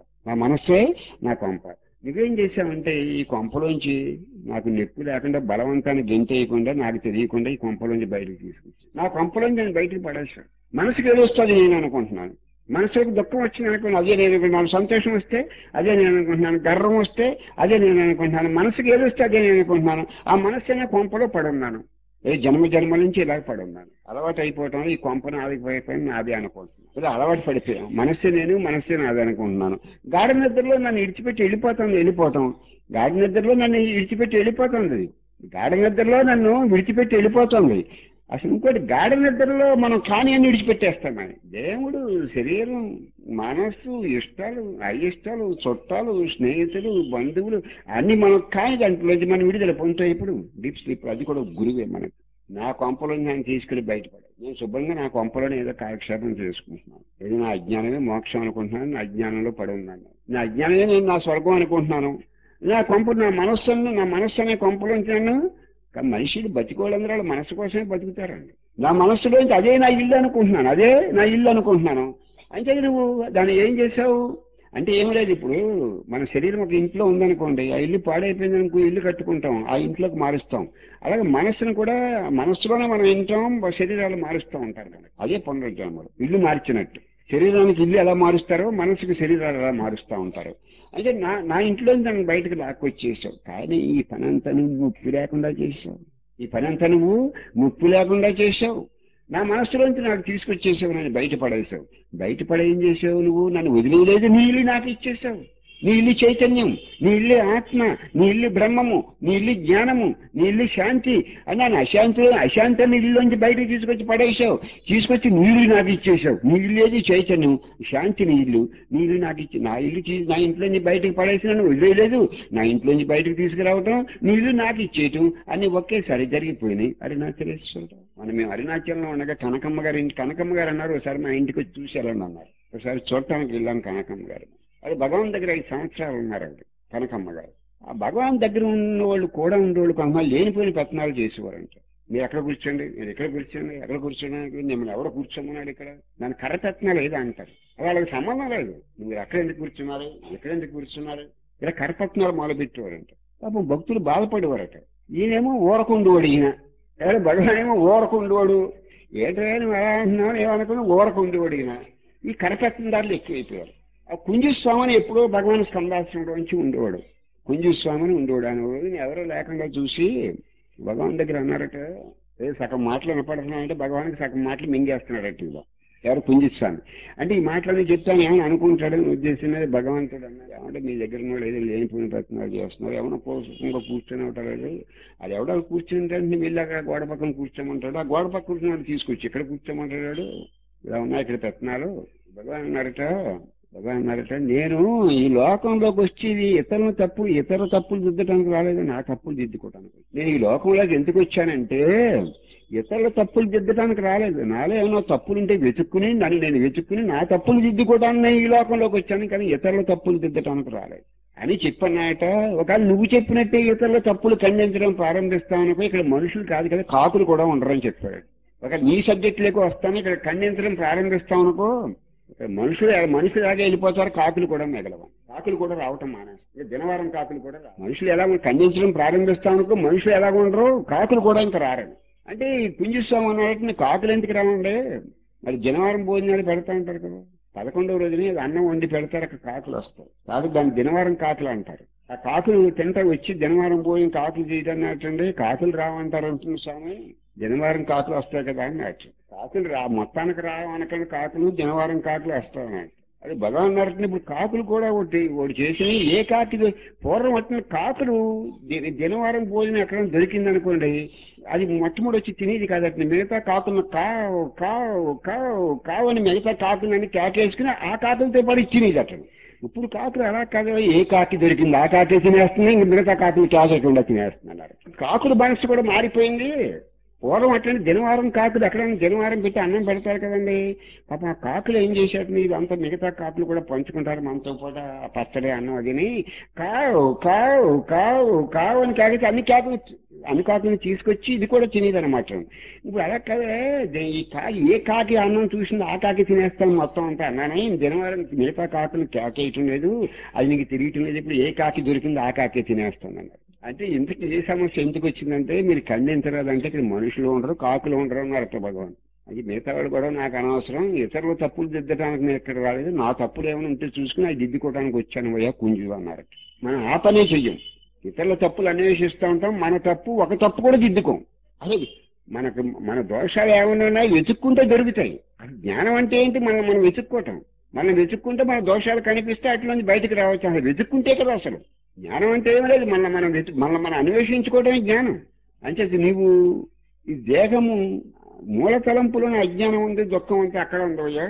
నా కొంప. నువ్వేం చేశావంటే ఈ కొంపలోంచి నాకు నొప్పి లేకుండా బలవంతాన్ని గెంతేయకుండా, నాకు తెలియకుండా ఈ కొంపలోంచి బయటకు తీసుకొచ్చి నా కొంపలోంచి నేను బయటకు పడేశాను. మనసుకి ఏదో వస్తుంది నేను అనుకుంటున్నాను. మనసుకి దుఃఖం వచ్చింది అనుకున్నాను, అదే నేను అనుకుంటున్నాను. సంతోషం వస్తే అదే నేను అనుకుంటున్నాను. గర్వం వస్తే అదే నేను అనుకుంటున్నాను. మనసుకి ఏదో వస్తే అదే నేను అనుకుంటున్నాను. ఆ మనస్సు కొంపలో పడున్నాను. జన్మ నుంచి ఇలా పడున్నాను. అలవాటు అయిపోవటం, ఈ కొంపను ఆదిపోయిపోయి నాదే అనుకుంటున్నాను. ఇలా అలవాటు పడిపోయాం. మనస్సే నాదే అనుకుంటున్నాను. గాఢ నిద్రలో నన్ను విడిచిపెట్టి వెళ్ళిపోతాం. గాఢ నిద్రలో నన్ను విడిచిపెట్టి వెళ్ళిపోతుంది. అసలు ఇంకోటి, గాఢ నిద్రలో మనం కాని అని విడిచిపెట్టేస్తాం. దేవుడు, శరీరం, మనస్సు, ఇష్టాలు, అయిష్టాలు, చుట్టాలు, స్నేహితులు, బంధువులు అన్ని మనం కాని దాంట్లోంచి మనం విడుదల పొందుతాం. ఇప్పుడు డీప్ స్లీప్, అది కూడా గురువే మనకి. నా కొంపలో నేను తీసుకెళ్లి బయటపడాలి. నేను శుభ్రంగా నా కొంపలోనే ఏదో కాలక్షేపం చేసుకుంటున్నాను. ఏదో నా అజ్ఞానమే మోక్షం అనుకుంటున్నాను, నా అజ్ఞానంలో పడి ఉన్నాను. నా అజ్ఞానమే నేను నా స్వర్గం అనుకుంటున్నాను. నా కొంప నా మనస్సు అనే కొంపలోంచి నన్ను మనిషిని బతికోవాలందరూ వాళ్ళ మనసు కోసమే బతుకుతారండి. నా మనస్సులోంచి అదే నా ఇల్లు అనుకుంటున్నాను, అదే నా ఇల్లు అనుకుంటున్నాను. అంటే నువ్వు దాన్ని ఏం చేసావు అంటే ఏం లేదు. ఇప్పుడు మన శరీరం ఒక ఇంట్లో ఉందనుకోండి, ఆ ఇల్లు పాడైపోయింది అనుకో, ఇల్లు కట్టుకుంటాం, ఆ ఇంట్లోకి మారుస్తాం. అలాగే మనస్సును కూడా మనస్సులోనే మనం వింటాం, శరీరాలు మారుస్తూ ఉంటారు కనుక అదే పునరుజ్జన్మలు. ఇల్లు మార్చినట్టు శరీరానికి ఇల్లు ఎలా మారుస్తారో మనసుకి శరీరాలు ఎలా మారుస్తూ ఉంటారు. అంటే నా ఇంట్లో నన్ను బయటకు లాక్కొచ్చేసావు, కానీ ఈ పని అంతా నువ్వు ముప్పు లేకుండా చేసావు. ఈ పని అంతా నువ్వు ముప్పు లేకుండా చేసావు. నా మనస్సులోంచి నాకు తీసుకొచ్చేసావు, నన్ను బయటపడేసావు. బయటపడేం చేసావు నువ్వు? నన్ను వదిలేయలేదు, నీ ఇల్లు నాకు ఇచ్చేసావు. నీ ఇల్లు చైతన్యం, నీ ఇల్లు ఆత్మ, నీ ఇల్లు బ్రహ్మము, నీ ఇల్లు జ్ఞానము, నీ ఇల్లు శాంతి అని నన్ను అశాంతాన్ని ఇల్లులోంచి బయటకు తీసుకొచ్చి పడేసావు. తీసుకొచ్చి నీ ఇల్లు నాకు ఇచ్చేసావు. నీ ఇల్లు ఏది? చైతన్యం, శాంతి నీ ఇల్లు. నీ ఇల్లు నాకు ఇచ్చి నా ఇల్లు నా ఇంట్లోంచి బయటకు పడేసి నన్ను వదిలేయలేదు, నా ఇంట్లోంచి బయటకు తీసుకురావటం, నీ ఇల్లు నాకు ఇచ్చేయటం అన్ని ఒకేసారి జరిగిపోయినాయి. అరుణాచలేశ్వరుడు. మేము అరుణాచలంలో ఉండగా కనకమ్మ గారు అన్నారు, ఒకసారి మా ఇంటికి వచ్చి చూసి వెళ్ళండి అన్నారు. ఒకసారి చూడటానికి వెళ్ళాను కనకమ్మ గారు. అది భగవాన్ దగ్గర 5 సంవత్సరాలు ఉన్నారండి కనకమ్మ గారు. ఆ భగవాన్ దగ్గర ఉన్న వాళ్ళు కూడా ఉండేవాళ్ళు కొంతమంది లేనిపోయిన పెత్తనాలు చేసేవారంట. మీరు ఎక్కడ కూర్చోండి, మీరు ఎక్కడ కూర్చోండి, ఎక్కడ కూర్చోడానికి మిమ్మల్ని ఎవడో కూర్చోమన్నాడు ఇక్కడ, దాని కర్ర పెత్తనాలు ఏదో అంటారు. వాళ్ళకి సంబంధం లేదు. మీరు ఎక్కడ ఎందుకు కూర్చున్నారు, ఎక్కడ ఎందుకు కూర్చున్నారు, ఇలా కరపత్నాలు మొదలుపెట్టేవారంట. పాపం భక్తులు బాధపడేవారట. ఈయనేమో ఊరకుండోడు, ఎవరు భగవాన్ ఏమో ఊరకుండోడు. ఏంటో నువ్వు ఎలా అంటున్నావు ఏమనుకున్నా, ఊరకుండోడు ఈయన. ఈ కరపెత్తం దారులు ఎక్కువైపోయారు. ఆ కుంజుస్వామిని ఎప్పుడో భగవాన్ స్కందాశ్రమంలోంచి ఉండేవాడు. కుంజుస్వామిని ఉండేవాడు. ఆయన రోజున ఎవరో లేకుండా చూసి భగవాన్ దగ్గర అన్నారట, సగం మాటలు వినపడుతున్నాయంటే భగవానికి సగం మాటలు మింగేస్తున్నాడట ఇలా. ఎవరు? కుంజుస్వామి. అంటే ఈ మాటలన్నీ చెప్తాను ఏమైనా అనుకుంటాడని ఉద్దేశం మీద భగవంతుడు అన్నారు, ఏమంటే మీ దగ్గర ఉన్న ఏదో లేనిపోయిన ప్రయత్నాలు చేస్తున్నారు, ఏమైనా ఇంకా కూర్చొని ఉంటారు. అది ఎవడో కూర్చుంటే వీళ్ళు అక్కడ గోడ పక్కన కూర్చోమంటాడు, ఆ గోడ పక్క కూర్చున్నాడు తీసుకొచ్చి ఇక్కడ కూర్చోమంటాడు. ఇలా ఉన్నాయి ఇక్కడ పెత్తనాలు. భగవాన్ అన్నారట నేను ఈ లోకంలోకి వచ్చి ఇది ఇతర తప్పులు దిద్దటానికి రాలేదు, నా తప్పులు దిద్దుకోవటానికి. నేను ఈ లోకంలోకి ఎందుకు వచ్చానంటే ఇతరుల తప్పులు దిద్దటానికి రాలేదు. నాలో ఏమన్నా తప్పులుంటే నేను వెతుక్కుని నా తప్పులు దిద్దుకోవడానికి నేను ఈ లోకంలోకి వచ్చాను, కానీ ఇతరుల తప్పులు దిద్దటానికి రాలేదు అని చెప్పన్నాయట. ఒకవేళ నువ్వు చెప్పినట్టే ఇతరుల తప్పులు ఖండించడం ప్రారంభిస్తామనుకో, ఇక్కడ మనుషులు కాదు కదా కాకులు కూడా ఉండరని చెప్పాడు. ఒక నీ సబ్జెక్టులోకి వస్తాను, ఇక్కడ ఖండించడం ప్రారంభిస్తామనుకో, ఇక్కడ మనుషులాగే వెళ్ళిపోతారు, కాకులు కూడా మిగలవు. కాకులు కూడా రావటం మానేస్తారు. జనవారం కాకులు కూడా మనుషులు ఎలా ఖండించడం ప్రారంభిస్తామనుకో, మనుషులు ఎలా ఉండరు, కాకులు కూడా ఇంకా రారని. అంటే ఈ పుంజస్వామి అన్నట్టు కాకులు ఎందుకు రావండి, మరి జనవారం భోజనాలు పెడతా ఉంటారు కదా, 11వ రోజుని అన్నం వండి పెడతారు, అక్కడ కాకులు వస్తాయి. కాదు దాన్ని దినవారం కాకులు అంటారు. ఆ కాకులు తింటా వచ్చి జనవారం భోజనం కాకులు చేయడం నాటండి, కాకులు రావంటారు అంటుంది స్వామి. జనవారం కాకులు వస్తాయి కదా అన్నట్టు. కాకులు మొత్తానికి రావనకండి, కాకులు జనవారం కాకులు వస్తాయి అన్నట్టు. అది భగవాన్ నరటిని ఇప్పుడు కాకులు కూడా ఒకటి చేసి ఏ కాకి పూర్వం వచ్చిన కాకులు దినవారం భోజనం ఎక్కడ దొరికింది అనుకోండి, అది మొట్టమొదటి వచ్చి తినేది కాదట. మిగతా కాకులను కావు అని మిగతా కాకులని కేకేసుకుని ఆ కాకులతో పాటు తినేది అతను. ఇప్పుడు కాకులు అలా కాదు, ఏ కాకి దొరికింది ఆ కాకి తినేస్తుంది, ఇంక మిగతా కాకులు కేకకుండా తినేస్తున్నారు. కాకుల మనసు కూడా మారిపోయింది. పూర్వం అట్లనే జనవారం కాకులు ఎక్కడైనా జనవారం పెట్టి అన్నం పెడతారు కదండి, పాప ఆ కాకులు ఏం చేసేటప్పుడు ఇదంతా మిగతా కాకులు కూడా పంచుకుంటారు మనతో పాటు ఆ పచ్చడి అన్నం అదిని. కావు అని కాకితే అన్ని కాకులు తీసుకొచ్చి ఇది కూడా తినేది అనమాట. ఇప్పుడు అలా కదే, ఏ కాకి అన్నం చూసింది ఆ కాకి తినేస్తాను మొత్తం అంతా అన్నానే, జనవారం మిగతా కాకులు కేకేయటం లేదు, అది నీకు తిరియటం లేదు, ఇప్పుడు ఏ కాకి దొరికింది ఆ కాకి తినేస్తాను అన్నారు. అంటే ఇంతకు ఏ సమస్య ఎందుకు వచ్చిందంటే, మీరు ఖండించరాదంటే ఇక్కడ మనుషులు ఉండరు కాకులు ఉండరు అన్నారు అట్లా భగవాన్. అది మిగతా వాళ్ళు కూడా నాకు అనవసరం, ఇతరుల తప్పులు దిద్దడానికి నేను ఇక్కడ రాలేదు, నా తప్పులు ఏమైనా ఉంటే చూసుకుని అవి దిద్దుకోవడానికి వచ్చాను అయ్యా కుంజు అన్నారు. మనం ఆ పనే చెయ్యం, ఇతరుల తప్పులు అన్వేషిస్తూ ఉంటాం, మన తప్పు ఒక తప్పు కూడా దిద్దుకోం. అదే మన దోషాలు ఏమైనా వెతుక్కుంటే దొరుకుతాయి. అది జ్ఞానం అంటే ఏంటి? మనం వెతుక్కోవటం. మనం వెతుక్కుంటే మన దోషాలు కనిపిస్తే అట్లా బయటకు రావచ్చు. అసలు వెతుక్కుంటే కదా అసలు జ్ఞానం అంటే ఏం లేదు, మనం అన్వేషించుకోవటమే జ్ఞానం. అంచేది నీవు ఈ దేహము మూల తలంపులోని అజ్ఞానం ఉంది, దుఃఖం అంతా అక్కడ ఉండవయ్యా.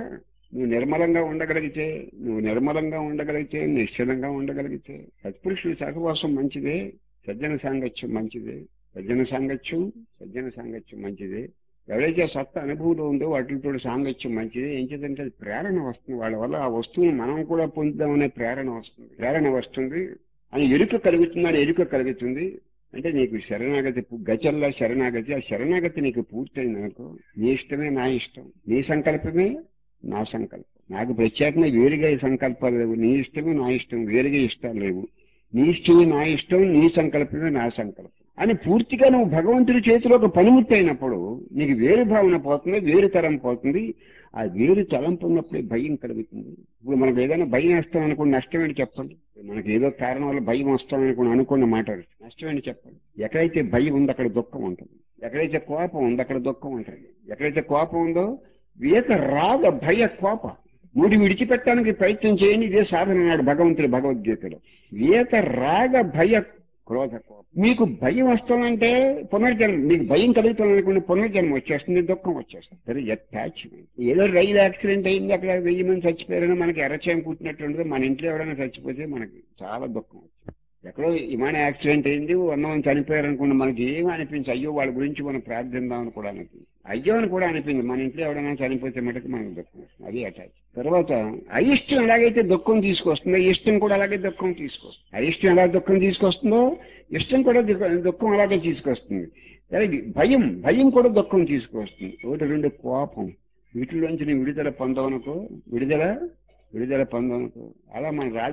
నువ్వు నిర్మలంగా ఉండగలిగితే నిశ్చలంగా ఉండగలిగితే సత్పురుషుల సహవాసం మంచిదే, సజ్జన సాంగత్యం మంచిదే, సజ్జన సాంగత్యం మంచిదే, ఎవరైతే సత్త అనుభూతి ఉందో వాటితో సాంగత్యం మంచిది. ఏం చేద్దంటే అది ప్రేరణ వస్తుంది వాళ్ళ వల్ల. ఆ వస్తువుని మనం కూడా పొందుదామనే ప్రేరణ వస్తుంది అని ఎరుక కలుగుతుంది, అని ఎరుక కలుగుతుంది. అంటే నీకు శరణాగతి గచల్లా శరణాగతి, ఆ శరణాగతి నీకు పూర్తయింది అనుకో, నీ ఇష్టమే నా ఇష్టం, నీ సంకల్పమే నా సంకల్పం, నాకు ప్రత్యేకంగా వేరుగా ఈ సంకల్పాలు లేవు, నీ ఇష్టమే నా ఇష్టం, వేరుగా ఇష్టాలు లేవు, నీ ఇష్టమే నా ఇష్టం, నీ సంకల్పమే నా సంకల్పం అని పూర్తిగా నువ్వు భగవంతుడి చేతిలో ఒక పనిముట్టి అయినప్పుడు నీకు వేరు భావన పోతుంది, వేరు తరం పోతుంది. ఆ వేరు తలంపు ఉన్నప్పుడే భయం కలుగుతుంది. ఇప్పుడు మనకు ఏదైనా భయం వేస్తాం అనుకోండి, నష్టం ఏంటి చెప్పండి. మనకి ఏదో కారణం వల్ల భయం వస్తాం అనుకున్న మాట నష్టం ఏంటి చెప్పండి. ఎక్కడైతే భయం ఉందో అక్కడ దుఃఖం ఉంటుంది, ఎక్కడైతే కోపం ఉందో అక్కడ దుఃఖం ఉంటుంది. ఎక్కడైతే కోపం ఉందో వేత రాగ భయ కోప మూడు విడిచిపెట్టడానికి ప్రయత్నం చేయండి, ఇదే సాధన అన్నాడు భగవంతుడు భగవద్గీతలో. వేత రాగ భయ క్రోధ కోపం. మీకు భయం వస్తుందంటే పునర్జన్మ, మీకు భయం కలుగుతుందనుకోండి పునర్జన్మ వచ్చేస్తుంది, దుఃఖం వచ్చేస్తుంది. సరే అటాచ్మెంట్. ఏదో రైలు యాక్సిడెంట్ అయింది, అక్కడ 1000 మంది చచ్చిపోయారని మనకి ఎర్రచేయం పుట్టినట్టుండదు. మన ఇంట్లో ఎవరైనా చచ్చిపోతే మనకి చాలా దుఃఖం వచ్చింది. ఎక్కడో విమాన యాక్సిడెంట్ అయింది, 100 మంది చనిపోయారు అనుకుంటే మనకి ఏమీ అనిపించి, అయ్యో వాళ్ళ గురించి మనం ప్రార్థిద్దామని కూడా అనిపించింది, అయ్యో అని కూడా అనిపించింది. మన ఇంట్లో ఎవరైనా చనిపోతే మటుకు మనకు దుఃఖం వస్తుంది, అది అటాచ్. తర్వాత అయిష్టం ఎలాగైతే దుఃఖం తీసుకొస్తుందో ఇష్టం కూడా అలాగే దుఃఖం తీసుకొస్తుంది. అయిష్టం ఎలా దుఃఖం తీసుకొస్తుందో ఇష్టం కూడా దుఃఖం అలాగే తీసుకొస్తుంది. అలాగే భయం, భయం కూడా దుఃఖం తీసుకొస్తుంది. ఒకటి రెండు కోపం, వీటిలోంచి నేను విడుదల పొందవనుకో, విడుదల విడుదల పొందవనుకో. అలా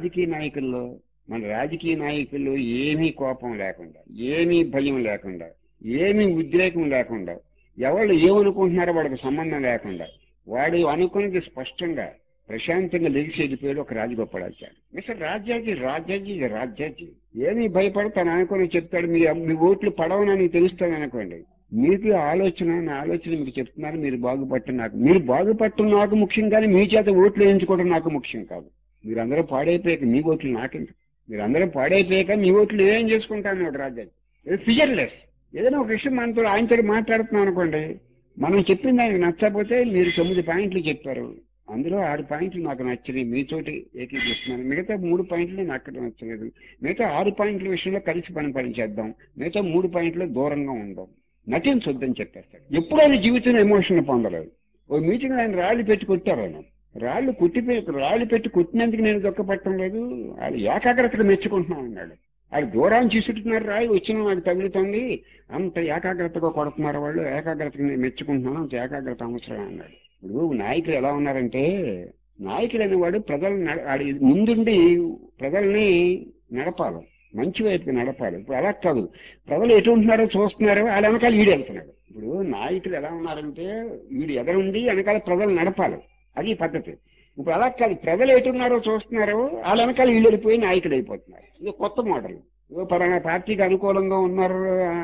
మన రాజకీయ నాయకుల్లో ఏమీ కోపం లేకుండా, ఏమీ భయం లేకుండా, ఏమీ ఉద్రేకం లేకుండా, ఎవరు ఏమనుకుంటున్నారో వాడికి సంబంధం లేకుండా, వాడు అనుకున్నది స్పష్టంగా ప్రశాంతంగా లెగిసి వెళ్ళిపోయాడు ఒక రాజగోపాలాచారి. మిస్టర్ రాజ్యాజీ ఏమీ భయపడి తను అనుకుని చెప్తాడు. మీ ఓట్లు పడవనని తెలుస్తాను అనుకోండి, మీకు ఆలోచన, నా ఆలోచన మీకు చెప్తున్నాను, మీరు బాగుపట్టడం నాకు ముఖ్యం, కానీ మీ చేత ఓట్లు వేయించుకోవడం నాకు ముఖ్యం కాదు. మీరందరూ పాడైపోయాక మీ ఓట్లు నాకెందుకు, మీరందరూ పాడైపోయాక మీ ఓట్లు ఏం చేసుకుంటాను రాజ్యాజీ. ఫియర్లెస్. ఏదైనా ఒక విషయం ఆయనతో మాట్లాడుతున్నాం అనుకోండి, మనం చెప్పింది ఆయనకు నచ్చకపోతే, మీరు 9 పాయింట్లు చెప్పారు, అందులో 6 పాయింట్లు నాకు నచ్చినాయి, మీతోటి ఏకీపిస్తున్నాను, మిగతా 3 పాయింట్లు నాకు నచ్చలేదు, మిగతా 6 పాయింట్ల విషయంలో కలిసి పనిచేద్దాం, మిగతా 3 పాయింట్లు దూరంగా ఉందాం, నటించొద్దని చెప్పేస్తాడు. ఎప్పుడైనా జీవితంలో ఎమోషన్ పొందలేదు. ఓ మీటింగ్ ఆయన రాళ్ళు పెట్టి కొట్టారు, ఆయన రాళ్ళు పెట్టి కొట్టినందుకు నేను దుఃఖపడటం లేదు, వాళ్ళు ఏకాగ్రతగా మెచ్చుకుంటున్నాను అన్నాడు. వాళ్ళు దూరాన్ని చూసుకుంటున్నారు, రాయి వచ్చిన నాకు తగులుతుంది, అంత ఏకాగ్రతగా కొడుతున్నారు వాళ్ళు, ఏకాగ్రతగా నేను మెచ్చుకుంటున్నాను, అంత ఏకాగ్రత అవసరం అన్నాడు. ఇప్పుడు నాయకులు ఎలా ఉన్నారంటే, నాయకుడు అనేవాడు ముందుండి ప్రజల్ని నడపాలి, మంచి వైపుకి నడపాలి. ఇప్పుడు అలా కాదు, ప్రజలు ఎటు ఉంటున్నారో చూస్తున్నారో వాళ్ళ వెనకాల ఈడు వెళ్తున్నాడు. ఇప్పుడు నాయకులు ఎలా ఉన్నారంటే, వీడు ఎదరుండి వెనకాల ప్రజలు నడపాలి, అది పద్ధతి. ఇప్పుడు అలా కాదు, ప్రజలు ఎటున్నారో చూస్తున్నారో వాళ్ళ వెనకాల వీళ్ళు వెళ్ళిపోయి నాయకుడు అయిపోతున్నారు. ఇది కొత్త మోడల్. పలానా పార్టీకి అనుకూలంగా ఉన్నారు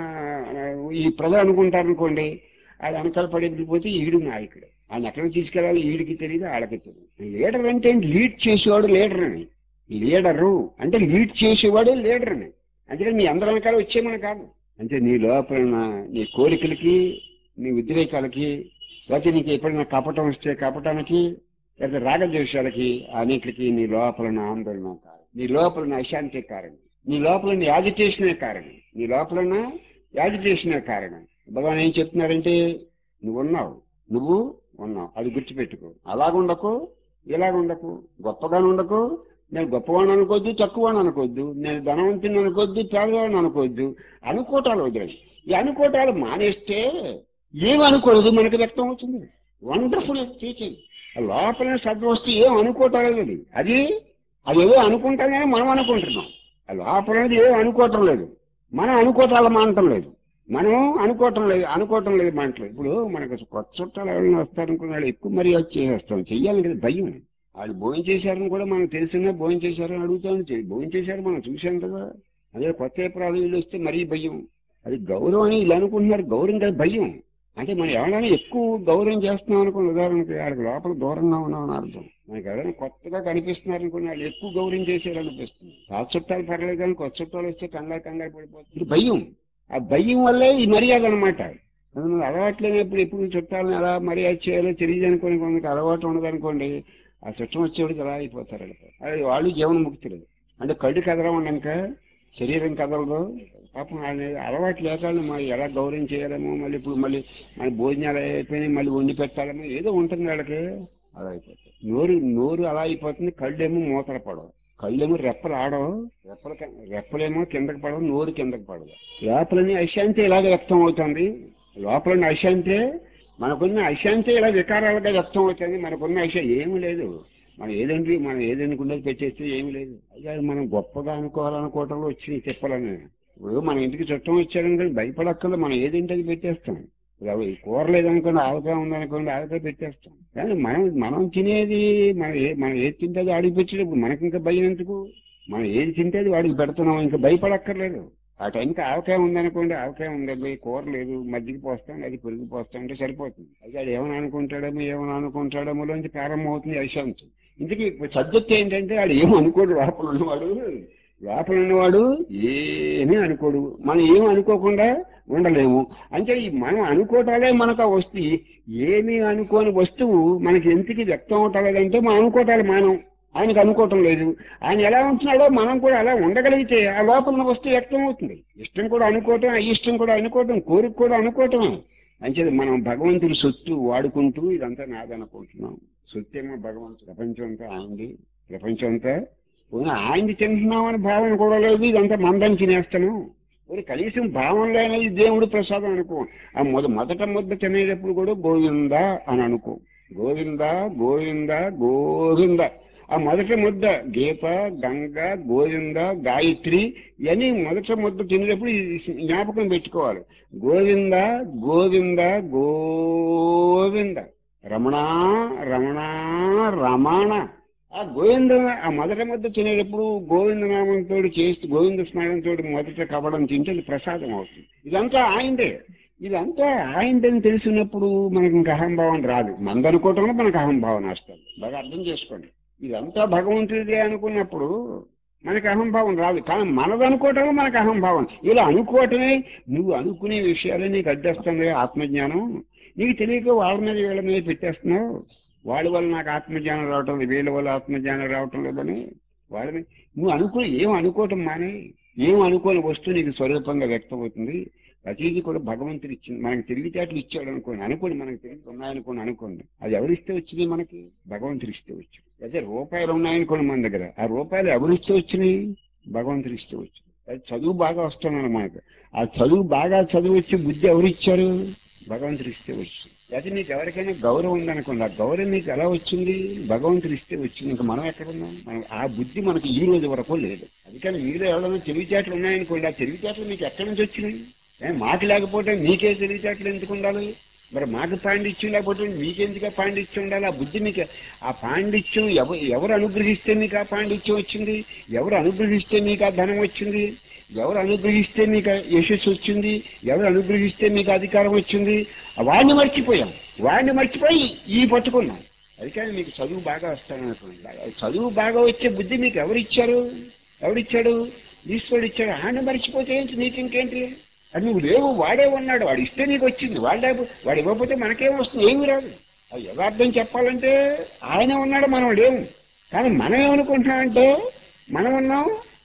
ఈ ప్రజలు అనుకుంటారు అనుకోండి, అది వెనకాల పడిపోతే ఈడు నాయకుడు. ఆయన ఎక్కడికి తీసుకెళ్ళాలి ఈడికి తెలియదు, వాళ్ళకి తెలియదు. లీడర్ అంటే లీడ్ చేసేవాడు లీడర్ అని. లీడరు అంటే లీడ్ చేసేవాడు లీడర్ అని. అందుకని మీ అందరి వెనకాల వచ్చేమని కాదు, అంటే నీ లోపల నీ కోరికలకి, నీ ఉద్రేకాలకి, లేకపోతే నీకు ఎప్పుడైనా కపటం వస్తే కపటానికి, లేదా రాగద్వేషాలకి, అన్నిటికీ నీ లోపల ఆందోళన కారణం, నీ లోపల అశాంతి కారణం, నీ లోపల యాజిటేషనే కారణం, నీ లోపల యాజిటేషనే కారణం. భగవాన్ ఏం చెప్తున్నారంటే, నువ్వు ఉన్నావు, అది గుర్తుపెట్టుకో. అలాగుండకు, ఇలాగుండకు, గొప్పగానే ఉండకు, నేను గొప్పవాడిని అనుకోవద్దు, తక్కువని అనుకోవద్దు, నేను ధనవంతుని అనుకోవద్దు, పేదవాడిని అనుకోవద్దు. అనుకోటాలు వదిలేదు. ఈ అనుకోటాలు మానేస్తే ఏమనుకోలేదు మనకు వ్యక్తం అవుతుంది. Wonderful teaching. లోపల సద్వస్తు ఏం అనుకోవటం లేదు, అది ఏదో అనుకుంటానే మనం అనుకుంటున్నాం. ఆ లోపలది ఏం అనుకోవటం లేదు, మనం అనుకోవటాలు మానటం లేదు, మనం అనుకోవటం లేదు మాటలు. ఇప్పుడు మనకు కొత్త చుట్టాలు ఎవరైనా వస్తారనుకున్న వాళ్ళు ఎక్కువ మర్యాద చేసేస్తాం, చెయ్యాలి కదా భయం. వాళ్ళు భోజనం చేశారని కూడా మనకు తెలిసినా భోజనం చేశారని అడుగుతాను, భోజనం చేశారు మనం చూసాం కదా. అదే కొత్త ఎప్పుడు వీళ్ళు వస్తే మరీ భయం. అది గౌరవం అని ఇలా అనుకుంటున్నారు, గౌరవం కదా భయం. అంటే మనం ఎవరైనా ఎక్కువ గౌరవం చేస్తున్నాం అనుకున్న, ఉదాహరణకి వాళ్ళకి లోపల దూరంగా ఉన్నాం అని అర్థం. మనకి ఎవరైనా కొత్తగా కనిపిస్తున్నారు అనుకున్న వాళ్ళు ఎక్కువ గౌరవం చేసేయాలనిపిస్తుంది. పాత చుట్టాలు పర్లేదు కానీ కొత్త చుట్టాలు వస్తే కంగారు పడిపోతుంది. ఇది భయం. ఆ భయం వల్లే ఈ మర్యాద అనమాట. అలవాటు లేనప్పుడు ఎప్పుడు చుట్టాలను ఎలా మర్యాద చేయాలో తెలియదు అనుకోని, కొందరికి అలవాటు ఉండదనుకోండి, ఆ చుట్టం వచ్చేవాడికి ఎలా అయిపోతారు. అది వాళ్ళు జీవనముక్తులు. అంటే కళ్ళు కదలవడాక శరీరం కదలదు. పాపం ఆయన అలవాటు లేక మరి ఎలా గౌరవం చేయాలేమో, మళ్ళీ ఇప్పుడు మళ్ళీ మన భోజనాలు అయిపోయినాయి, మళ్ళీ వండి పెట్టాలేమో, ఏదో ఉంటుంది వాళ్ళకి. అలా అయిపోతుంది. నోరు నోరు అలా అయిపోతుంది. కళ్ళేమో మూతలు పడవు, కళ్ళేమో రెప్పలు ఆడవు, రెప్పలేమో కిందకి పడవు, నోరు కిందకి పడదు. లోపలని అశాంతి ఇలాగ వ్యక్తం అవుతుంది. లోపలని అశాంతి, మనకున్న అశాంతి ఇలా వికారాలుగా వ్యక్తం అవుతుంది. మనకున్న అశాంతి ఏమీ లేదు. మనం ఏదనుకున్నది పెట్టేస్తే ఏమీ లేదు. అయ్యా మనం గొప్పగా అనుకోవాలనుకోవటంలో వచ్చి చెప్పాలని. ఇప్పుడు మన ఇంటికి చుట్టం వచ్చారనుకోండి, భయపడక్కర్లేదు, మనం ఏదంటే అది పెట్టేస్తాం. ఇప్పుడు ఈ కూర లేదనుకోండి, ఆవకాయ ఉందనుకోండి, ఆవకాయ పెట్టేస్తాం. కానీ మనం తినేది, మనం ఏది తింటే అది ఆడికి పెట్టేటప్పుడు మనకి ఇంకా భయం ఎందుకు? మనం ఏది తింటే అది వాడికి పెడుతున్నాం, ఇంకా భయపడక్కర్లేదు. ఆ టైంకి ఆవకాయ ఉందనుకోండి, ఆవకాయ ఉందండి, కూర లేదు, మజ్జిగ పోస్తాం, అది పెరుగు పోస్తాం అంటే సరిపోతుంది. అయితే అది ఏమైనా అనుకుంటాడేమో లోంచి ప్రారంభం అవుతుంది అశాంతి. ఇందుకే సబ్జెక్ట్ ఏంటంటే వాడు ఏమనుకోడు. లోపల ఉన్నవాడు ఏమీ అనుకోడు. మనం ఏం అనుకోకుండా ఉండలేము. అంటే ఈ మనం అనుకోవటాలే మనకు ఆ వస్తువు. ఏమీ అనుకోని వస్తువు మనకి ఎందుకు వ్యక్తం అవటలేదంటే మనం అనుకోవటాలు మానం. ఆయనకు అనుకోవటం లేదు. ఆయన ఎలా ఉంటున్నాడో మనం కూడా అలా ఉండగలిగితే ఆ లోపల ఉన్న వస్తువు వ్యక్తం అవుతుంది. ఇష్టం కూడా అనుకోవటం, అయిష్టం కూడా అనుకోవటం, కోరిక కూడా అనుకోవటమే. అంచేది మనం భగవంతుడి సొత్తు వాడుకుంటూ ఇదంతా నాదనుకుంటున్నాం. సొత్తు ఏమో భగవంతుడు, ప్రపంచం అంతా ఆయనది. ప్రపంచం అంతా ఆయనది తింటున్నామని భావన కూడా లేదు. ఇదంతా మందని తినేస్తాను. కనీసం భావనలో అనేది దేవుడు ప్రసాదం అనుకో. ఆ మొదట ముద్ద తినేటప్పుడు కూడా గోవింద అని అనుకో. గోవింద గోవింద గోవింద. ఆ మొదటి ముద్ద గీత, గంగ, గోవింద, గాయత్రి ఇవన్నీ మొదటి ముద్ద తినేటప్పుడు జ్ఞాపకం పెట్టుకోవాలి. గోవింద గోవింద గోవింద, రమణ రమణ రమణ. ఆ గోవింద ఆ మొదటి ముద్ద తినేటప్పుడు గోవింద నామంతో చేస్తూ, గోవింద స్మరణంతో మొదట కవ్వడం తింటే ప్రసాదం అవుతుంది. ఇదంతా ఆయనదే. ఇదంతా ఆయనదని తెలిసినప్పుడు మనకి ఇంకా అహంభావం రాదు. మందనుకోవటంలో మనకు అహంభావం వస్తుంది. బాగా అర్థం చేసుకోండి. ఇదంతా భగవంతుడిదే అనుకున్నప్పుడు మనకి అహంభావం రాదు. కానీ మనదనుకోవటంలో మనకు అహంభావం. ఇలా అనుకోవటమే, నువ్వు అనుకునే విషయాలే నీకు అడ్డేస్తుంది ఆత్మజ్ఞానం. నీకు తెలియక వాళ్ళ మీద వీళ్ళ మీద పెట్టేస్తున్నావు. వాళ్ళ వల్ల నాకు ఆత్మజ్ఞానం రావటం లేదు, వీళ్ళ వల్ల ఆత్మజ్ఞానం రావటం లేదని వాళ్ళని నువ్వు ఏం అనుకోవటం మానే. ఏం అనుకోని వస్తువు నీకు స్వరూపంగా వ్యక్తమవుతుంది. ప్రతిదీ కూడా భగవంతుడు ఇచ్చింది. మనకి తెలివితేటలు ఇచ్చాడు అనుకోండి, మనకి తెలివి ఉన్నాయనుకోండి. అది ఎవరిస్తే వచ్చింది? మనకి భగవంతుడు ఇస్తే వచ్చింది. అయితే రూపాయలు ఉన్నాయనుకోండి మన దగ్గర, ఆ రూపాయలు ఎవరిస్తే వచ్చినాయి? భగవంతుడు ఇస్తే వచ్చింది. అది చదువు బాగా వస్తుంది మనకు. ఆ చదువు వచ్చి బుద్ధి ఎవరిచ్చారు? భగవంతుడు ఇస్తే వచ్చింది. అయితే నీకు ఎవరికైనా గౌరవం ఉందనుకోండి, ఆ గౌరవం నీకు ఎలా వచ్చింది? భగవంతుడు ఇస్తే వచ్చింది. ఇంకా మనం ఎక్కడున్నాం? ఆ బుద్ధి మనకి ఈ రోజు వరకు లేదు. అందుకని మీలో ఎవరైనా తెలివితేటలు ఉన్నాయనుకోండి, ఆ తెలివితేటలు మీకు ఎక్కడి నుంచి వచ్చినాయి? మాకు లేకపోతే మీకే తెలివితేటలు ఎందుకు ఉండాలి? మరి మాకు పాండిత్యం లేకపోతే మీకెందుకు పాండిత్యం ఉండాలి? ఆ బుద్ధి మీకు, ఆ పాండిత్యం ఎవరు అనుగ్రహిస్తే మీకు ఆ పాండిత్యం వచ్చింది? ఎవరు అనుగ్రహిస్తే మీకు ఆ ధనం వచ్చింది? ఎవరు అనుగ్రహిస్తే మీకు యశస్సు వచ్చింది? ఎవరు అనుగ్రహిస్తే మీకు అధికారం వచ్చింది? వాడిని మర్చిపోయి ఈ పట్టుకున్నాం. అది కానీ మీకు చదువు బాగా వస్తాననుకోండి, చదువు బాగా వచ్చే బుద్ధి మీకు ఎవరిచ్చాడు? ఈశ్వరుడు ఇచ్చాడు. ఆయన మర్చిపోతే ఏంటి? నీకు ఇంకేంటి? అది నువ్వు లేవు, వాడే ఉన్నాడు. వాడు ఇస్తే నీకు వచ్చింది. వాడు ఇవ్వకపోతే మనకేం వస్తుంది? ఏమి రాదు. అది యథార్థం చెప్పాలంటే ఆయన ఉన్నాడు, మనం లేవు. కానీ మనం ఏమనుకుంటున్నామంటే మనం ఉన్నాం,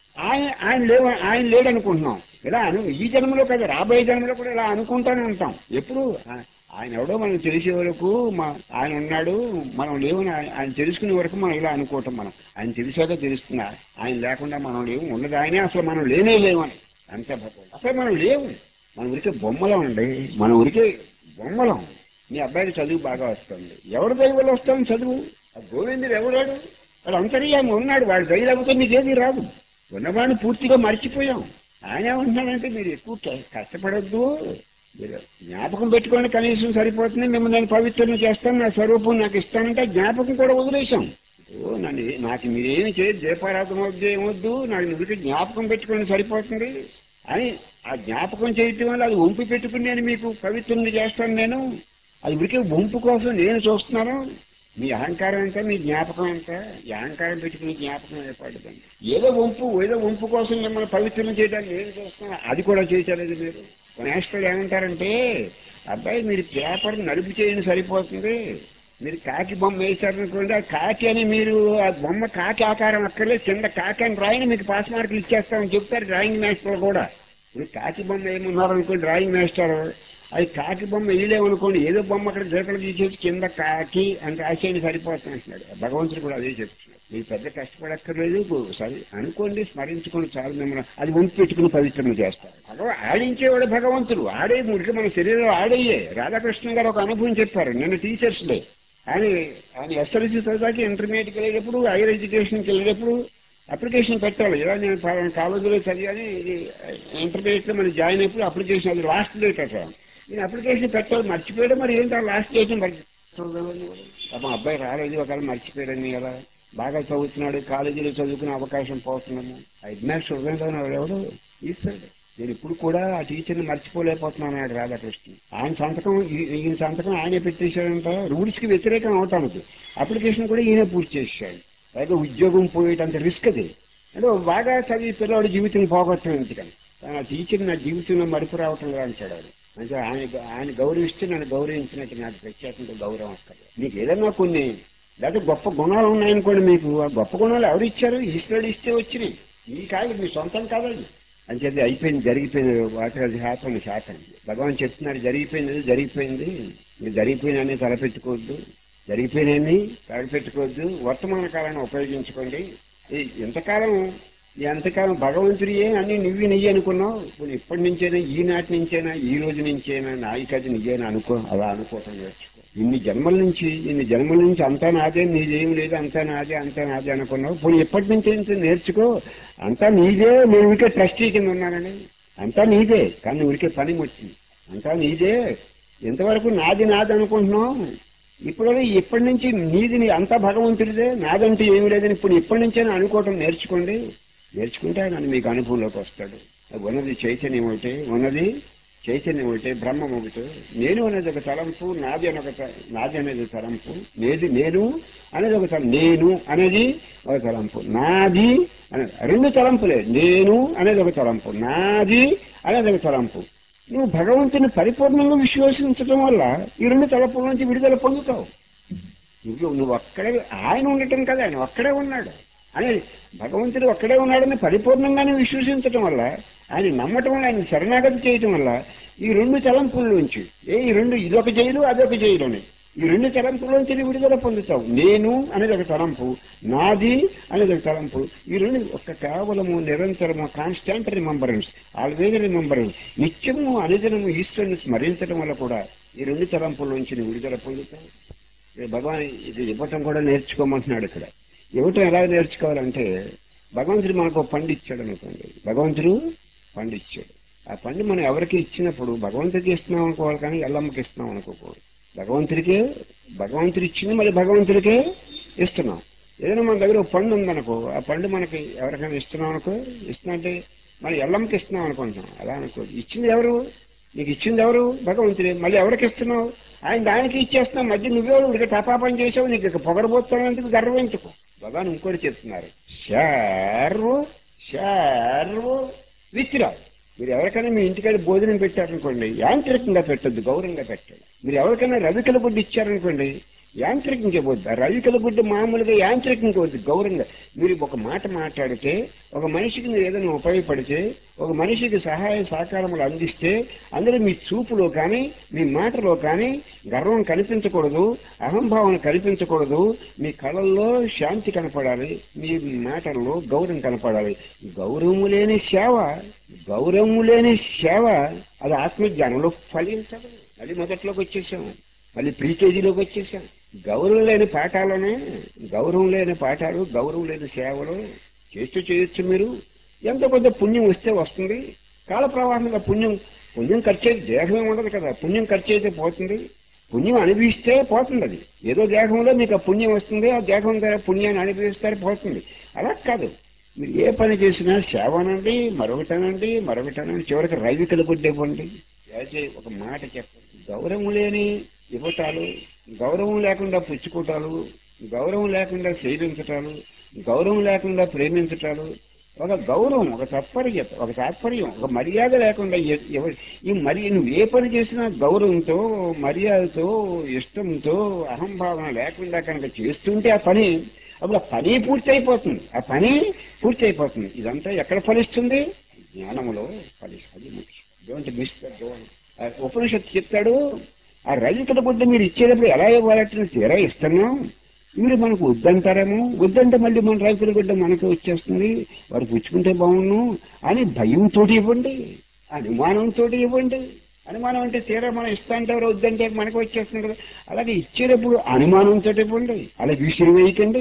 ఆయన లేడు అనుకుంటున్నాం. ఇలా ఈ జన్మలో కదా, రాబోయే జన్మలో కూడా ఇలా అనుకుంటూనే ఉంటాం. ఎప్పుడు ఆయన ఎవడో మనం తెలిసే వరకు ఆయన ఉన్నాడు, మనం లేవని ఆయన తెలుసుకునే వరకు మనం ఇలా అనుకోవటం. ఆయన తెలిసాక తెలుస్తున్నా, ఆయన లేకుండా మనం లేవు. ఉన్నది ఆయనే, అసలు మనం లేవని అంతే. అసలు మనం లేవు. మన ఊరికే బొమ్మలం అండి, మన ఊరికే బొమ్మలం. మీ అబ్బాయికి చదువు బాగా వస్తుంది. ఎవరి దయ వల్ల వస్తుంది చదువు? ఆ గోవిందుడు ఎవడాడు? వాడు అంతర్యామి ఉన్నాడు. వాడు దయ లేకపోతే మీకేది రాదు. ఉన్నవాడిని పూర్తిగా మర్చిపోయాం. ఆయన ఏమంటున్నాడంటే మీరు ఎక్కువ కష్టపడద్దు, మీరు జ్ఞాపకం పెట్టుకోండి, కనీసం సరిపోతుంది. మిమ్మల్ని నేను పవిత్రం చేస్తాను, నా స్వరూపం నాకు ఇస్తానంటే జ్ఞాపకం కూడా వదిలేశాం. నాకు మీరేమి చేయదు, దీపారాధన వద్దు, ఏమొద్దు, నాకు నువ్వు జ్ఞాపకం పెట్టుకోండి సరిపోతుంది అని ఆ జ్ఞాపకం చేయటం వల్ల అది వంపు పెట్టుకుని నేను మీకు పవిత్రం చేస్తాను. నేను అది ఉడికే వంపు కోసం నేను చూస్తున్నాను. మీ అహంకారం ఎంత, మీ జ్ఞాపకం ఎంత? ఈ అహంకారం పెట్టుకుని జ్ఞాపకం ఏర్పడదండి. ఏదో వంపు కోసం మిమ్మల్ని పవిత్రం చేయడానికి నేను చూస్తున్నాను. అది కూడా చేయలేదు మీరు. నేషనల్ ఏమంటారంటే, అబ్బాయి మీరు పేపర్ నలుపు చేయని సరిపోతుంది, మీరు కాకి బొమ్మ వేశారనుకోండి, ఆ కాకి అని మీరు ఆ బొమ్మ కాకి ఆకారం అక్కర్లేదు, కింద కాకి అని రాయిని మీకు పాస్ మార్కులు ఇచ్చేస్తామని చెప్తారు డ్రాయింగ్ మాస్టర్ కూడా. ఇప్పుడు కాకి బొమ్మ ఏమన్నారనుకోండి డ్రాయింగ్ మాస్టర్, అది కాకి బొమ్మ వేయలేమనుకోండి, ఏదో బొమ్మ అక్కడ గీతలు తీసేసి కింద కాకి అని రాసేది సరిపోతుంది అంటున్నాడు. భగవంతుడు కూడా అదే చెప్తున్నాడు. మీరు పెద్ద కష్టపడక్కర్లేదు, సరే అనుకోండి, స్మరించుకోండి చాలు, మిమ్మల్ని అది వంపు పెట్టుకుని పవిత్రం చేస్తారు. ఆడించేవాడు భగవంతుడు, ఆడే ముడికి మన శరీరంలో ఆడయ్యే. రాధాకృష్ణ గారు ఒక అనుభవం చెప్పారు నిన్న టీచర్స్ డే. ఆయన ఆయన ఎస్ఎల్సీ చదివాకి ఇంటర్మీడియట్కి వెళ్ళేటప్పుడు, హైయర్ ఎడ్యుకేషన్కి వెళ్ళేటప్పుడు అప్లికేషన్ పెట్టాలి. ఇలా నేను కాలేజీలో చదివాని, ఇది ఇంటర్మీడియట్ లో మనం జాయిన్ అయినప్పుడు అప్లికేషన్, అది లాస్ట్ డేట్ అట్లా నేను అప్లికేషన్ పెట్టాలి, మర్చిపోయాడు. మరి ఏంటో లాస్ట్ డేట్ మా అబ్బాయి రాలేదు, ఒకవేళ మర్చిపోయాడని కదా, బాగా చదువుతున్నాడు, కాలేజీలో చదువుకునే అవకాశం పోతున్నాము. ఆ ఎగ్జామ్స్ హృదయంలో ఎవడు ఈశ్వరుడు. నేను ఇప్పుడు కూడా ఆ టీచర్ని మర్చిపోలేకపోతున్నాను అన్నాడు రాధాకృష్ణ. ఆయన సంతకం, ఈయన సంతకం ఆయనే పెట్టేశాడంట, రూల్స్ కి వ్యతిరేకం అవటానికి. అప్లికేషన్ కూడా ఈయన పూర్తి చేశాడు. అయితే ఉద్యోగం పోయేటంత రిస్క్ అది. అంటే బాగా చదివి పిల్లవాడి జీవితం పోగొట్టడం ఎందుకని, ఆ టీచర్ నా జీవితంలో మడుపు రావటం అంటాడు ఆయన. అంటే ఆయన గౌరవిస్తే నన్ను గౌరవించినట్టు నాకు ప్రత్యేకంగా గౌరవం అక్కర్లేదు. మీకు ఏదన్నా కొన్ని లేదా గొప్ప గుణాలు ఉన్నాయనుకోండి, మీకు ఆ గొప్ప గుణాలు ఎవరు ఇచ్చారు? ఈశ్వరుడు ఇస్తే వచ్చినాయి. ఈ కాదు మీ సొంతం కాదండి. అని చెప్పి అయిపోయింది, జరిగిపోయింది, వాటి అది శాతం శాతం. భగవాన్ చెప్తున్నారు, జరిగిపోయింది జరిగిపోయింది, మీరు జరిగిపోయినని తలపెట్టుకోవద్దు, జరిగిపోయినని తలపెట్టుకోవద్దు, వర్తమాన కాలాన్ని ఉపయోగించుకోండి. ఎంతకాలం ఎంతకాలం భగవంతుడియే అన్ని నువ్వు నెయ్యి అనుకున్నావు. ఇప్పుడు ఇప్పటి నుంచైనా, ఈనాటి నుంచైనా, ఈ రోజు నుంచైనా నాయకది నీయేనా అనుకో. అలా అనుకోవటం నేర్చుకో. ఇన్ని జన్మల నుంచి అంతా నాదే, నీదేం లేదు, అంతా నాదే అంతా నాదే అనుకున్నావు. ఇప్పుడు ఎప్పటి నుంచి నేర్చుకో, అంతా నీదే. నేను ఊరికే ట్రస్టీ కింద ఉన్నానని, అంతా నీదే, కానీ ఊరికే పని వచ్చింది, అంతా నీదే. ఎంతవరకు నాది నాది అనుకుంటున్నావు? ఇప్పుడు ఇప్పటి నుంచి నీది అంతా భగవంతుడిదే, నాదంటూ ఏమి లేదని ఇప్పుడు ఇప్పటి నుంచైనా అనుకోవటం నేర్చుకోండి. నేర్చుకుంటే ఆయన మీకు అనుభవంలోకి వస్తాడు. ఉన్నది చైతన్యం ఒకటి, ఉన్నది చైతన్యం ఒకటి, బ్రహ్మం ఒకటి. నేను అనేది ఒక తలంపు, నాది అనేది తలంపు, నేను అనేది ఒక తలంపు, నేను అనేది ఒక తలంపు, నాది అనేది రెండు తలంపులే. నేను అనేది ఒక తలంపు, నాది అనేది ఒక తలంపు. నువ్వు భగవంతుని పరిపూర్ణంగా విశ్వసించడం వల్ల ఈ రెండు తలంపుల నుంచి విడుదల పొందుతావు. నువ్వు ఒక్కడే, ఆయన ఉండటం కదా, ఆయన ఒక్కడే ఉన్నాడు అని, భగవంతుడు ఒక్కడే ఉన్నాడని పరిపూర్ణంగానే విశ్వసించటం వల్ల, ఆయన నమ్మటం వల్ల, ఆయన శరణాగతి చేయటం వల్ల ఈ రెండు తలంపుల్లోంచి, ఈ రెండు, ఇదొక జైలు అదొక జైలు అని, ఈ రెండు తలంపుల్లోంచి విడుదల పొందుతావు. నేను అనేది ఒక తలంపు, నాది అనేది ఒక తలంపు. ఈ రెండు కేవలము నిరంతరము కాన్స్టాంట్ రిమెంబరెన్స్, ఆల్వేజ్ రిమెంబరెన్స్, నిత్యము అనుదినము ఈశ్వరుని స్మరించడం వల్ల కూడా ఈ రెండు తలంపుల్లోంచి విడుదల పొందుతావు. భగవాన్ ఇది ఇవ్వటం కూడా నేర్చుకోమంటున్నాడు ఇక్కడ. ఇవ్వటం ఎలా నేర్చుకోవాలంటే, భగవంతుడు మనకు పండు ఇచ్చాడు అనుకోండి, భగవంతుడు పండు ఇచ్చాడు. ఆ పండు మనం ఎవరికి ఇచ్చినప్పుడు భగవంతుడికి ఇస్తున్నాం అనుకోవాలి, కానీ ఎల్లమ్మకి ఇస్తున్నాం అనుకోకూడదు. భగవంతుడు ఇచ్చింది మళ్ళీ భగవంతుడికే ఇస్తున్నాం. ఏదైనా మన దగ్గర ఒక పండు ఉందనుకో, ఆ పండు మనకి ఎవరికైనా ఇస్తున్నాం అనుకో, ఇస్తున్నట్టే మనం ఎల్లమ్మకి ఇస్తున్నాం అనుకుంటున్నాం. అలా అనుకో, ఇచ్చింది ఎవరు? నీకు ఇచ్చింది ఎవరు? భగవంతుడే. మళ్ళీ ఎవరికి ఇస్తున్నావు? దానికి ఇచ్చేస్తున్నావు. మధ్య నువ్వెవరు? ఇక టపాపం చేసావు, నీకు ఇక పొగరబోతానందుకు గర్వించుకో. భగవాన్ ఇంకోటి చెప్తున్నారు, షార్వ్ విత్రా. మీరు ఎవరికైనా మీ ఇంటికాడ భోజనం పెట్టారనుకోండి, యాంత్రికంగా పెట్టద్దు, గౌరవంగా పెట్టండి. మీరు ఎవరికైనా రవికల గుడ్డు ఇచ్చారనుకోండి, యాంత్రికంగా వద్దు. రవికల గుడ్డు మామూలుగా యాంత్రికంగా వద్దు, గౌరవంగా. మీరు ఒక మాట మాట్లాడితే, ఒక మనిషికి మీరు ఏదైనా ఉపయోగపడితే, ఒక మనిషికి సహాయ సహకారములు అందిస్తే, అందులో మీ చూపులో కానీ మీ మాటలో కానీ గర్వం కనిపించకూడదు, అహంభావం కనిపించకూడదు. మీ కళల్లో శాంతి కనపడాలి, మీ మాటల్లో గౌరవం కనపడాలి. గౌరవము లేని సేవ అది ఆత్మజ్ఞానంలో ఫలించదు. అది మొదట్లోకి వచ్చేసాము, మళ్ళీ ప్రీకేజీలోకి వచ్చేసాం. గౌరవం లేని పాఠాలు, గౌరవం లేని సేవలు చేస్తూ చేయొచ్చు. మీరు ఎంత కొంత పుణ్యం వస్తే వస్తుంది. కాల ప్రవాహంగా పుణ్యం ఖర్చు అయితే దేహమే ఉండదు కదా, పుణ్యం ఖర్చు అయితే పోతుంది. పుణ్యం అనుభవిస్తే పోతుంది. అది ఏదో దేహంలో మీకు ఆ పుణ్యం వస్తుంది, ఆ దేహం ద్వారా పుణ్యాన్ని అనుభవిస్తారు, పోతుంది. అలా కాదు, మీరు ఏ పని చేసినా సేవనండి, మరొకటనండి, చివరికి రైవికల గుడ్డ ఇవ్వండి. అయితే ఒక మాట చెప్పండి, గౌరవం లేని ఇవ్వటాలు, గౌరవం లేకుండా పుచ్చుకోటాలు, గౌరవం లేకుండా సేవించటాలు, గౌరవం లేకుండా ప్రేమించటాలు, ఒక గౌరవం, ఒక తత్పర్యత, ఒక తాత్పర్యం, ఒక మర్యాద లేకుండా ఈ నువ్వు ఏ పని చేసినా గౌరవంతో, మర్యాదతో, ఇష్టంతో, అహంభావన లేకుండా కనుక చేస్తుంటే ఆ పని, అప్పుడు ఆ పని పూర్తి అయిపోతుంది. ఇదంతా ఎక్కడ ఫలిస్తుంది? జ్ఞానములో ఫలిస్తుంది. Don't miss the goal. ఉపనిషత్తు చెప్తాడు, ఆ రైతుల గుడ్డ మీరు ఇచ్చేటప్పుడు ఎలా ఇవ్వాలంటే తీరా ఇస్తున్నాం, మీరు మనకు వద్దంటారేమో, వద్దంటే మళ్ళీ మన రైతుల గుడ్డ మనకే వచ్చేస్తుంది, వాడు పుచ్చుకుంటే బాగుండు అని భయంతో ఇవ్వండి, అనుమానంతో ఇవ్వండి. అనుమానం అంటే తీరా మనం ఇస్తా అంటే ఎవరు వద్దంటే మనకు వచ్చేస్తుంది కదా. అలాగే ఇచ్చేటప్పుడు అనుమానంతో ఇవ్వండి, అలా విసిరి వేయకండి.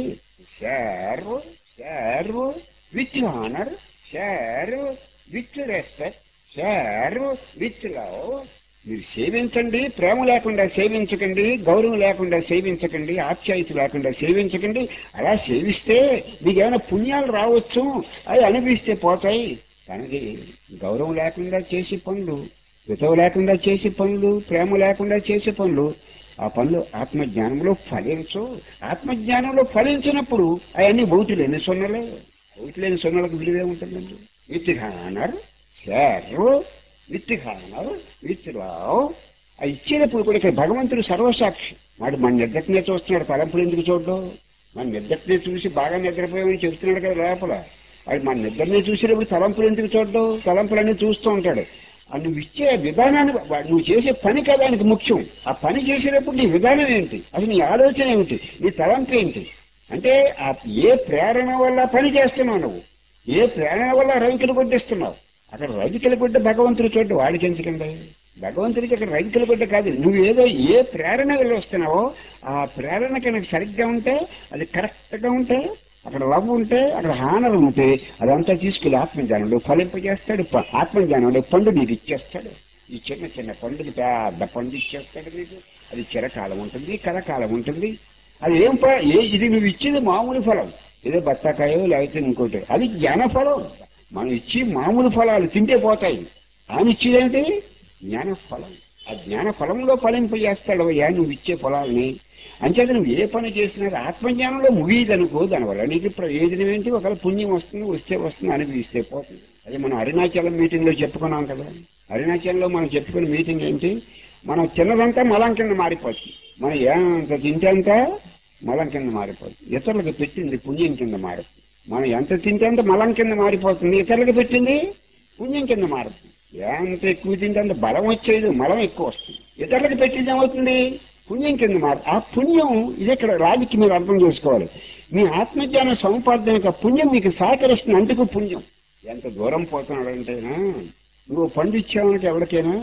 Share share with honour, share with respect, share with love. మీరు సేవించండి, ప్రేమ లేకుండా సేవించకండి, గౌరవం లేకుండా సేవించకండి, ఆప్యాయత లేకుండా సేవించకండి. అలా సేవిస్తే మీకు ఏమైనా పుణ్యాలు రావచ్చు, అవి అనిపిస్తే పోతాయి. కానీ గౌరవం లేకుండా చేసే పనులు, హితం లేకుండా చేసే పనులు, ప్రేమ లేకుండా చేసే పనులు, ఆ పనులు ఆత్మజ్ఞానంలో ఫలించవు. ఆత్మజ్ఞానంలో ఫలించినప్పుడు అవన్నీ బౌతులేని సొన్నలే. బౌతులేని సొన్నలకు విలువే ఉంటుందండి. With honour, share with honour, with love. ఆ ఇచ్చేటప్పుడు కూడా ఇక్కడ భగవంతుడు సర్వసాక్షి. వాడు మన నిద్రనే చూస్తున్నాడు, తలంపులు ఎందుకు చూడడం? మన నిద్రనే చూసి బాగా నిద్రపోయామని చెప్తున్నాడు కదా లోపల. వాడు మన నిద్రనే చూసేటప్పుడు తలంపులు ఎందుకు చూడడం? తలంపులన్నీ చూస్తూ ఉంటాడు. నువ్వు ఇచ్చే విధానాన్ని, నువ్వు చేసే పని కదా ఆయనకు ముఖ్యం. ఆ పని చేసేటప్పుడు నీ విధానం ఏంటి, అసలు నీ ఆలోచన ఏమిటి, నీ తలంపు ఏంటి అంటే ఏ ప్రేరణ వల్ల పని చేస్తున్నావు నువ్వు, ఏ ప్రేరణ వల్ల రైతులు కొట్టిస్తున్నావు. అక్కడ రైతుల గుడ్డ భగవంతుడు చూడ్డు, వాడికి ఎందుకండి? భగవంతుడికి అక్కడ రైతుల గుడ్డ కాదు. నువ్వు ఏదో ఏ ప్రేరణ వెళ్ళి వస్తున్నావో ఆ ప్రేరణ కనుక సరిగ్గా ఉంటే, అది కరెక్ట్గా ఉంటే, అక్కడ లవ్ ఉంటే, అక్కడ హానర్ ఉంటే, అదంతా తీసుకెళ్ళి ఆత్మజ్ఞానంలో ఫలింపజేస్తాడు. ఆత్మజ్ఞానంలో పండు నీకు ఇచ్చేస్తాడు. ఈ చిన్న చిన్న పండుగ పెద్ద పండు ఇచ్చేస్తాడు నీకు. అది చిరకాలం ఉంటుంది, కలకాలం ఉంటుంది. అది ఇది నువ్వు ఇచ్చేది మామూలు ఫలం, ఏదో బత్తాకాయో లేకపోతే ఇంకోటి, అది జ్ఞానఫలం. మనం ఇచ్చి మామూలు ఫలాలు తింటే పోతాయి. ఆయన ఇచ్చేదేంటి? జ్ఞానఫలం. ఆ జ్ఞానఫలంలో ఫలింపజేస్తాడు అయ్యా నువ్వు ఇచ్చే ఫలాల్ని. అంచేత నువ్వు ఏ పని చేసినా ఆత్మజ్ఞానంలో ముగిదనుకో, దానివల్ల నీకు ప్రయోజనం ఏంటి? ఒకవేళ పుణ్యం వస్తుంది, వస్తుంది, అనిపిస్తే పోతుంది. అది మనం అరుణాచలం మీటింగ్ లో చెప్పుకున్నాం కదా. అరుణాచలంలో మనం చెప్పుకున్న మీటింగ్ ఏంటి? మనం చిన్నదంతా మలం కింద మారిపోతుంది. మనం ఎంత తింటే అంత మలం కింద మారిపోతుంది. ఇతరులకు పెట్టింది పుణ్యం కింద మారుతుంది. మనం ఎంత తింటే అంత మలం కింద మారిపోతుంది, ఇతరులకు పెట్టింది పుణ్యం కింద మారుతుంది. ఎంత ఎక్కువ తింటే అంత బలం వచ్చేది, మలం ఎక్కువ వస్తుంది. ఇతరులకు పెట్టింది ఏమవుతుంది? పుణ్యం కింద ఆ పుణ్యం ఇది ఇక్కడ రాజుకి మీరు అర్థం చేసుకోవాలి. మీ ఆత్మజ్ఞాన సముపార్జనకు ఆ పుణ్యం మీకు సహకరిస్తుంది. అందుకు పుణ్యం. ఎంత దూరం పోతున్నాడంటేనా, నువ్వు పండు ఇచ్చావంటే ఎవరికైనా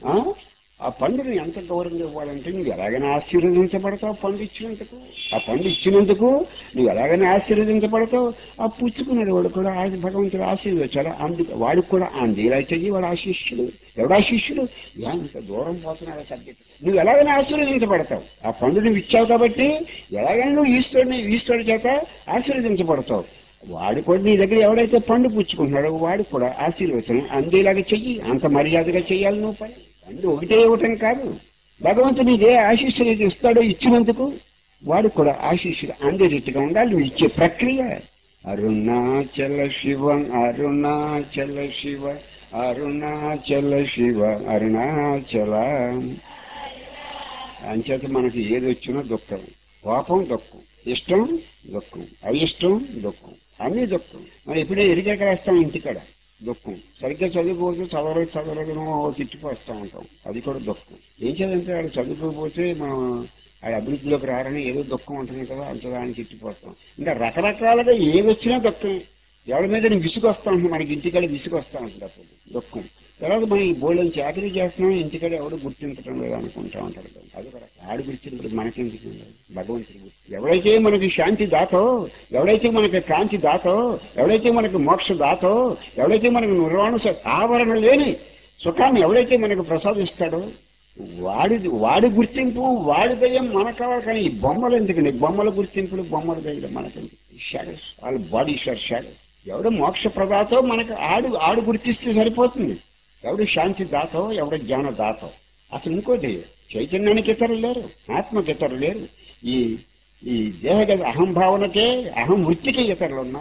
ఆ పండుని ఎంత గౌరవంగా ఇవ్వాలంటే నువ్వు ఎలాగైనా ఆశీర్వదించబడతావు. పండు ఇచ్చినందుకు, ఆ పండు ఇచ్చినందుకు నువ్వు ఎలాగైనా ఆశీర్వదించబడతావు. ఆ పుచ్చుకునేది వాడు కూడా భగవంతుడు ఆశీర్వదించాడు. అందుకు వాడికి కూడా అందేలా చెయ్యి. వాడు ఆశిష్యుడు. ఎవడా శిష్యుడు? ఎంత దూరం పోతున్నాడు సబ్జెక్ట్. నువ్వు ఎలాగైనా ఆశీర్వదించబడతావు. ఆ పండు నువ్వు ఇచ్చావు కాబట్టి ఎలాగైనా నువ్వు ఈశ్వరుడి చేత ఆశీర్వదించబడతావు. వాడు కూడా నీ దగ్గర ఎవడైతే పండు పుచ్చుకుంటున్నాడో వాడికి కూడా ఆశీర్వచనం అందేలాగా చెయ్యి. అంత మర్యాదగా చెయ్యాలి నువ్వు పని. పండు ఒకటే ఇవ్వటం కాదు, భగవంతుడు నీకే ఆశీస్సులు ఇస్తాడో ఇచ్చినందుకు వాడికి కూడా ఆశీస్సులు అందేటట్టుగా ఉండాలి నువ్వు ఇచ్చే ప్రక్రియ. అరుణాచల శివ, అరుణాచల శివ, అరుణాచల శివ, అరుణాచల. అంచేత మనకి ఏది వచ్చినా దుఃఖం. కోపం దుఃఖం, ఇష్టం దుఃఖం, అయిష్టం దుఃఖం, అన్ని దుఃఖం. మనం ఎప్పుడే ఎరిగాక రాస్తాం ఇంటికాడ దుఃఖం. సరిగ్గా చదువుకోవచ్చు, చదవలేమో తిట్టిపోస్తూ ఉంటాం, అది కూడా దుఃఖం. ఏం చేయాలంటే వాడు చదువుకోకపోతే మనం ఆ అభివృద్ధిలోకి రారని ఏదో దుఃఖం ఉంటుంది కదా, అంతదాన్ని తిట్టిపోతాం. ఇంకా రకరకాలుగా ఏది వచ్చినా దుఃఖం. ఎవరి మీద విసుగు వస్తూ ఉంటుంది, మనకి ఇంటికాడ విసుగు వస్తూ ఉంటుంది, అప్పుడు దుఃఖం. తర్వాత మనం ఈ బోల్డెన్ చాకరీ చేస్తున్నాం, ఇంటికాడ ఎవడు గుర్తించడం లేదు అనుకుంటా ఉంటాడు. అది కూడా ఆడు గుర్తించడం మనకెందుకు? భగవంతుడు గుర్తు. ఎవడైతే మనకి శాంతి దాతో, ఎవడైతే మనకి కాంతి దాతో, ఎవడైతే మనకి మోక్ష దాతో, ఎవడైతే మనకు నిర్వాణ ఆవరణ లేని సుఖాన్ని ఎవడైతే మనకు ప్రసాదిస్తాడో వాడి గుర్తింపు, వాడి దయ్యం మనకు కావాలి. కానీ ఈ బొమ్మలు ఎందుకండి? బొమ్మల గుర్తింపులు, బొమ్మల దయ్యం మనకెందుకు? షాడోస్, వాళ్ళ బాడీ షాడోస్. ఎవడు మోక్ష ప్రదాతో మనకు ఆడు గుర్తిస్తే సరిపోతుంది. ఎవడు శాంతి దాతో, ఎవడు జ్ఞాన దాతో. అసలు ఇంకోటి, చైతన్యానికి ఇతరులు లేరు, ఆత్మకి ఇతరులు లేరు. ఈ దేహగత అహంభావనకే, అహం వృత్తికి ఇతరులు ఉన్నారు.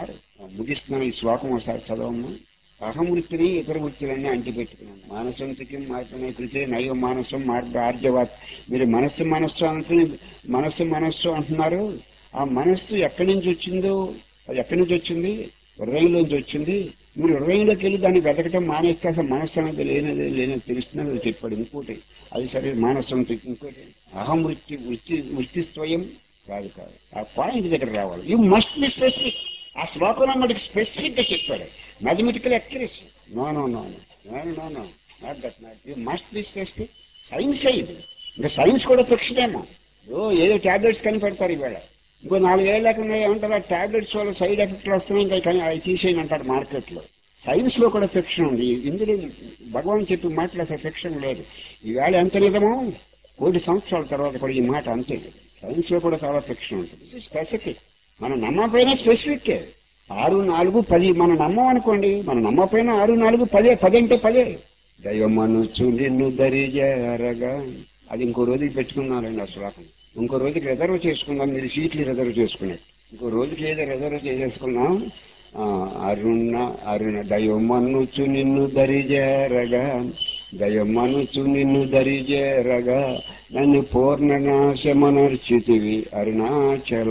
ముగిస్తున్నాను. ఈ శ్లోకం ఒకసారి చదవమ్మా. అహం వృత్తిని ఇతర వృత్తులన్నీ అంటిపెట్టుకున్నాను. మానసంతికి మార్గమే కృతే నైవ మానసం మార్గ ఆర్జవాత్. మీరు మనస్సు అనుకుని మనస్సు అంటున్నారు. ఆ మనస్సు ఎక్కడి నుంచి వచ్చిందో, అది ఎక్కడి నుంచి వచ్చింది? హృదయంలోంచి వచ్చింది. మీరు హృదయంలోకి వెళ్ళి దాన్ని వెతకటం మానేస్తే అసలు మనస్సు అనేది లేనది తెలుస్తుందని అది చెప్పాడు. ఇంకోటి అది సరే మానసంతికి. ఇంకోటి అహం వృత్తి స్వయం కాదు. ఆ పాయింట్ దగ్గర రావాలి. You must be specific. ఆ శ్లోకంలో మనకి స్పెసిఫిక్ గా చెప్పాడు. Mathematical accuracy. No not that not. You must be specific. Science అయ్యింది. ఇంకా సైన్స్ కూడా ఫిక్షనేమో. ఏదో టాబ్లెట్స్ కనిపెడతారు ఇవాళ. ఇంకో 4 ఏళ్ళ లేకుండా ఏమంటారు, ఆ టాబ్లెట్స్ వల్ల సైడ్ ఎఫెక్ట్లు వస్తున్నాయి, ఇంకా అవి తీసేయని అంటారు మార్కెట్లో. సైన్స్ లో కూడా ఫిక్షన్ ఉంది. ఇందులో భగవాన్ చెప్పి మాటలు అసలు ఫిక్షన్ లేదు. ఈవేళ ఎంత నిజమో 1,000 సంవత్సరాల తర్వాత కూడా ఈ మాట అంతే. సైన్స్ లో కూడా చాలా ఫిక్షన్ ఉంటుంది. స్పెసిఫిక్. మనం నమ్మకపోయినా స్పెసిఫిక్కే. 6, 4, 10 మనం నమ్మం అనుకోండి. మనం నమ్మకపోయినా 6, 4, 10. 10 అంటే 10. దైవమనుచు నిన్ను దరిజేరగా. అది ఇంకో రోజుకి పెట్టుకున్నారండి ఆ శ్లోకం. ఇంకో రోజుకి రిజర్వ్ చేసుకుందాం. మీరు సీట్లు రిజర్వ్ చేసుకున్నారు. ఇంకో రోజుకి ఏదో రిజర్వ్ చేసేసుకున్నాం. అరుణ దైవమనుచు నిన్ను దరిజేరగా. దైవమనుచు నిన్ను దరిజేరగా నన్ను పూర్ణనాశమనర్చితివి అరుణాచల.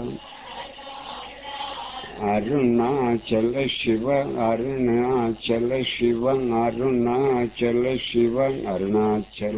అరుణాచల శివ అరుణాచల శివ అరుణాచల శివ అరుణాచల.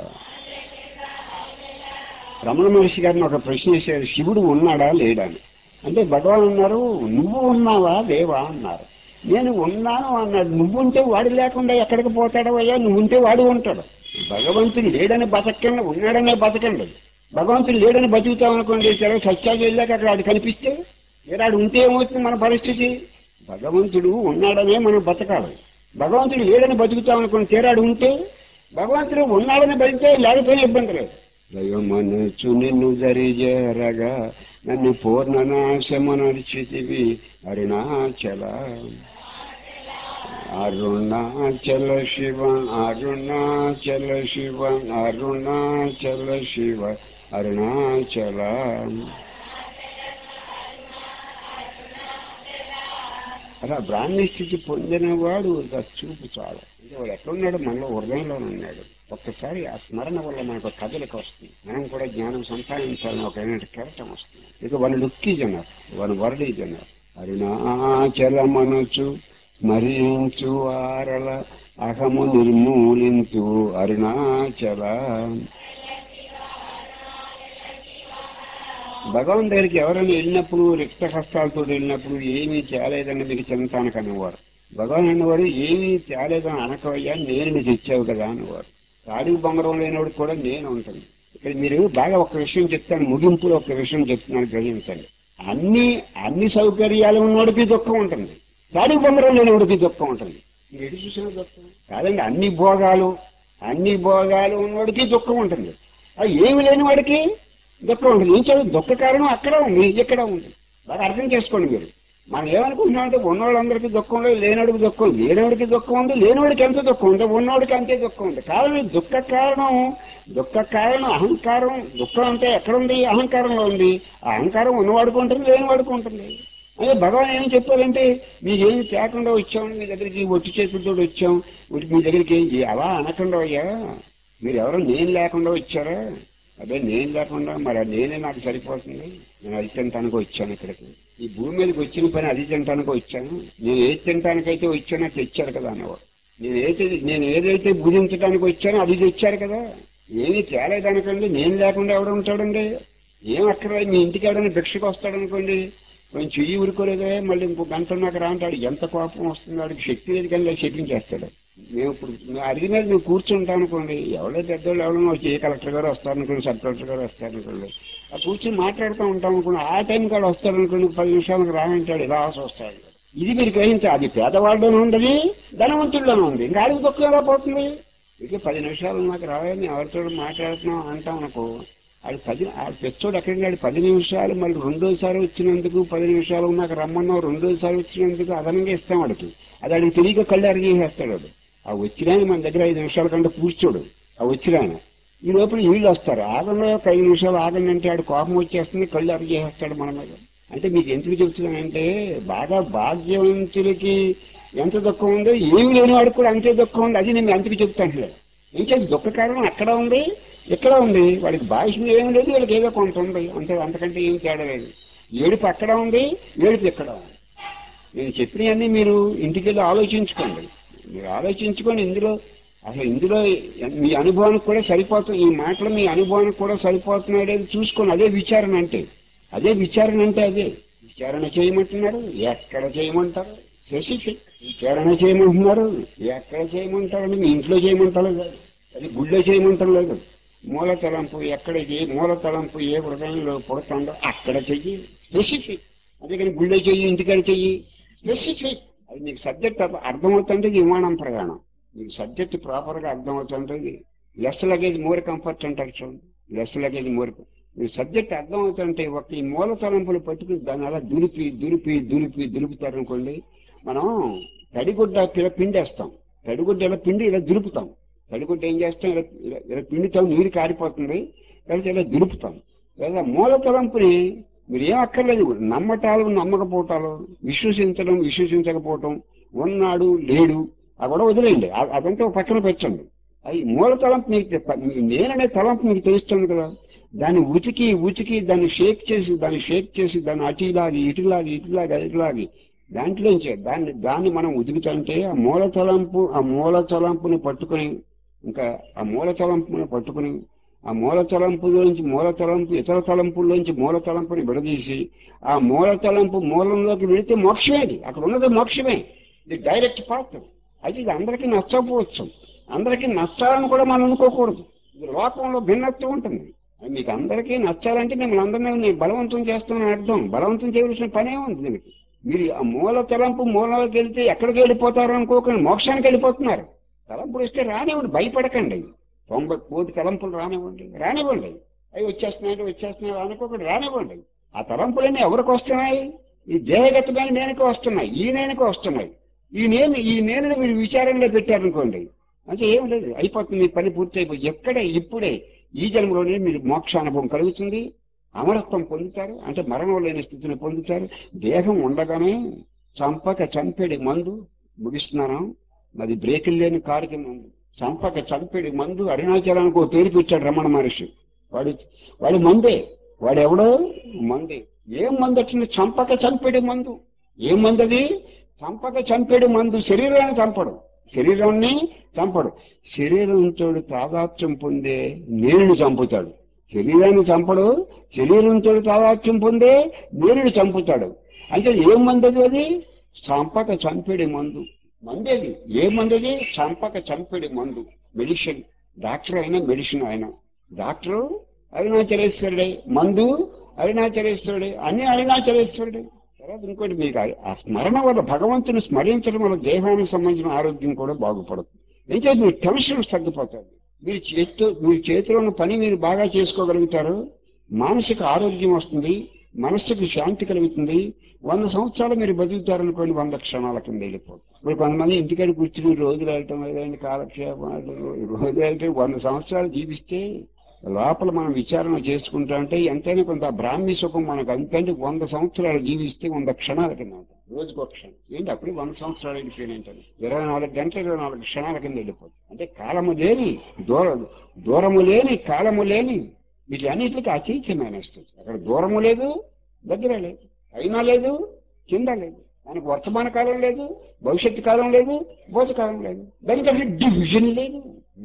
రమణ మహర్షి గారిని ఒక ప్రశ్న వేశారు, శివుడు ఉన్నాడా లేడా అని. అంటే భగవాన్ అన్నారు, నువ్వు ఉన్నావా లేవా అన్నారు. నేను ఉన్నాను అన్నాడు. నువ్వుంటే వాడు లేకుండా ఎక్కడికి పోతాడో అయ్యా, నువ్వుంటే వాడు ఉంటాడు. భగవంతుడు లేడని బతకండి, ఉన్నాడనే బతకండి. భగవంతుడు లేడని బతుకుతామనుకోండి, సరే సత్యాలు వెళ్ళాక అక్కడ అది కనిపిస్తే ఏడాడు ఉంటే ఏమవుతుంది మన పరిస్థితి? భగవంతుడు ఉన్నాడనే మనం బతకాలి. భగవంతుడు లేడని బతుకుతామనుకోండి, తేరాడు ఉంటే, భగవంతుడు ఉన్నాడని బతికితే లేకపోయినా ఇబ్బంది లేదు. దైవమనుచు నిన్ను దరిజేరగా నన్ను పూర్ణనాశమనర్చితివి అరుణాచల. అరుణాచల శివ అరుణాచల శివ అరుణాచల శివ అరుణాచల. అలా బ్రాహ్మీ స్థితి పొందినవాడు చూపు చాలు. అంటే వాడు ఎక్కడున్నాడు? మనలో హృదయంలో ఉన్నాడు. ఒక్కసారి ఆ స్మరణ వల్ల మనకు కదలిక వస్తుంది. మనం కూడా జ్ఞానం సంపాదించాలని ఒక కెరటం వస్తుంది. ఇక వన్ లుక్ ఈజ్ అన్నారు, వన్ వర్డ్ ఈజ్ అన్నారు. అరుణాచలమనుచు స్మరించు ఆరల అహము నిర్మూలించు అరుణాచల. భగవాన్ దగ్గరికి ఎవరైనా వెళ్ళినప్పుడు రిక్త హస్తాలతో వెళ్ళినప్పుడు ఏమీ తేలేదని మీకు చింతానికి అనేవారు. భగవాన్ అనేవారు, ఏమీ తేలేదని అనకవయ్యా, నేను నీకు ఇచ్చావు కదా అనేవారు. తాడికి బొంగరం లేనివాడు కూడా నేను ఉంటుంది. ఇక్కడ మీరు బాగా ఒక విషయం చెప్తాను, ముగింపులో ఒక విషయం చెప్తున్నాను, గ్రహించండి. అన్ని సౌకర్యాలు ఉన్నవాడికి దుఃఖం ఉంటుంది, తాడికి బొంగరం లేనివాడికి దుఃఖం ఉంటుంది. మీరు ఎటు చూసిన దుఃఖం కాదండి. అన్ని భోగాలు ఉన్నవాడికి దుఃఖం ఉంటుంది, అది ఏమి లేని వాడికి దుఃఖం ఉంటుంది. ఏం చదువు దుఃఖ కారణం అక్కడ ఉంది, ఇక్కడ ఉంది. బాగా అర్థం చేసుకోండి మీరు. మనం ఏమనుకుంటున్నామంటే ఉన్నవాళ్ళందరికీ దుఃఖం లేదు, లేనివాడికి దుఃఖం, లేనివాడికి దుఃఖం ఉంది, లేనివాడికి ఎంత దుఃఖం ఉంది, ఉన్నవాడికి అంతే దుఃఖం ఉంది. కారణం దుఃఖ కారణం అహంకారం. దుఃఖం అంటే ఎక్కడుంది? అహంకారంలో ఉంది. ఆ అహంకారం ఉన్నవాడికి ఉంటుంది, లేనివాడికి ఉంటుంది. అదే భగవాన్ ఏం చెప్పారంటే, మీకేమి తేకుండా వచ్చాం, మీ దగ్గరికి ఒట్టి చేతులతో వచ్చాం, మీ దగ్గరికి అలా అనకుండా అయ్యా, మీరు ఎవరో నేను లేకుండా వచ్చారా? అదే నేను లేకుండా మరి నేనే నాకు సరిపోతుంది. నేను అది తినటానికి వచ్చాను ఇక్కడికి. ఈ భూమి మీదకి వచ్చిన పని అది తినటానికి వచ్చాను. నేను ఏది తినటానికైతే వచ్చానో తెచ్చారు కదా అన్నవాడు. నేను ఏదైతే భుజించడానికి వచ్చానో అది తెచ్చారు కదా. ఏమీ తేలేదనుకోండి, నేను లేకుండా ఎవడు ఉంటాడండి? ఏం అక్కడ మీ ఇంటికి ఎవడైనా భిక్షకు వస్తాడనుకోండి, కొంచెం చెయ్యి ఊరుకోలేదే, మళ్ళీ ఇంకో గంట నాకు రా అంటాడు. ఎంత కోపం వస్తుంది వాడికి, శక్తి లేదు కానీ చెప్పించేస్తాడు. మేము ఇప్పుడు అడిగి మీద మేము కూర్చుంటాం అనుకోండి, ఎవరో పెద్దోళ్ళు ఎవరో ఏ కలెక్టర్ గారు వస్తారనుకోండి, సబ్ కలెక్టర్ గారు వస్తారనుకోండి, ఆ కూర్చొని మాట్లాడుతూ ఉంటాం అనుకోండి. ఆ టైం కాడ వస్తారనుకోండి, 10 నిమిషాలకు రానంటాడు, ఇలా వస్తాడు. ఇది మీరు గ్రహించాలి. అది పేదవాళ్ళలోనే ఉండదు, ధనవంతుల్లోనే ఉంది. ఇంకా ఆడికి దుఃఖం ఎలా పోతుంది? ఇక 10 నిమిషాలు నాకు రావాలని ఎవరితో మాట్లాడుతున్నాం అంటాం అనుకో, ఆడు పెచ్చోడు ఎక్కడికి 10 నిమిషాలు మళ్ళీ రెండోసారి వచ్చినందుకు 10 నిమిషాలు నాకు రమ్మన్నావు, రెండోసారి వచ్చినందుకు అదనంగా ఇస్తాం వాడికి. అది ఆడికి తెలియక కళ్ళు అరిగేసేస్తాడు వాడు. ఆ వచ్చిరాని మన దగ్గర 5 నిమిషాల కంటే కూర్చోడు. ఆ వచ్చిరాని ఈ లోపల వీళ్ళు వస్తారు, ఆగంలో ఒక 5 నిమిషాలు ఆగండి అంటే ఆడు కోపం వచ్చేస్తుంది, కళ్ళు అరిగేసేస్తాడు మన మీద. అంటే మీకు ఎందుకు చెప్తున్నానంటే బాగా భాగ్యవంతులకి ఎంత దుఃఖం ఉందో ఏమి లేని వాడికి కూడా అంతే దుఃఖం ఉంది. అది నేను అందుకు చెప్తాను. ఏం చేసి దుఃఖ కారణం అక్కడ ఉంది, ఇక్కడ ఉంది. వాడికి బాహ్యం ఏమి లేదు, వీళ్ళకి ఏదో కొంత ఉంది అంతే, అంతకంటే ఏం తేడా లేదు. ఏడుపు అక్కడ ఉంది, ఏడుపు ఇక్కడ ఉంది. నేను చెప్పినవన్నీ మీరు ఇంటికి వెళ్ళి ఆలోచించుకోండి. మీరు ఆలోచించుకొని ఇందులో మీ అనుభవానికి కూడా సరిపోతుంది. ఈ మాటలు మీ అనుభవానికి కూడా సరిపోతున్నాయి లేదు చూసుకోండి. అదే విచారణ అంటే. అదే విచారణ చేయమంటున్నారు. ఎక్కడ చేయమంటారు? స్పెసిఫిక్ విచారణ చేయమంటున్నారు. ఎక్కడ చేయమంటారు? మీ ఇంట్లో చేయమంటారు కాదు, అది గుళ్ళో చేయమంటారు లేదు. మూల తలంపు ఎక్కడ మూల తలంపు ఏ హృదయంలో పుడుతుందో అక్కడ చెయ్యి, స్పెసిఫిక్. అందుకని గుళ్ళో చెయ్యి, ఇంటికాడ చెయ్యి, స్పెసిఫిక్. అది మీకు సబ్జెక్ట్ అర్థమవుతుంటే విమానం ప్రయాణం. మీకు సబ్జెక్ట్ ప్రాపర్గా అర్థమవుతుంటుంది. లెస్ లగేజ్ మోర్ కంఫర్ట్ అంటారు చూడండి. Less luggage more. మీ సబ్జెక్ట్ అర్థమవుతుంటే ఒక ఈ మూల తలంపులు పట్టుకుని దాన్ని అలా దులుపుతారనుకోండి. మనం తడిగుడ్డ పిండేస్తాం. తడిగుడ్డ ఇలా పిండి ఇలా దులుపుతాం. తడిగుడ్డ ఏం చేస్తాం, ఇలా పిండితాం, నీరు కారిపోతుంది, లేకపోతే ఇలా దులుపుతాం. లేదా మూల తలంపుని మీరు ఏం అక్కర్లేదు, నమ్మటాలు నమ్మకపోవటాలు, విశ్వసించకపోవటం, ఉన్నాడు లేడు అది కూడా వదిలేయండి. అదంతా ఒక పక్కన పెట్టండి. అది మూల తలంపు మీకు నేననే తలంపు మీకు తెలుస్తుంది కదా. దాన్ని ఉతికి దాన్ని షేక్ చేసి దాన్ని ఇటులాగి దాంట్లోంచే దాన్ని మనం ఉతుకుతుంటే ఆ మూల తలంపుని పట్టుకొని, ఇంకా ఆ మూల తలంపుని పట్టుకుని, ఆ మూల తలంపు ఇతర తలంపుల్లోంచి మూల తలంపుని విడదీసి ఆ మూల తలంపు మూలంలోకి వెళితే మోక్షమేది. అక్కడ ఉన్నది మోక్షమే. ఇది డైరెక్ట్ పాత్. అది ఇది అందరికీ నచ్చకపోవచ్చు. అందరికీ నచ్చాలని కూడా మనం అనుకోకూడదు. ఇది లోకంలో భిన్నత్వం ఉంటుంది. మీకు అందరికీ నచ్చాలంటే మిమ్మల్ని అందరినీ నేను బలవంతం చేస్తానని అర్థం. బలవంతం చేయవలసిన పనే ఉంది దీనికి. మీరు ఆ మూల తలంపు మూలంలోకి వెళ్తే ఎక్కడికి వెళ్ళిపోతారు అనుకోకండి, మోక్షానికి వెళ్ళిపోతున్నారు. తలంపులు వస్తే రానివ్వండి, భయపడకండి. 90 కోటి తలంపులు రానివ్వండి. అవి వచ్చేస్తున్నాయి అనుకోకండి, రానివ్వండి. ఆ తలంపులన్నీ ఎవరికి వస్తున్నాయి? ఈ దేహగతమైన నేనకి వస్తున్నాయి, ఈ నేనకి వస్తున్నాయి. ఈ నేనుని మీరు విచారంలో పెట్టారనుకోండి, అంటే ఏం లేదు, అయిపోతుంది, మీ పని పూర్తి అయిపోతుంది. ఎక్కడే ఇప్పుడే ఈ జన్మలోనే మీరు మోక్షానుభవం కలుగుతుంది. అమరత్వం పొందుతారు, అంటే మరణం లేని స్థితిని పొందుతారు. దేహం ఉండగానే చంపేడి మందు ముగిస్తున్నాను. మరి బ్రేకులు లేని కారు కింద ఉంది. చంపేడి మందు అరుణాచలానికి ఒక పేరు పెట్టాడు రమణ మహర్షి. వాడు మందే. వాడెవడో మందే. ఏం మందు వచ్చింది? చంపేడి మందు. ఏం మందు అది? చంపేడి మందు. శరీరాన్ని చంపడు. శరీరంతో తాదాత్మ్యం పొందే నేరుని చంపుతాడు. శరీరాన్ని చంపడు, శరీరంతో తాదాత్మ్యం పొందే నేరుని చంపుతాడు. అంటే ఏం మందది అది? చంపేడి మందు. మందేది ఏ మందది? చంపేడి మందు. మెడిసిన్. డాక్టర్ అయినా మెడిసిన్ అయినా. డాక్టరు అరుణాచలేశ్వరుడే, మందు అరుణాచలేశ్వరుడే, అన్ని అరుణాచలేశ్వరుడే. తర్వాత ఇంకోటి, మీకు ఆ స్మరణ వల్ల, భగవంతుని స్మరించడం వల్ల దేహానికి సంబంధించిన ఆరోగ్యం కూడా బాగుపడుతుంది. ఏం చేసి మీరు టెన్షన్స్ తగ్గిపోతారు. మీరు చేతిలో ఉన్న పని మీరు బాగా చేసుకోగలుగుతారు. మానసిక ఆరోగ్యం వస్తుంది, మనస్సుకి శాంతి కలుగుతుంది. 100 సంవత్సరాలు మీరు బతుకుతారనుకోండి, 100 క్షణాల కింద వెళ్ళిపోతుంది. ఇప్పుడు కొంతమంది ఇంటికాడ కూర్చుని రోజులు వెళ్ళటం లేదండి, కాలక్షేపాలు రోజులు వెళ్ళటం. 100 సంవత్సరాలు జీవిస్తే లోపల మనం విచారణ చేసుకుంటా అంటే ఎంతైనా కొంత బ్రాహ్మీ సుఖం మనకు. అందుకంటే 100 సంవత్సరాలు జీవిస్తే 100 క్షణాల కింద ఉంటుంది. రోజుకు ఒక క్షణం ఏంటి, అప్పుడు 100 సంవత్సరాలు వెళ్ళిపోయినంటారు. 24 గంటలు 24 క్షణాల కింద వెళ్ళిపోతుంది. అంటే కాలము లేని, దూరము లేని, కాలము లేని, వీటి అన్నింటికి అతీతమైన స్థితి. అక్కడ దూరము లేదు, దగ్గర లేదు, అయినా లేదు, కింద లేదు. దానికి వర్తమాన కాలం లేదు, భవిష్యత్తు కాలం లేదు, భూతకాలం లేదు. దానికి అసలు డివిజన్ లేదు,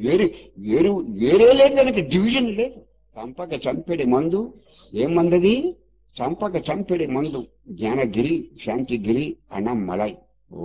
వేరే లేదు. దానికి డివిజన్ లేదు. చంపేడి మందు. ఏం మందది? చంపేడి మందు. జ్ఞానగిరి, శాంతిగిరి, అన్నమలై. ఓ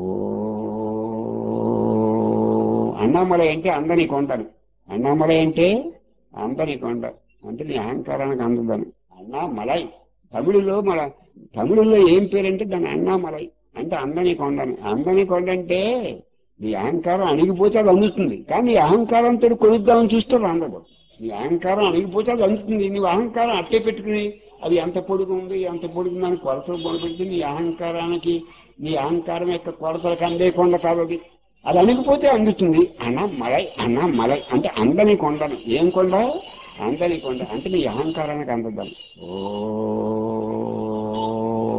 అన్నమలై అంటే అందని కొండను. అన్నమలై అంటే అందని కొండ, అంటే నీ అహంకారానికి అందదని. అన్నామలై తమిళుల్లో ఏం పేరంటే దాని అన్నామలై అంటే అందని కొండని. అందని కొండ అంటే నీ అహంకారం అణిగిపోతే అది అందుతుంది. కానీ నీ అహంకారంతో కొలుద్దామని చూస్తే అందదు. నీ అహంకారం అణిగిపోతే అది అందుతుంది. నువ్వు అహంకారం అట్టే పెట్టుకుని అది ఎంత పొడుగు ఉంది, ఎంత పొడుగు దాని కొలతలు మొదలుపెట్టి నీ అహంకారం యొక్క కొలతలకు అందే కొండ కాదు అది. అది అణిగిపోతే అందుతుంది. అన్నమలై అంటే అందని కొండను. ఏం కొండ? అందని కొండ అంటే నీ అహంకారానికి అందదాన్ని. ఓ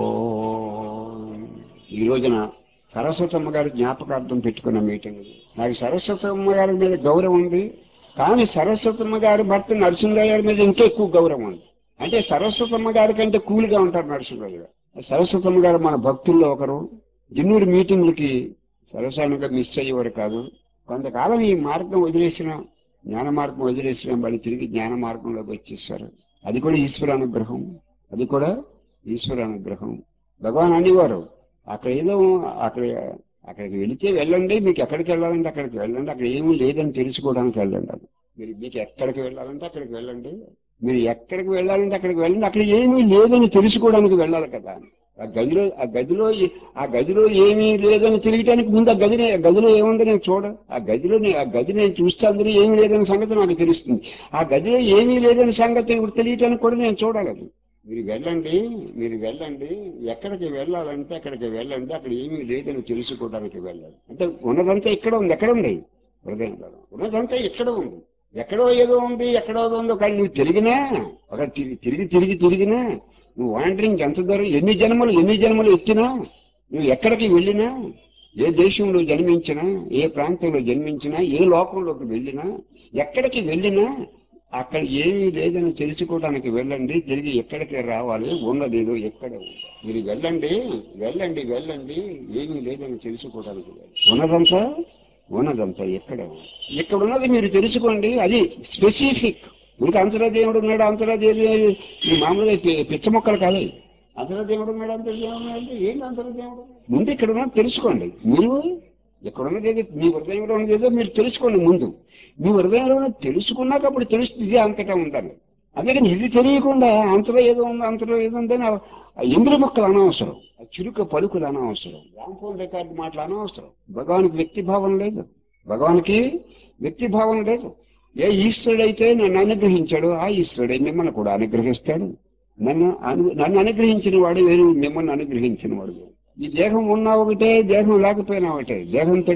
ఈ రోజున సరస్వతమ్మ గారి జ్ఞాపకార్థం పెట్టుకున్న మీటింగ్. నాకు సరస్వతమ్మ గారి మీద గౌరవం ఉంది, కానీ సరస్వతమ్మ గారి భర్త నరసింహరావు గారి మీద ఇంకా ఎక్కువ గౌరవం ఉంది. అంటే సరస్వతమ్మ గారి కంటే కూల్గా ఉంటారు నరసింహరావు గారు. సరస్వతమ్మ గారు మన భక్తుల్లో ఒకరు. జిన్నూరు మీటింగులకి సరస్వతంగా మిస్ అయ్యేవారు కాదు. కొంతకాలం ఈ మార్గం వదిలేసిన, జ్ఞాన మార్గం వదిలేసిన వాళ్ళు తిరిగి జ్ఞాన మార్గంలోకి వచ్చేసారు. అది కూడా ఈశ్వరానుగ్రహం, అది కూడా ఈశ్వరానుగ్రహం. భగవాన్ అనేవారు, అక్కడ ఏదో అక్కడ అక్కడికి వెళితే వెళ్ళండి, మీకు ఎక్కడికి వెళ్ళాలంటే అక్కడికి వెళ్ళండి, అక్కడ ఏమీ లేదని తెలుసుకోవడానికి వెళ్ళండి. అది మీకు ఎక్కడికి వెళ్ళాలంటే అక్కడికి వెళ్ళండి, మీరు ఎక్కడికి వెళ్ళాలంటే అక్కడికి వెళ్ళండి, అక్కడ ఏమీ లేదని తెలుసుకోవడానికి వెళ్ళాలి కదా. ఆ గదిలో ఏమీ లేదని తెలియటానికి ముందు ఆ గదిలో ఏముందో నేను ఆ గది నేను చూస్తే అందులో ఏమీ లేదని సంగతి నాకు తెలుస్తుంది. ఆ గదిలో ఏమీ లేదని సంగతి తెలియటానికి కూడా నేను చూడాలి. అది మీరు వెళ్ళండి, ఎక్కడికి వెళ్ళాలంటే అక్కడికి వెళ్ళండి, అక్కడ ఏమీ లేదని తెలుసుకోవడానికి వెళ్ళాలి. అంటే ఉన్నదంతా ఇక్కడ ఉంది. ఎక్కడ ఉంది? హృదయంలో ఉన్నదంతా ఇక్కడ ఉంది. ఎక్కడో ఏదో ఉంది, ఎక్కడో ఉందో, కానీ నువ్వు తిరిగినా ఒక తిరిగినా నువ్వు వాండరింగ్ ఎంత దూరం, ఎన్ని జన్మలు ఎత్తినా, నువ్వు ఎక్కడికి వెళ్ళినా, ఏ దేశంలో జన్మించినా, ఏ ప్రాంతంలో జన్మించినా, ఏ లోకంలోకి వెళ్ళినా, ఎక్కడికి వెళ్ళినా అక్కడ ఏమీ లేదని తెలుసుకోవడానికి వెళ్ళండి. తిరిగి ఎక్కడికి రావాలి, ఉన్నదేదో ఎక్కడ ఉంది. మీరు వెళ్ళండి, ఏమీ లేదని తెలుసుకోవడానికి ఉన్నదంతా ఎక్కడ ఉంది. ఇక్కడ ఉన్నది మీరు తెలుసుకోండి. అది స్పెసిఫిక్. మీకు అంతర్దేవుడు ఉన్నాడు, అంతర్దేవుడు ఈ మామూలుగా పిచ్చ మొక్కలు కాదు. అంతర్దేవుడు ఉన్నాడు, అంతర్దేవుడు అంటే ఏంటి అంతర్దేవుడు? ముందు ఇక్కడ ఉన్నది తెలుసుకోండి. మీరు ఎక్కడున్నది ఏదో, మీ హృదయంలో ఉన్నది ఏదో మీరు తెలుసుకోండి. ముందు మీ హృదయంలో ఉన్నది తెలుసుకున్నాక అప్పుడు తెలుస్తుంది అంతటా ఉండాలి. అందుకని ఇది తెలియకుండా అంతలో ఏదో ఉందని ఎంగిలి మొక్కలు అనవసరం, చురుక పలుకులు అనవసరం, రాంఫోన్ రికార్డు మాటలు అనవసరం. భగవానికి వ్యక్తి భావం లేదు. ఏ ఈశ్వరుడైతే నన్ను అనుగ్రహించాడు, ఆ ఈశ్వరుడే మిమ్మల్ని కూడా అనుగ్రహిస్తాడు. నన్ను అనుగ్రహించిన వాడు వేరు, మిమ్మల్ని అనుగ్రహించిన వాడు వేరు. ఈ దేహం ఉన్నా ఒకటే, దేహం లేకపోయినా ఒకటే. దేహంతో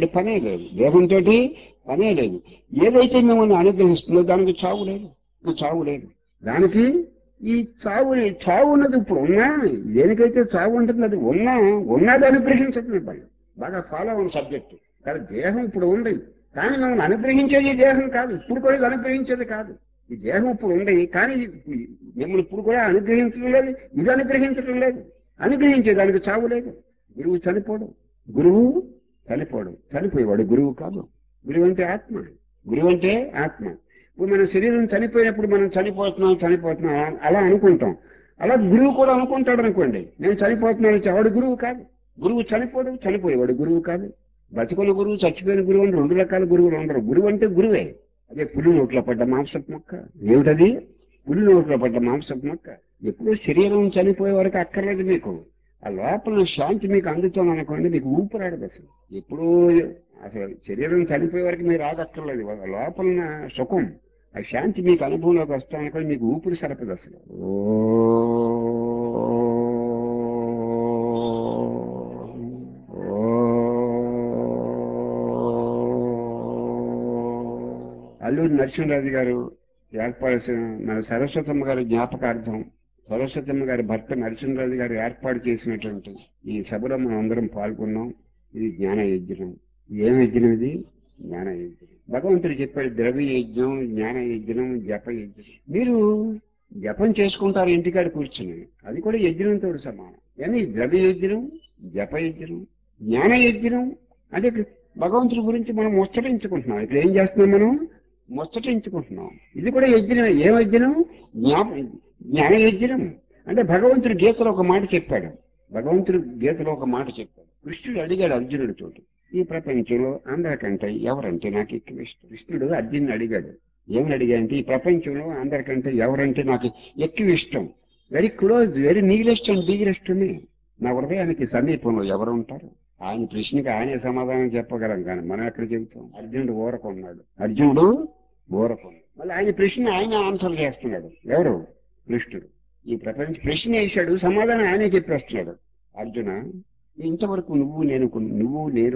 పనే లేదు. ఏదైతే మిమ్మల్ని అనుగ్రహిస్తుందో దానికి చావు లేదు. దానికి ఈ చావు ఉన్నది ఇప్పుడు ఉన్నా, దేనికైతే చావు ఉంటుంది అది ఉన్నది అనుగ్రహించటం ఇవ్వాలి. బాగా ఫాలో అవ్వని సబ్జెక్టు. కానీ దేహం ఇప్పుడు ఉంది, కానీ మిమ్మల్ని అనుగ్రహించేది ఈ దేహం కాదు. ఇప్పుడు కూడా ఇది అనుగ్రహించేది కాదు. ఈ దేహం ఇప్పుడు ఉంది, కానీ మిమ్మల్ని ఇప్పుడు కూడా అనుగ్రహించడం లేదు, ఇది అనుగ్రహించడం లేదు. అనుగ్రహించేదానికి చావు లేదు. గురువు చనిపోయేవాడు గురువు కాదు. గురువు అంటే ఆత్మ. ఇప్పుడు మన శరీరం చనిపోయినప్పుడు మనం చనిపోతున్నాం అలా అనుకుంటాం. అలా గురువు కూడా అనుకుంటాడు అనుకోండి, నేను చనిపోతున్నాను. వాడు గురువు కాదు. గురువు చనిపోయేవాడు గురువు కాదు. బతుకున్న గురువు, చచ్చిపోయిన గురువు అని రెండు రకాల గురువులు ఉండరు. గురువు అంటే గురువే. అదే పులి నోట్లో పడ్డ మాంసపు మొక్క. ఏమిటది? పులి నోట్లో పడ్డ మాంసపు మొక్క. ఎప్పుడూ శరీరం చనిపోయే వరకు అక్కర్లేదు మీకు. ఆ లోపల శాంతి మీకు అందుతుంది అనుకోండి, మీకు ఊపిరాడదు అసలు. ఎప్పుడూ అసలు శరీరం చనిపోయే వరకు మీరు ఆగక్కర్లేదు. లోపల సుఖం, ఆ శాంతి మీకు అనుభవంలోకి వస్తామనుకోండి, మీకు ఊపిరి సరపదు అసలు. అల్లూరి నరసింహరాజు గారు ఏర్పాటు మన సరస్వతమ్మ గారి జ్ఞాపకార్థం, సరస్వతమ్మ గారి భర్త నరసింహరాజు గారు ఏర్పాటు చేసినటువంటి ఈ సభలో మనం అందరం పాల్గొన్నాం. ఇది జ్ఞాన యజ్ఞం. ఏం యజ్ఞం ఇది? జ్ఞాన యజ్ఞం. భగవంతుడు చెప్పాడు, ద్రవ్య యజ్ఞం, జ్ఞాన యజ్ఞం, జప యజ్ఞం. మీరు జపం చేసుకుంటారు ఇంటికాడ కూర్చుని, అది కూడా యజ్ఞంతో సమానం. కానీ ద్రవ్య యజ్ఞం, జప యజ్ఞం, జ్ఞాన యజ్ఞం అంటే భగవంతుడి గురించి మనం ముచ్చటించుకుంటున్నాం. ఇక్కడ ఏం చేస్తున్నాం? మనం ముచ్చటించుకుంటున్నాం. ఇది కూడా యజ్ఞమే. ఏం యజ్ఞం? జ్ఞాన యజ్ఞం. అంటే భగవంతుడు గీతలో ఒక మాట చెప్పాడు. కృష్ణుడు అడిగాడు అర్జునుడితో, ఈ ప్రపంచంలో అందరికంటే ఎవరంటే నాకు ఎక్కువ ఇష్టం? కృష్ణుడు అర్జునుడు అడిగాడు. ఏమని అడిగాడంటే, ఈ ప్రపంచంలో అందరికంటే ఎవరంటే నాకు ఎక్కువ ఇష్టం? Very close, very nearest and dearest to me. నా హృదయానికి సమీపంలో ఎవరు ఉంటారు? ఆయన ప్రశ్నకి ఆయనే సమాధానం చెప్పగలం, కానీ మనం ఎక్కడ చెబుతాం? అర్జునుడు ఊరకున్నాడు. మళ్ళీ ఆయన ప్రశ్న ఆయన ఆన్సర్ చేస్తున్నాడు. ఎవరు? కృష్ణుడు. ఈ ప్రపంచ ప్రశ్న వేశాడు, సమాధానం ఆయనే చెప్పేస్తున్నాడు. అర్జున, ఇంతవరకు నువ్వు నేను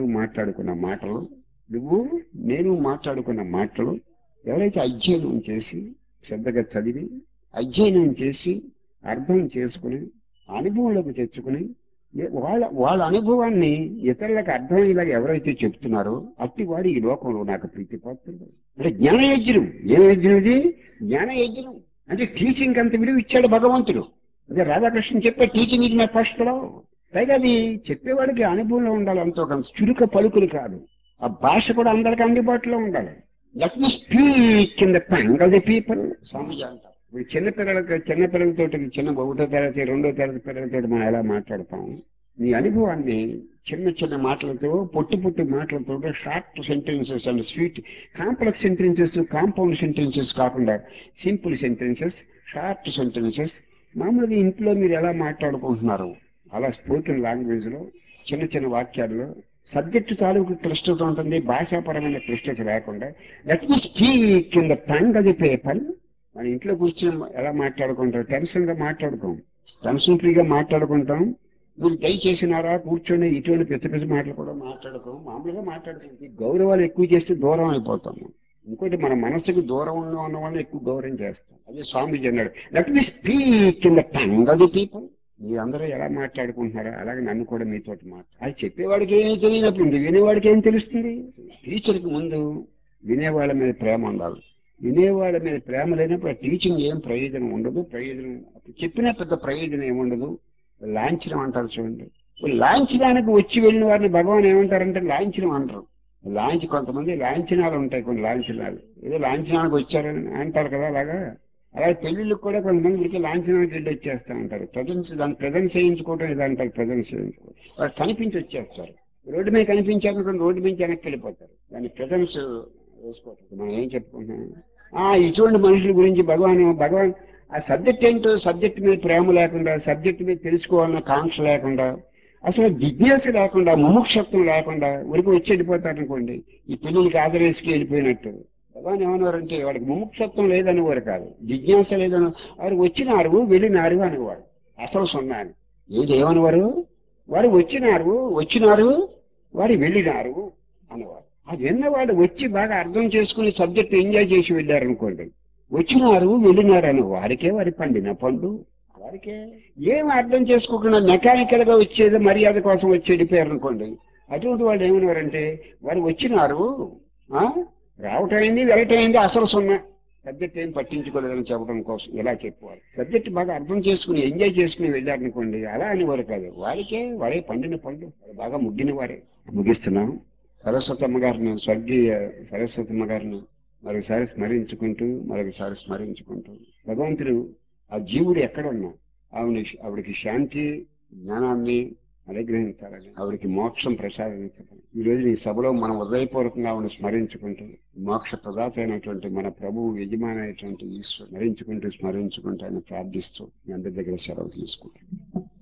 మాట్లాడుకున్న మాటలు ఎవరైతే అధ్యయనం చేసి, శ్రద్ధగా చదివి, అధ్యయనం చేసి, అర్థం చేసుకుని, అనుభవంలోకి తెచ్చుకుని, వాళ్ళ వాళ్ళ అనుభవాన్ని ఇతరులకు అర్థమయ్యేలా ఎవరైతే చెప్తున్నారో అట్టి వాడు ఈ లోకంలో నాకు ప్రీతిపాత్రుడు. అంటే జ్ఞానయజ్ఞం. ఏ యజ్ఞం ఇది? జ్ఞానయజ్ఞం. అంటే టీచింగ్ అంత విలువ ఇచ్చాడు భగవంతుడు. అదే రాధాకృష్ణ చెప్పే టీచింగ్ ఇది మై ఫస్ట్ లవ్. పైగా అది చెప్పేవాడికి అనుభవంలో ఉండాలి, అంతో కొంత చురుక పలుకులు కాదు. ఆ భాష కూడా అందరికి అందుబాటులో ఉండాలి. Let me speak in the tongue of the people. Swamiji అంటారు. ఇప్పుడు చిన్నపిల్లలతో చిన్న ఒకటో తరగతి రెండో తరగతి పిల్లలతో మనం ఎలా మాట్లాడతాం, నీ అనుభవాన్ని చిన్న చిన్న మాటలతో పొట్టు మాటలతో short sentences and sweet complex sentences compound sentences కాకుండా సింపుల్ సెంటెన్సెస్ షార్ట్ సెంటెన్సెస్ మామూలుగా ఇంట్లో మీరు ఎలా మాట్లాడుకుంటున్నారు అలా స్పోకెన్ లాంగ్వేజ్ లో చిన్న చిన్న వాక్యాల్లో సబ్జెక్టు తాలూకు క్లిష్టత ఉంటుంది, భాషాపరమైన క్లిష్టత లేకుండా let me speak in the tongue of the paper. మన ఇంట్లో కూర్చొని ఎలా మాట్లాడుకుంటాం, టెన్షన్ గా మాట్లాడుకోం, టెన్షన్ ఫ్రీగా మాట్లాడుకుంటాం. మీరు దయచేసినారా కూర్చొని ఇటువంటి పెద్ద మాటలు కూడా మాట్లాడుకోం, మామూలుగా మాట్లాడుకుంటే గౌరవాలు ఎక్కువ చేస్తే దూరం అయిపోతాము. ఇంకోటి మన మనసుకు దూరం ఉన్న వాళ్ళని ఎక్కువ గౌరవం చేస్తాం. అదే స్వామిజీ అన్నాడు, let me speak in the tongue of the people. మీరందరూ ఎలా మాట్లాడుకుంటున్నారో అలాగే నన్ను కూడా మీతో అది చెప్పేవాడికి ఏమీ తెలియనప్పుడు ఇంక వినేవాడికి ఏం తెలుస్తుంది? టీచర్కి ముందు వినేవాళ్ళ మీద ప్రేమ ఉండాలి. వినేవాళ్ళ మీద ప్రేమ లేనప్పుడు ఆ టీచింగ్ ఏం ప్రయోజనం ఉండదు. చెప్పినా పెద్ద ప్రయోజనం ఏముండదు. లాంఛనం అంటారు చూడండి. లాంఛనానికి వచ్చి వెళ్ళిన వారిని భగవాన్ ఏమంటారంటే లాంఛనం అంటారు. కొంతమంది లాంఛనాలు ఉంటాయి, కొన్ని లాంఛనాలు ఏదో లాంఛనానికి వచ్చారని అంటారు కదా. అలాగే పెళ్లిళ్ళకి కూడా కొంతమంది వీరికి లాంఛనానికి వెళ్ళి వచ్చేస్తా ఉంటారు. దాన్ని ప్రజెన్స్ చేయించుకోవడం ఇది అంటారు. ప్రజెన్స్ చేయించుకోవడం వాళ్ళు కనిపించి వచ్చేస్తారు. రోడ్డు మీద కనిపించారనుకోండి, రోడ్డు నుంచి వెనక్కి వెళ్ళిపోతారు. దాన్ని ప్రజెన్స్ వేసుకోవటం. మనం ఏం చెప్పుకుంటున్నాం? ఇటువంటి మనుషుల గురించి భగవాన్ ఆ సబ్జెక్ట్ ఏంటో, సబ్జెక్ట్ మీద ప్రేమ లేకుండా, సబ్జెక్ట్ మీద తెలుసుకోవాలన్న కాంక్ష లేకుండా, అసలు జిజ్ఞాస లేకుండా, ముముక్షత్వం లేకుండా ఊరికి వచ్చి వెళ్ళిపోతారనుకోండి, ఈ పిల్లలకి ఆదరేసుకు వెళ్ళిపోయినట్టు. భగవాన్ ఏమన్నారంటే వాడికి ముముక్షత్వం లేదనేవారు కాదు, జిజ్ఞాస లేదని వారు వచ్చినారు వెళ్ళినారు అనేవారు. అసలు సున్నాను ఏది ఏమనేవారు? వారు వచ్చినారు వారు వెళ్ళినారు అనేవారు. ఆ విన్నవాడు వచ్చి బాగా అర్థం చేసుకుని సబ్జెక్ట్ ఎంజాయ్ చేసి వెళ్ళారనుకోండి, వచ్చినారు వెళ్ళినారు అని వారికే వారి పండిన పండు. వారికే ఏం అర్థం చేసుకోకుండా మెకానికల్ గా వచ్చేది మర్యాద కోసం వచ్చి వెళ్ళిపోయారు అనుకోండి, అటువంటి వాళ్ళు ఏమన్నారంటే వారు వచ్చినారు, ఆ రావటం అయింది వెళ్ళటం అయింది, అసలు సున్నా. సబ్జెక్ట్ ఏం పట్టించుకోలేదని చెప్పడం కోసం ఇలా చెప్పేవారు. సబ్జెక్ట్ బాగా అర్థం చేసుకుని ఎంజాయ్ చేసుకుని వెళ్ళారనుకోండి, అలా అని వారు కాదు, వారే పండిన పండు, బాగా ముగ్గిన వారే. ముగిస్తున్నాం. సరస్వతమ్మ గారిని, స్వర్గీయ సరస్వతమ్మ గారిని మరొకసారి స్మరించుకుంటూ భగవంతుడు ఆ జీవుడు ఎక్కడున్నా ఆవిడికి శాంతి జ్ఞానాన్ని అనుగ్రహించాలని, ఆవిడికి మోక్షం ప్రసాదించాలని ఈ రోజు ఈ సభలో మనం హృదయపూర్వకంగా ఆవిడని స్మరించుకుంటూ, మోక్ష ప్రదాత అయినటువంటి మన ప్రభువు యజమాని అయినటువంటి ఈశ్వరు స్మరించుకుంటూ ఆయన ప్రార్థిస్తూ మీ అందరి దగ్గర సెలవు తీసుకుంటాం.